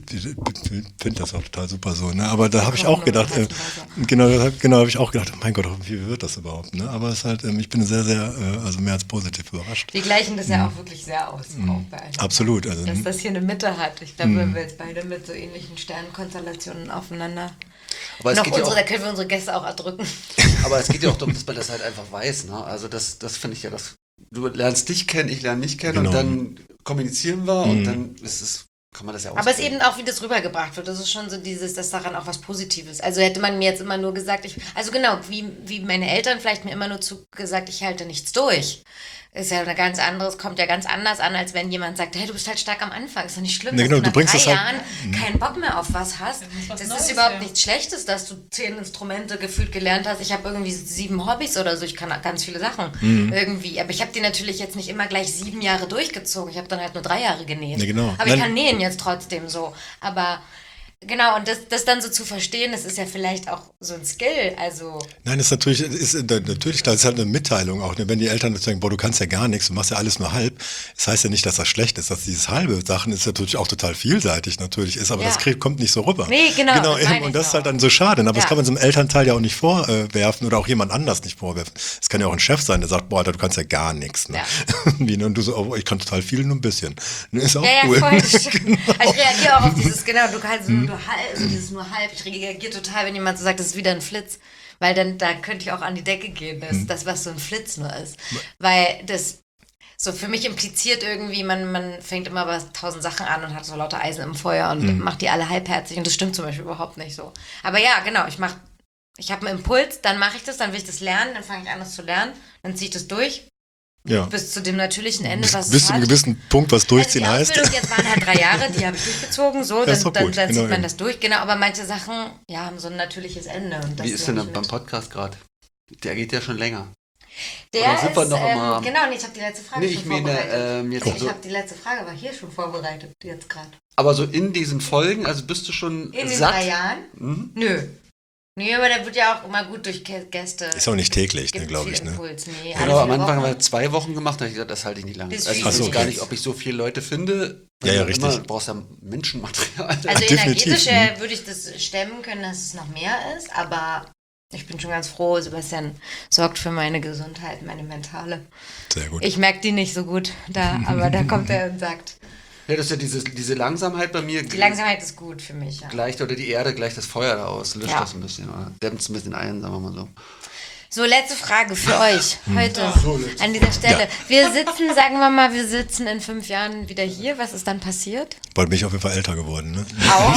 finde das auch total super so. Ne? Aber da habe ich auch gedacht, genau habe ich auch gedacht, mein Gott, wie wird das überhaupt? Ne? Aber es ist halt, ich bin sehr, sehr, also mehr als positiv überrascht. Wir gleichen das ja auch wirklich sehr aus. Auch bei einem. Absolut. Also, Dass das hier eine Mitte hat. Ich glaube, wenn wir jetzt beide mit so ähnlichen Sternenkonstellationen aufeinander. Aber es, geht ja Da können wir unsere Gäste auch erdrücken. aber es geht ja auch darum, dass man das halt einfach weiß. Ne? Also das finde ich ja das. Du lernst dich kennen, ich lerne mich kennen Genau. und dann kommunizieren wir und dann kann man das ja Aber es ist eben auch, wie das rübergebracht wird. Das ist schon so dass daran auch was Positives. Also hätte man mir jetzt immer nur gesagt, also genau, wie meine Eltern vielleicht mir immer nur gesagt, ich halte nichts durch. Ist ja eine ganz anderes, kommt ja ganz anders an, als wenn jemand sagt, hey, du bist halt stark am Anfang. Ist doch nicht schlimm, Nee, genau, dass du du nach bringst 3 das halt- Jahren keinen Bock mehr auf was hast. was Das Neues, ist überhaupt ja. nichts Schlechtes, dass du 10 Instrumente gefühlt gelernt hast. Ich habe irgendwie 7 Hobbys oder so. Ich kann ganz viele Sachen irgendwie. Aber ich habe die natürlich jetzt nicht immer gleich 7 Jahre durchgezogen. Ich habe dann halt nur 3 Jahre genäht. Nee, genau. Aber ich Nein. kann nähen jetzt trotzdem so. Aber genau, und das dann so zu verstehen, das ist ja vielleicht auch so ein Skill. Also Nein, das natürlich klar, das ist halt eine Mitteilung auch. Ne? Wenn die Eltern sagen, boah, du kannst ja gar nichts, du machst ja alles nur halb. Das heißt ja nicht, dass das schlecht ist, dass dieses halbe Sachen ist natürlich auch total vielseitig natürlich ist, aber Ja. das kommt nicht so rüber. Nee, genau, das meine eben. ich Und das ist auch. halt dann so schade. Aber das Ja. kann man so einem Elternteil ja auch nicht vorwerfen oder auch jemand anders nicht vorwerfen. Es kann ja auch ein Chef sein, der sagt, boah, Alter, du kannst ja gar nichts. Ne? Ja. Wie, ne? Und du so, oh, ich kann total viel, nur ein bisschen. Ne? Ist auch ja, cool. voll. Das stimmt. Also ich reagiere auch auf dieses, genau, du kannst nur halb, also dieses nur halb. Ich reagiere total, wenn jemand so sagt, das ist wieder ein Flitz. Weil dann, da könnte ich auch an die Decke gehen, das was so ein Flitz nur ist. Weil das so für mich impliziert irgendwie, man fängt immer bei 1000 Sachen an und hat so lauter Eisen im Feuer und macht die alle halbherzig. Und das stimmt zum Beispiel überhaupt nicht so. Aber ja, genau, ich habe einen Impuls, dann mache ich das, dann will ich das lernen, dann fange ich an, das zu lernen, dann ziehe ich das durch. Ja. Bis zu dem natürlichen Ende, was Bis es zu einem hat. gewissen Punkt, was durchziehen Also die heißt. Ausbildung jetzt waren halt 3 Jahre, die habe ich durchgezogen, so, Ja, ist dann doch gut, zieht genau, man eben. das durch, genau, aber manche Sachen, ja, haben so ein natürliches Ende. Und das Wie ist nehme denn ich beim mit. Podcast gerade? Der geht ja schon länger. Der oder sind wir ist, noch immer- genau, nee, ich habe die letzte Frage Nee, schon ich meine, vorbereitet. jetzt Ich so, habe die letzte Frage, war hier schon vorbereitet, jetzt gerade. aber so in diesen Folgen, also bist du schon In den satt? 3 Jahren? Nö. Nee, aber der wird ja auch immer gut durch Gäste. Ist auch nicht täglich, ne, Gibt glaube viel ich. Ne? Impuls. Nee, Genau, am alle 4 Anfang haben Wochen. wir 2 Wochen gemacht, da habe ich gesagt, das halte ich nicht lange. Bis Also ich viel. weiß Ach so, gar okay. nicht, ob ich so viele Leute finde. Ja, ja, Immer, richtig. du brauchst ja Menschenmaterial. Also definitiv, energetisch ne? würde ich das stemmen können, dass es noch mehr ist, aber ich bin schon ganz froh, Sebastian sorgt für meine Gesundheit, meine mentale. Sehr gut. Ich merke die nicht so gut, aber da kommt er und sagt, Ja, das ist ja diese Langsamkeit bei mir. die Langsamkeit ist gut für mich. Ja. Gleicht oder die Erde gleicht das Feuer da aus, löscht Ja. das ein bisschen oder dämmt es ein bisschen ein, sagen wir mal so. So, letzte Frage für euch heute so, letzte an dieser Stelle. Wir sitzen, sagen wir mal, wir sitzen in 5 Jahren wieder hier. Was ist dann passiert? Bald bin ich auf jeden Fall älter geworden. Ne?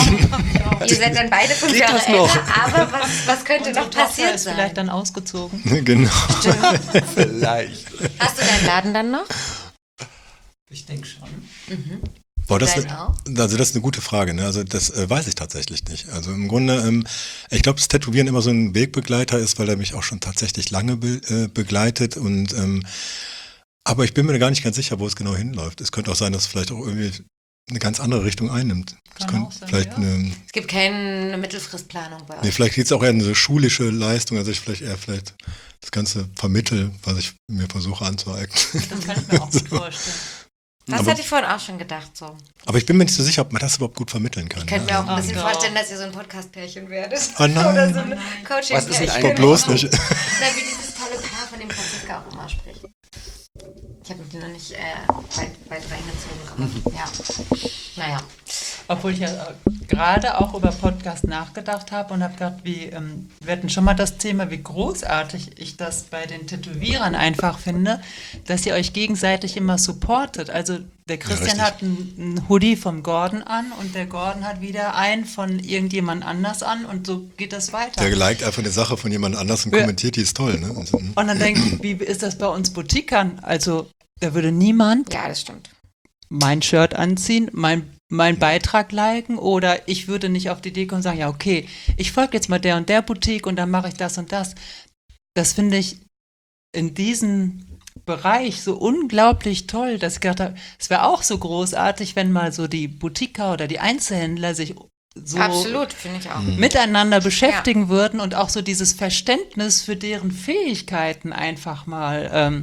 Auch. Ihr seid dann beide 5 Jahre das noch? älter, aber was könnte Unsere noch Tochter passiert ist sein? vielleicht dann ausgezogen. Genau. Vielleicht. Hast du deinen Laden dann noch? Ich denke schon. Boah, das Dein auch? also das ist eine gute Frage. Ne? Also das weiß ich tatsächlich nicht. Also im Grunde, ich glaube, das Tätowieren immer so ein Wegbegleiter ist, weil er mich auch schon tatsächlich lange begleitet. Und aber ich bin mir gar nicht ganz sicher, wo es genau hinläuft. Es könnte auch sein, dass vielleicht auch irgendwie eine ganz andere Richtung einnimmt. Das Kann auch sein, vielleicht ja. Es gibt keine Mittelfristplanung bei euch. vielleicht geht es auch eher in eine schulische Leistung, also ich vielleicht das Ganze vermittel, was ich mir versuche anzueignen. Das kann ich mir auch gut vorstellen. Das aber- hatte ich vorhin auch schon gedacht, so. Aber ich bin mir nicht so sicher, ob man das überhaupt gut vermitteln kann. Ich könnte mir auch ein Ach, bisschen doch. vorstellen, dass ihr so ein Podcast-Pärchen werdet. Oh nein. Oder so ein Coaching-Pärchen. Was ist denn Aber bloß nicht. Na, wie dieses tolle Paar, von dem Franziska auch immer spricht. Ich habe mich noch nicht weit reingezogen, aber ja. Naja. Obwohl ich ja gerade auch über Podcast nachgedacht habe und habe gedacht, wir hatten schon mal das Thema, wie großartig ich das bei den Tätowierern einfach finde, dass ihr euch gegenseitig immer supportet. Also der Christian richtig. hat einen Hoodie vom Gordon an und der Gordon hat wieder einen von irgendjemand anders an und so geht das weiter. Der liked einfach eine Sache von jemand anders und Ja. kommentiert, die ist toll. Ne? Also, Und dann denke ich, wie ist das bei uns Boutiquern? Also da würde niemand Ja, das stimmt. mein Shirt anziehen, mein Beitrag liken oder ich würde nicht auf die Idee kommen und sagen, ja okay, ich folge jetzt mal der und der Boutique und dann mache ich das und das. Das finde ich in diesem Bereich so unglaublich toll, dass ich gedacht habe, es wäre auch so großartig, wenn mal so die Boutiquer oder die Einzelhändler sich so Absolut, finde ich auch. miteinander beschäftigen würden und auch so dieses Verständnis für deren Fähigkeiten einfach mal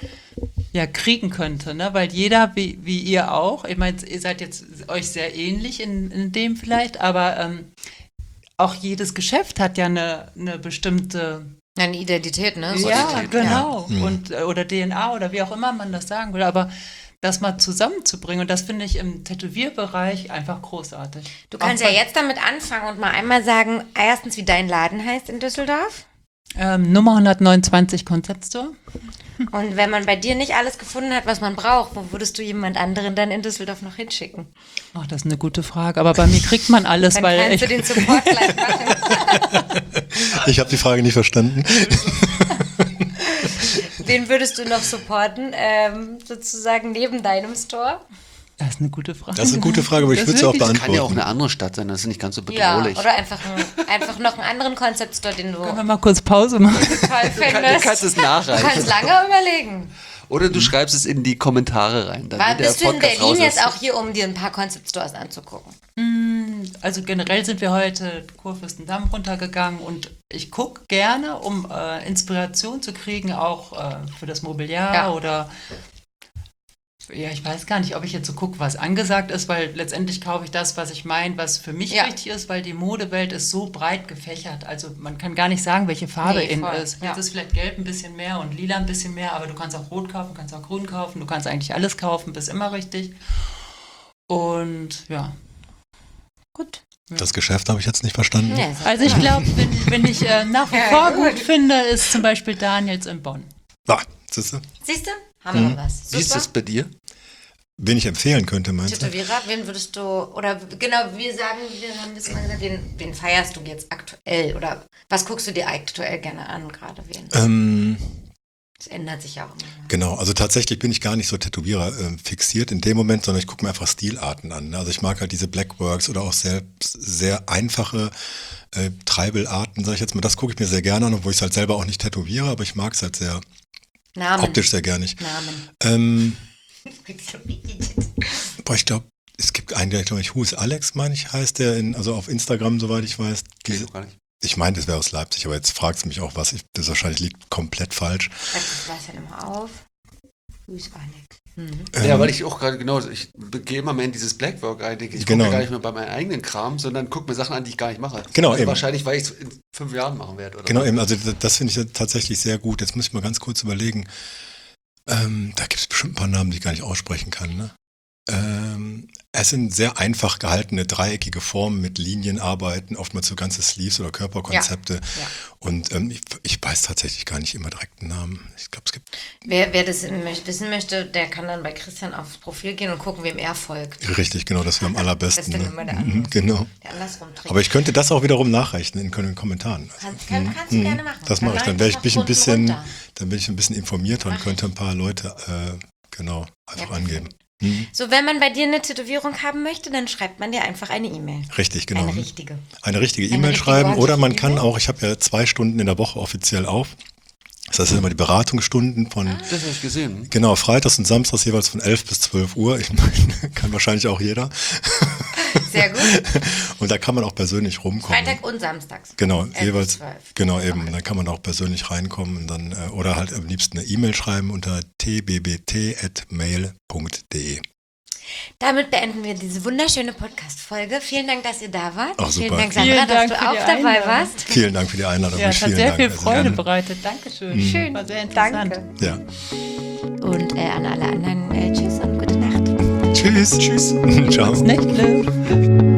kriegen könnte, ne? Weil jeder, wie ihr auch, ich meine, ihr seid jetzt euch sehr ähnlich in dem vielleicht, aber auch jedes Geschäft hat ja eine bestimmte Eine Identität, ne? ja, genau. Ja. Und, oder DNA oder wie auch immer man das sagen will, aber das mal zusammenzubringen und das finde ich im Tätowierbereich einfach großartig. Du kannst Auch ja jetzt damit anfangen und mal einmal sagen, erstens, wie dein Laden heißt in Düsseldorf. Nummer 129 Concept Store. Und wenn man bei dir nicht alles gefunden hat, was man braucht, wo würdest du jemand anderen dann in Düsseldorf noch hinschicken? Ach, das ist eine gute Frage, aber bei mir kriegt man alles, Dann weil kannst du den Support gleich machen. ich habe die Frage nicht verstanden. Wen würdest du noch supporten, sozusagen neben deinem Store? das ist eine gute Frage. Das ist eine gute Frage, aber ich Das würde sie auch wirklich- beantworten. Kann ja auch eine andere Stadt sein, das ist nicht ganz so Ja, bedrohlich. oder einfach noch einen anderen Concept Store, den du Können wir mal kurz Pause machen? toll Du findest. kannst es Du nachreichen. kannst lange überlegen. Oder du schreibst es in die Kommentare rein. Dann, wenn Bist du in Podcast Berlin raus jetzt ist. auch hier, um dir ein paar Concept Stores anzugucken? Also generell sind wir heute Kurfürstendamm runtergegangen und ich gucke gerne, um Inspiration zu kriegen, auch für das Mobiliar Ja. oder ja, ich weiß gar nicht, ob ich jetzt so gucke, was angesagt ist, weil letztendlich kaufe ich das, was ich meine, was für mich Ja. richtig ist, weil die Modewelt ist so breit gefächert. Also man kann gar nicht sagen, welche Farbe Nee, in voll. ist. Ja. Jetzt ist vielleicht gelb ein bisschen mehr und lila ein bisschen mehr, aber du kannst auch rot kaufen, kannst auch grün kaufen, du kannst eigentlich alles kaufen, bist immer richtig. Und ja. Gut. Das Geschäft habe ich jetzt nicht verstanden. Ja, Also ich glaube, wenn ich nach wie Ja, vor gut. gut finde, ist zum Beispiel Daniels in Bonn. Ah, siehst du? siehst du? Haben wir was. Wie ist das bei dir? Wen ich empfehlen könnte, meinst du? Tätowierer, wen würdest du, oder genau, wir haben das mal gesagt, wen feierst du jetzt aktuell? Oder was guckst du dir aktuell gerne an, gerade wen? Das ändert sich ja auch immer. Genau, also tatsächlich bin ich gar nicht so Tätowierer fixiert in dem Moment, sondern ich gucke mir einfach Stilarten an. Also ich mag halt diese Blackworks oder auch selbst sehr einfache Treibelarten, sage ich jetzt mal. Das gucke ich mir sehr gerne an, obwohl ich es halt selber auch nicht tätowiere, aber ich mag es halt sehr Namen. optisch sehr gerne. Namen. Ich glaube, es gibt einen, der, glaube ich, Who is Alex, meine ich, heißt der, also auf Instagram, soweit ich weiß. Weiß ich gar nicht. Ich meine, das wäre aus Leipzig, aber jetzt fragt es mich auch was. Das wahrscheinlich liegt komplett falsch. Das weiß ja immer auf. Grüß Alex. Ja, weil ich auch gerade genau, ich gehe immer mehr in dieses Blackwork rein, denke ich, Genau. gucke gar nicht mehr bei meinem eigenen Kram, sondern gucke mir Sachen an, die ich gar nicht mache. Genau, also eben. wahrscheinlich, weil ich es in 5 Jahren machen werde. Oder Genau, so. eben, also das finde ich ja tatsächlich sehr gut. Jetzt muss ich mal ganz kurz überlegen. Da gibt es bestimmt ein paar Namen, die ich gar nicht aussprechen kann. Ne? Es sind sehr einfach gehaltene dreieckige Formen mit Linienarbeiten, oftmals so ganze Sleeves oder Körperkonzepte. Ja. Und ich weiß tatsächlich gar nicht immer direkt einen Namen. Ich glaube, es gibt... Wer das wissen möchte, der kann dann bei Christian aufs Profil gehen und gucken, wem er folgt. Richtig, genau, das wäre am allerbesten. Das ist dann immer der andere. Genau. Der andersrum trägt. Aber ich könnte das auch wiederum nachrechnen in den Kommentaren. Kannst du gerne machen. Das mache ich. Dann mach wäre ich das noch ein bisschen, unten runter. dann bin ich ein bisschen informierter und Mach könnte ein paar Leute genau einfach Ja, angeben. So, wenn man bei dir eine Tätowierung haben möchte, dann schreibt man dir einfach eine E-Mail. Richtig, genau. Eine richtige. Eine richtige Eine E-Mail richtige schreiben oder man ordentliche kann E-Mail? auch, ich habe ja 2 Stunden in der Woche offiziell auf, Das sind immer die Beratungsstunden von, Das habe ich gesehen. genau, freitags und samstags jeweils von 11 bis 12 Uhr. Ich meine, kann wahrscheinlich auch jeder. Sehr gut. Und da kann man auch persönlich rumkommen. Freitag und samstags. Genau, 11 bis jeweils, 12. genau eben. Und dann kann man auch persönlich reinkommen und dann, oder halt am liebsten eine E-Mail schreiben unter tbbt@mail.de. Damit beenden wir diese wunderschöne Podcast-Folge. Vielen Dank, dass ihr da wart. Ach, super. Vielen Dank, Sandra, Vielen Dank dass du für auch die dabei Einladung. warst. Vielen Dank für die Einladung. Ja, es hat Vielen sehr Dank. viel Also Freude gerne. bereitet. Dankeschön. Schön. War sehr interessant. Danke. Ja. Und an alle anderen, tschüss und gute Nacht. Tschüss. Tschüss. Ciao. Nächtle.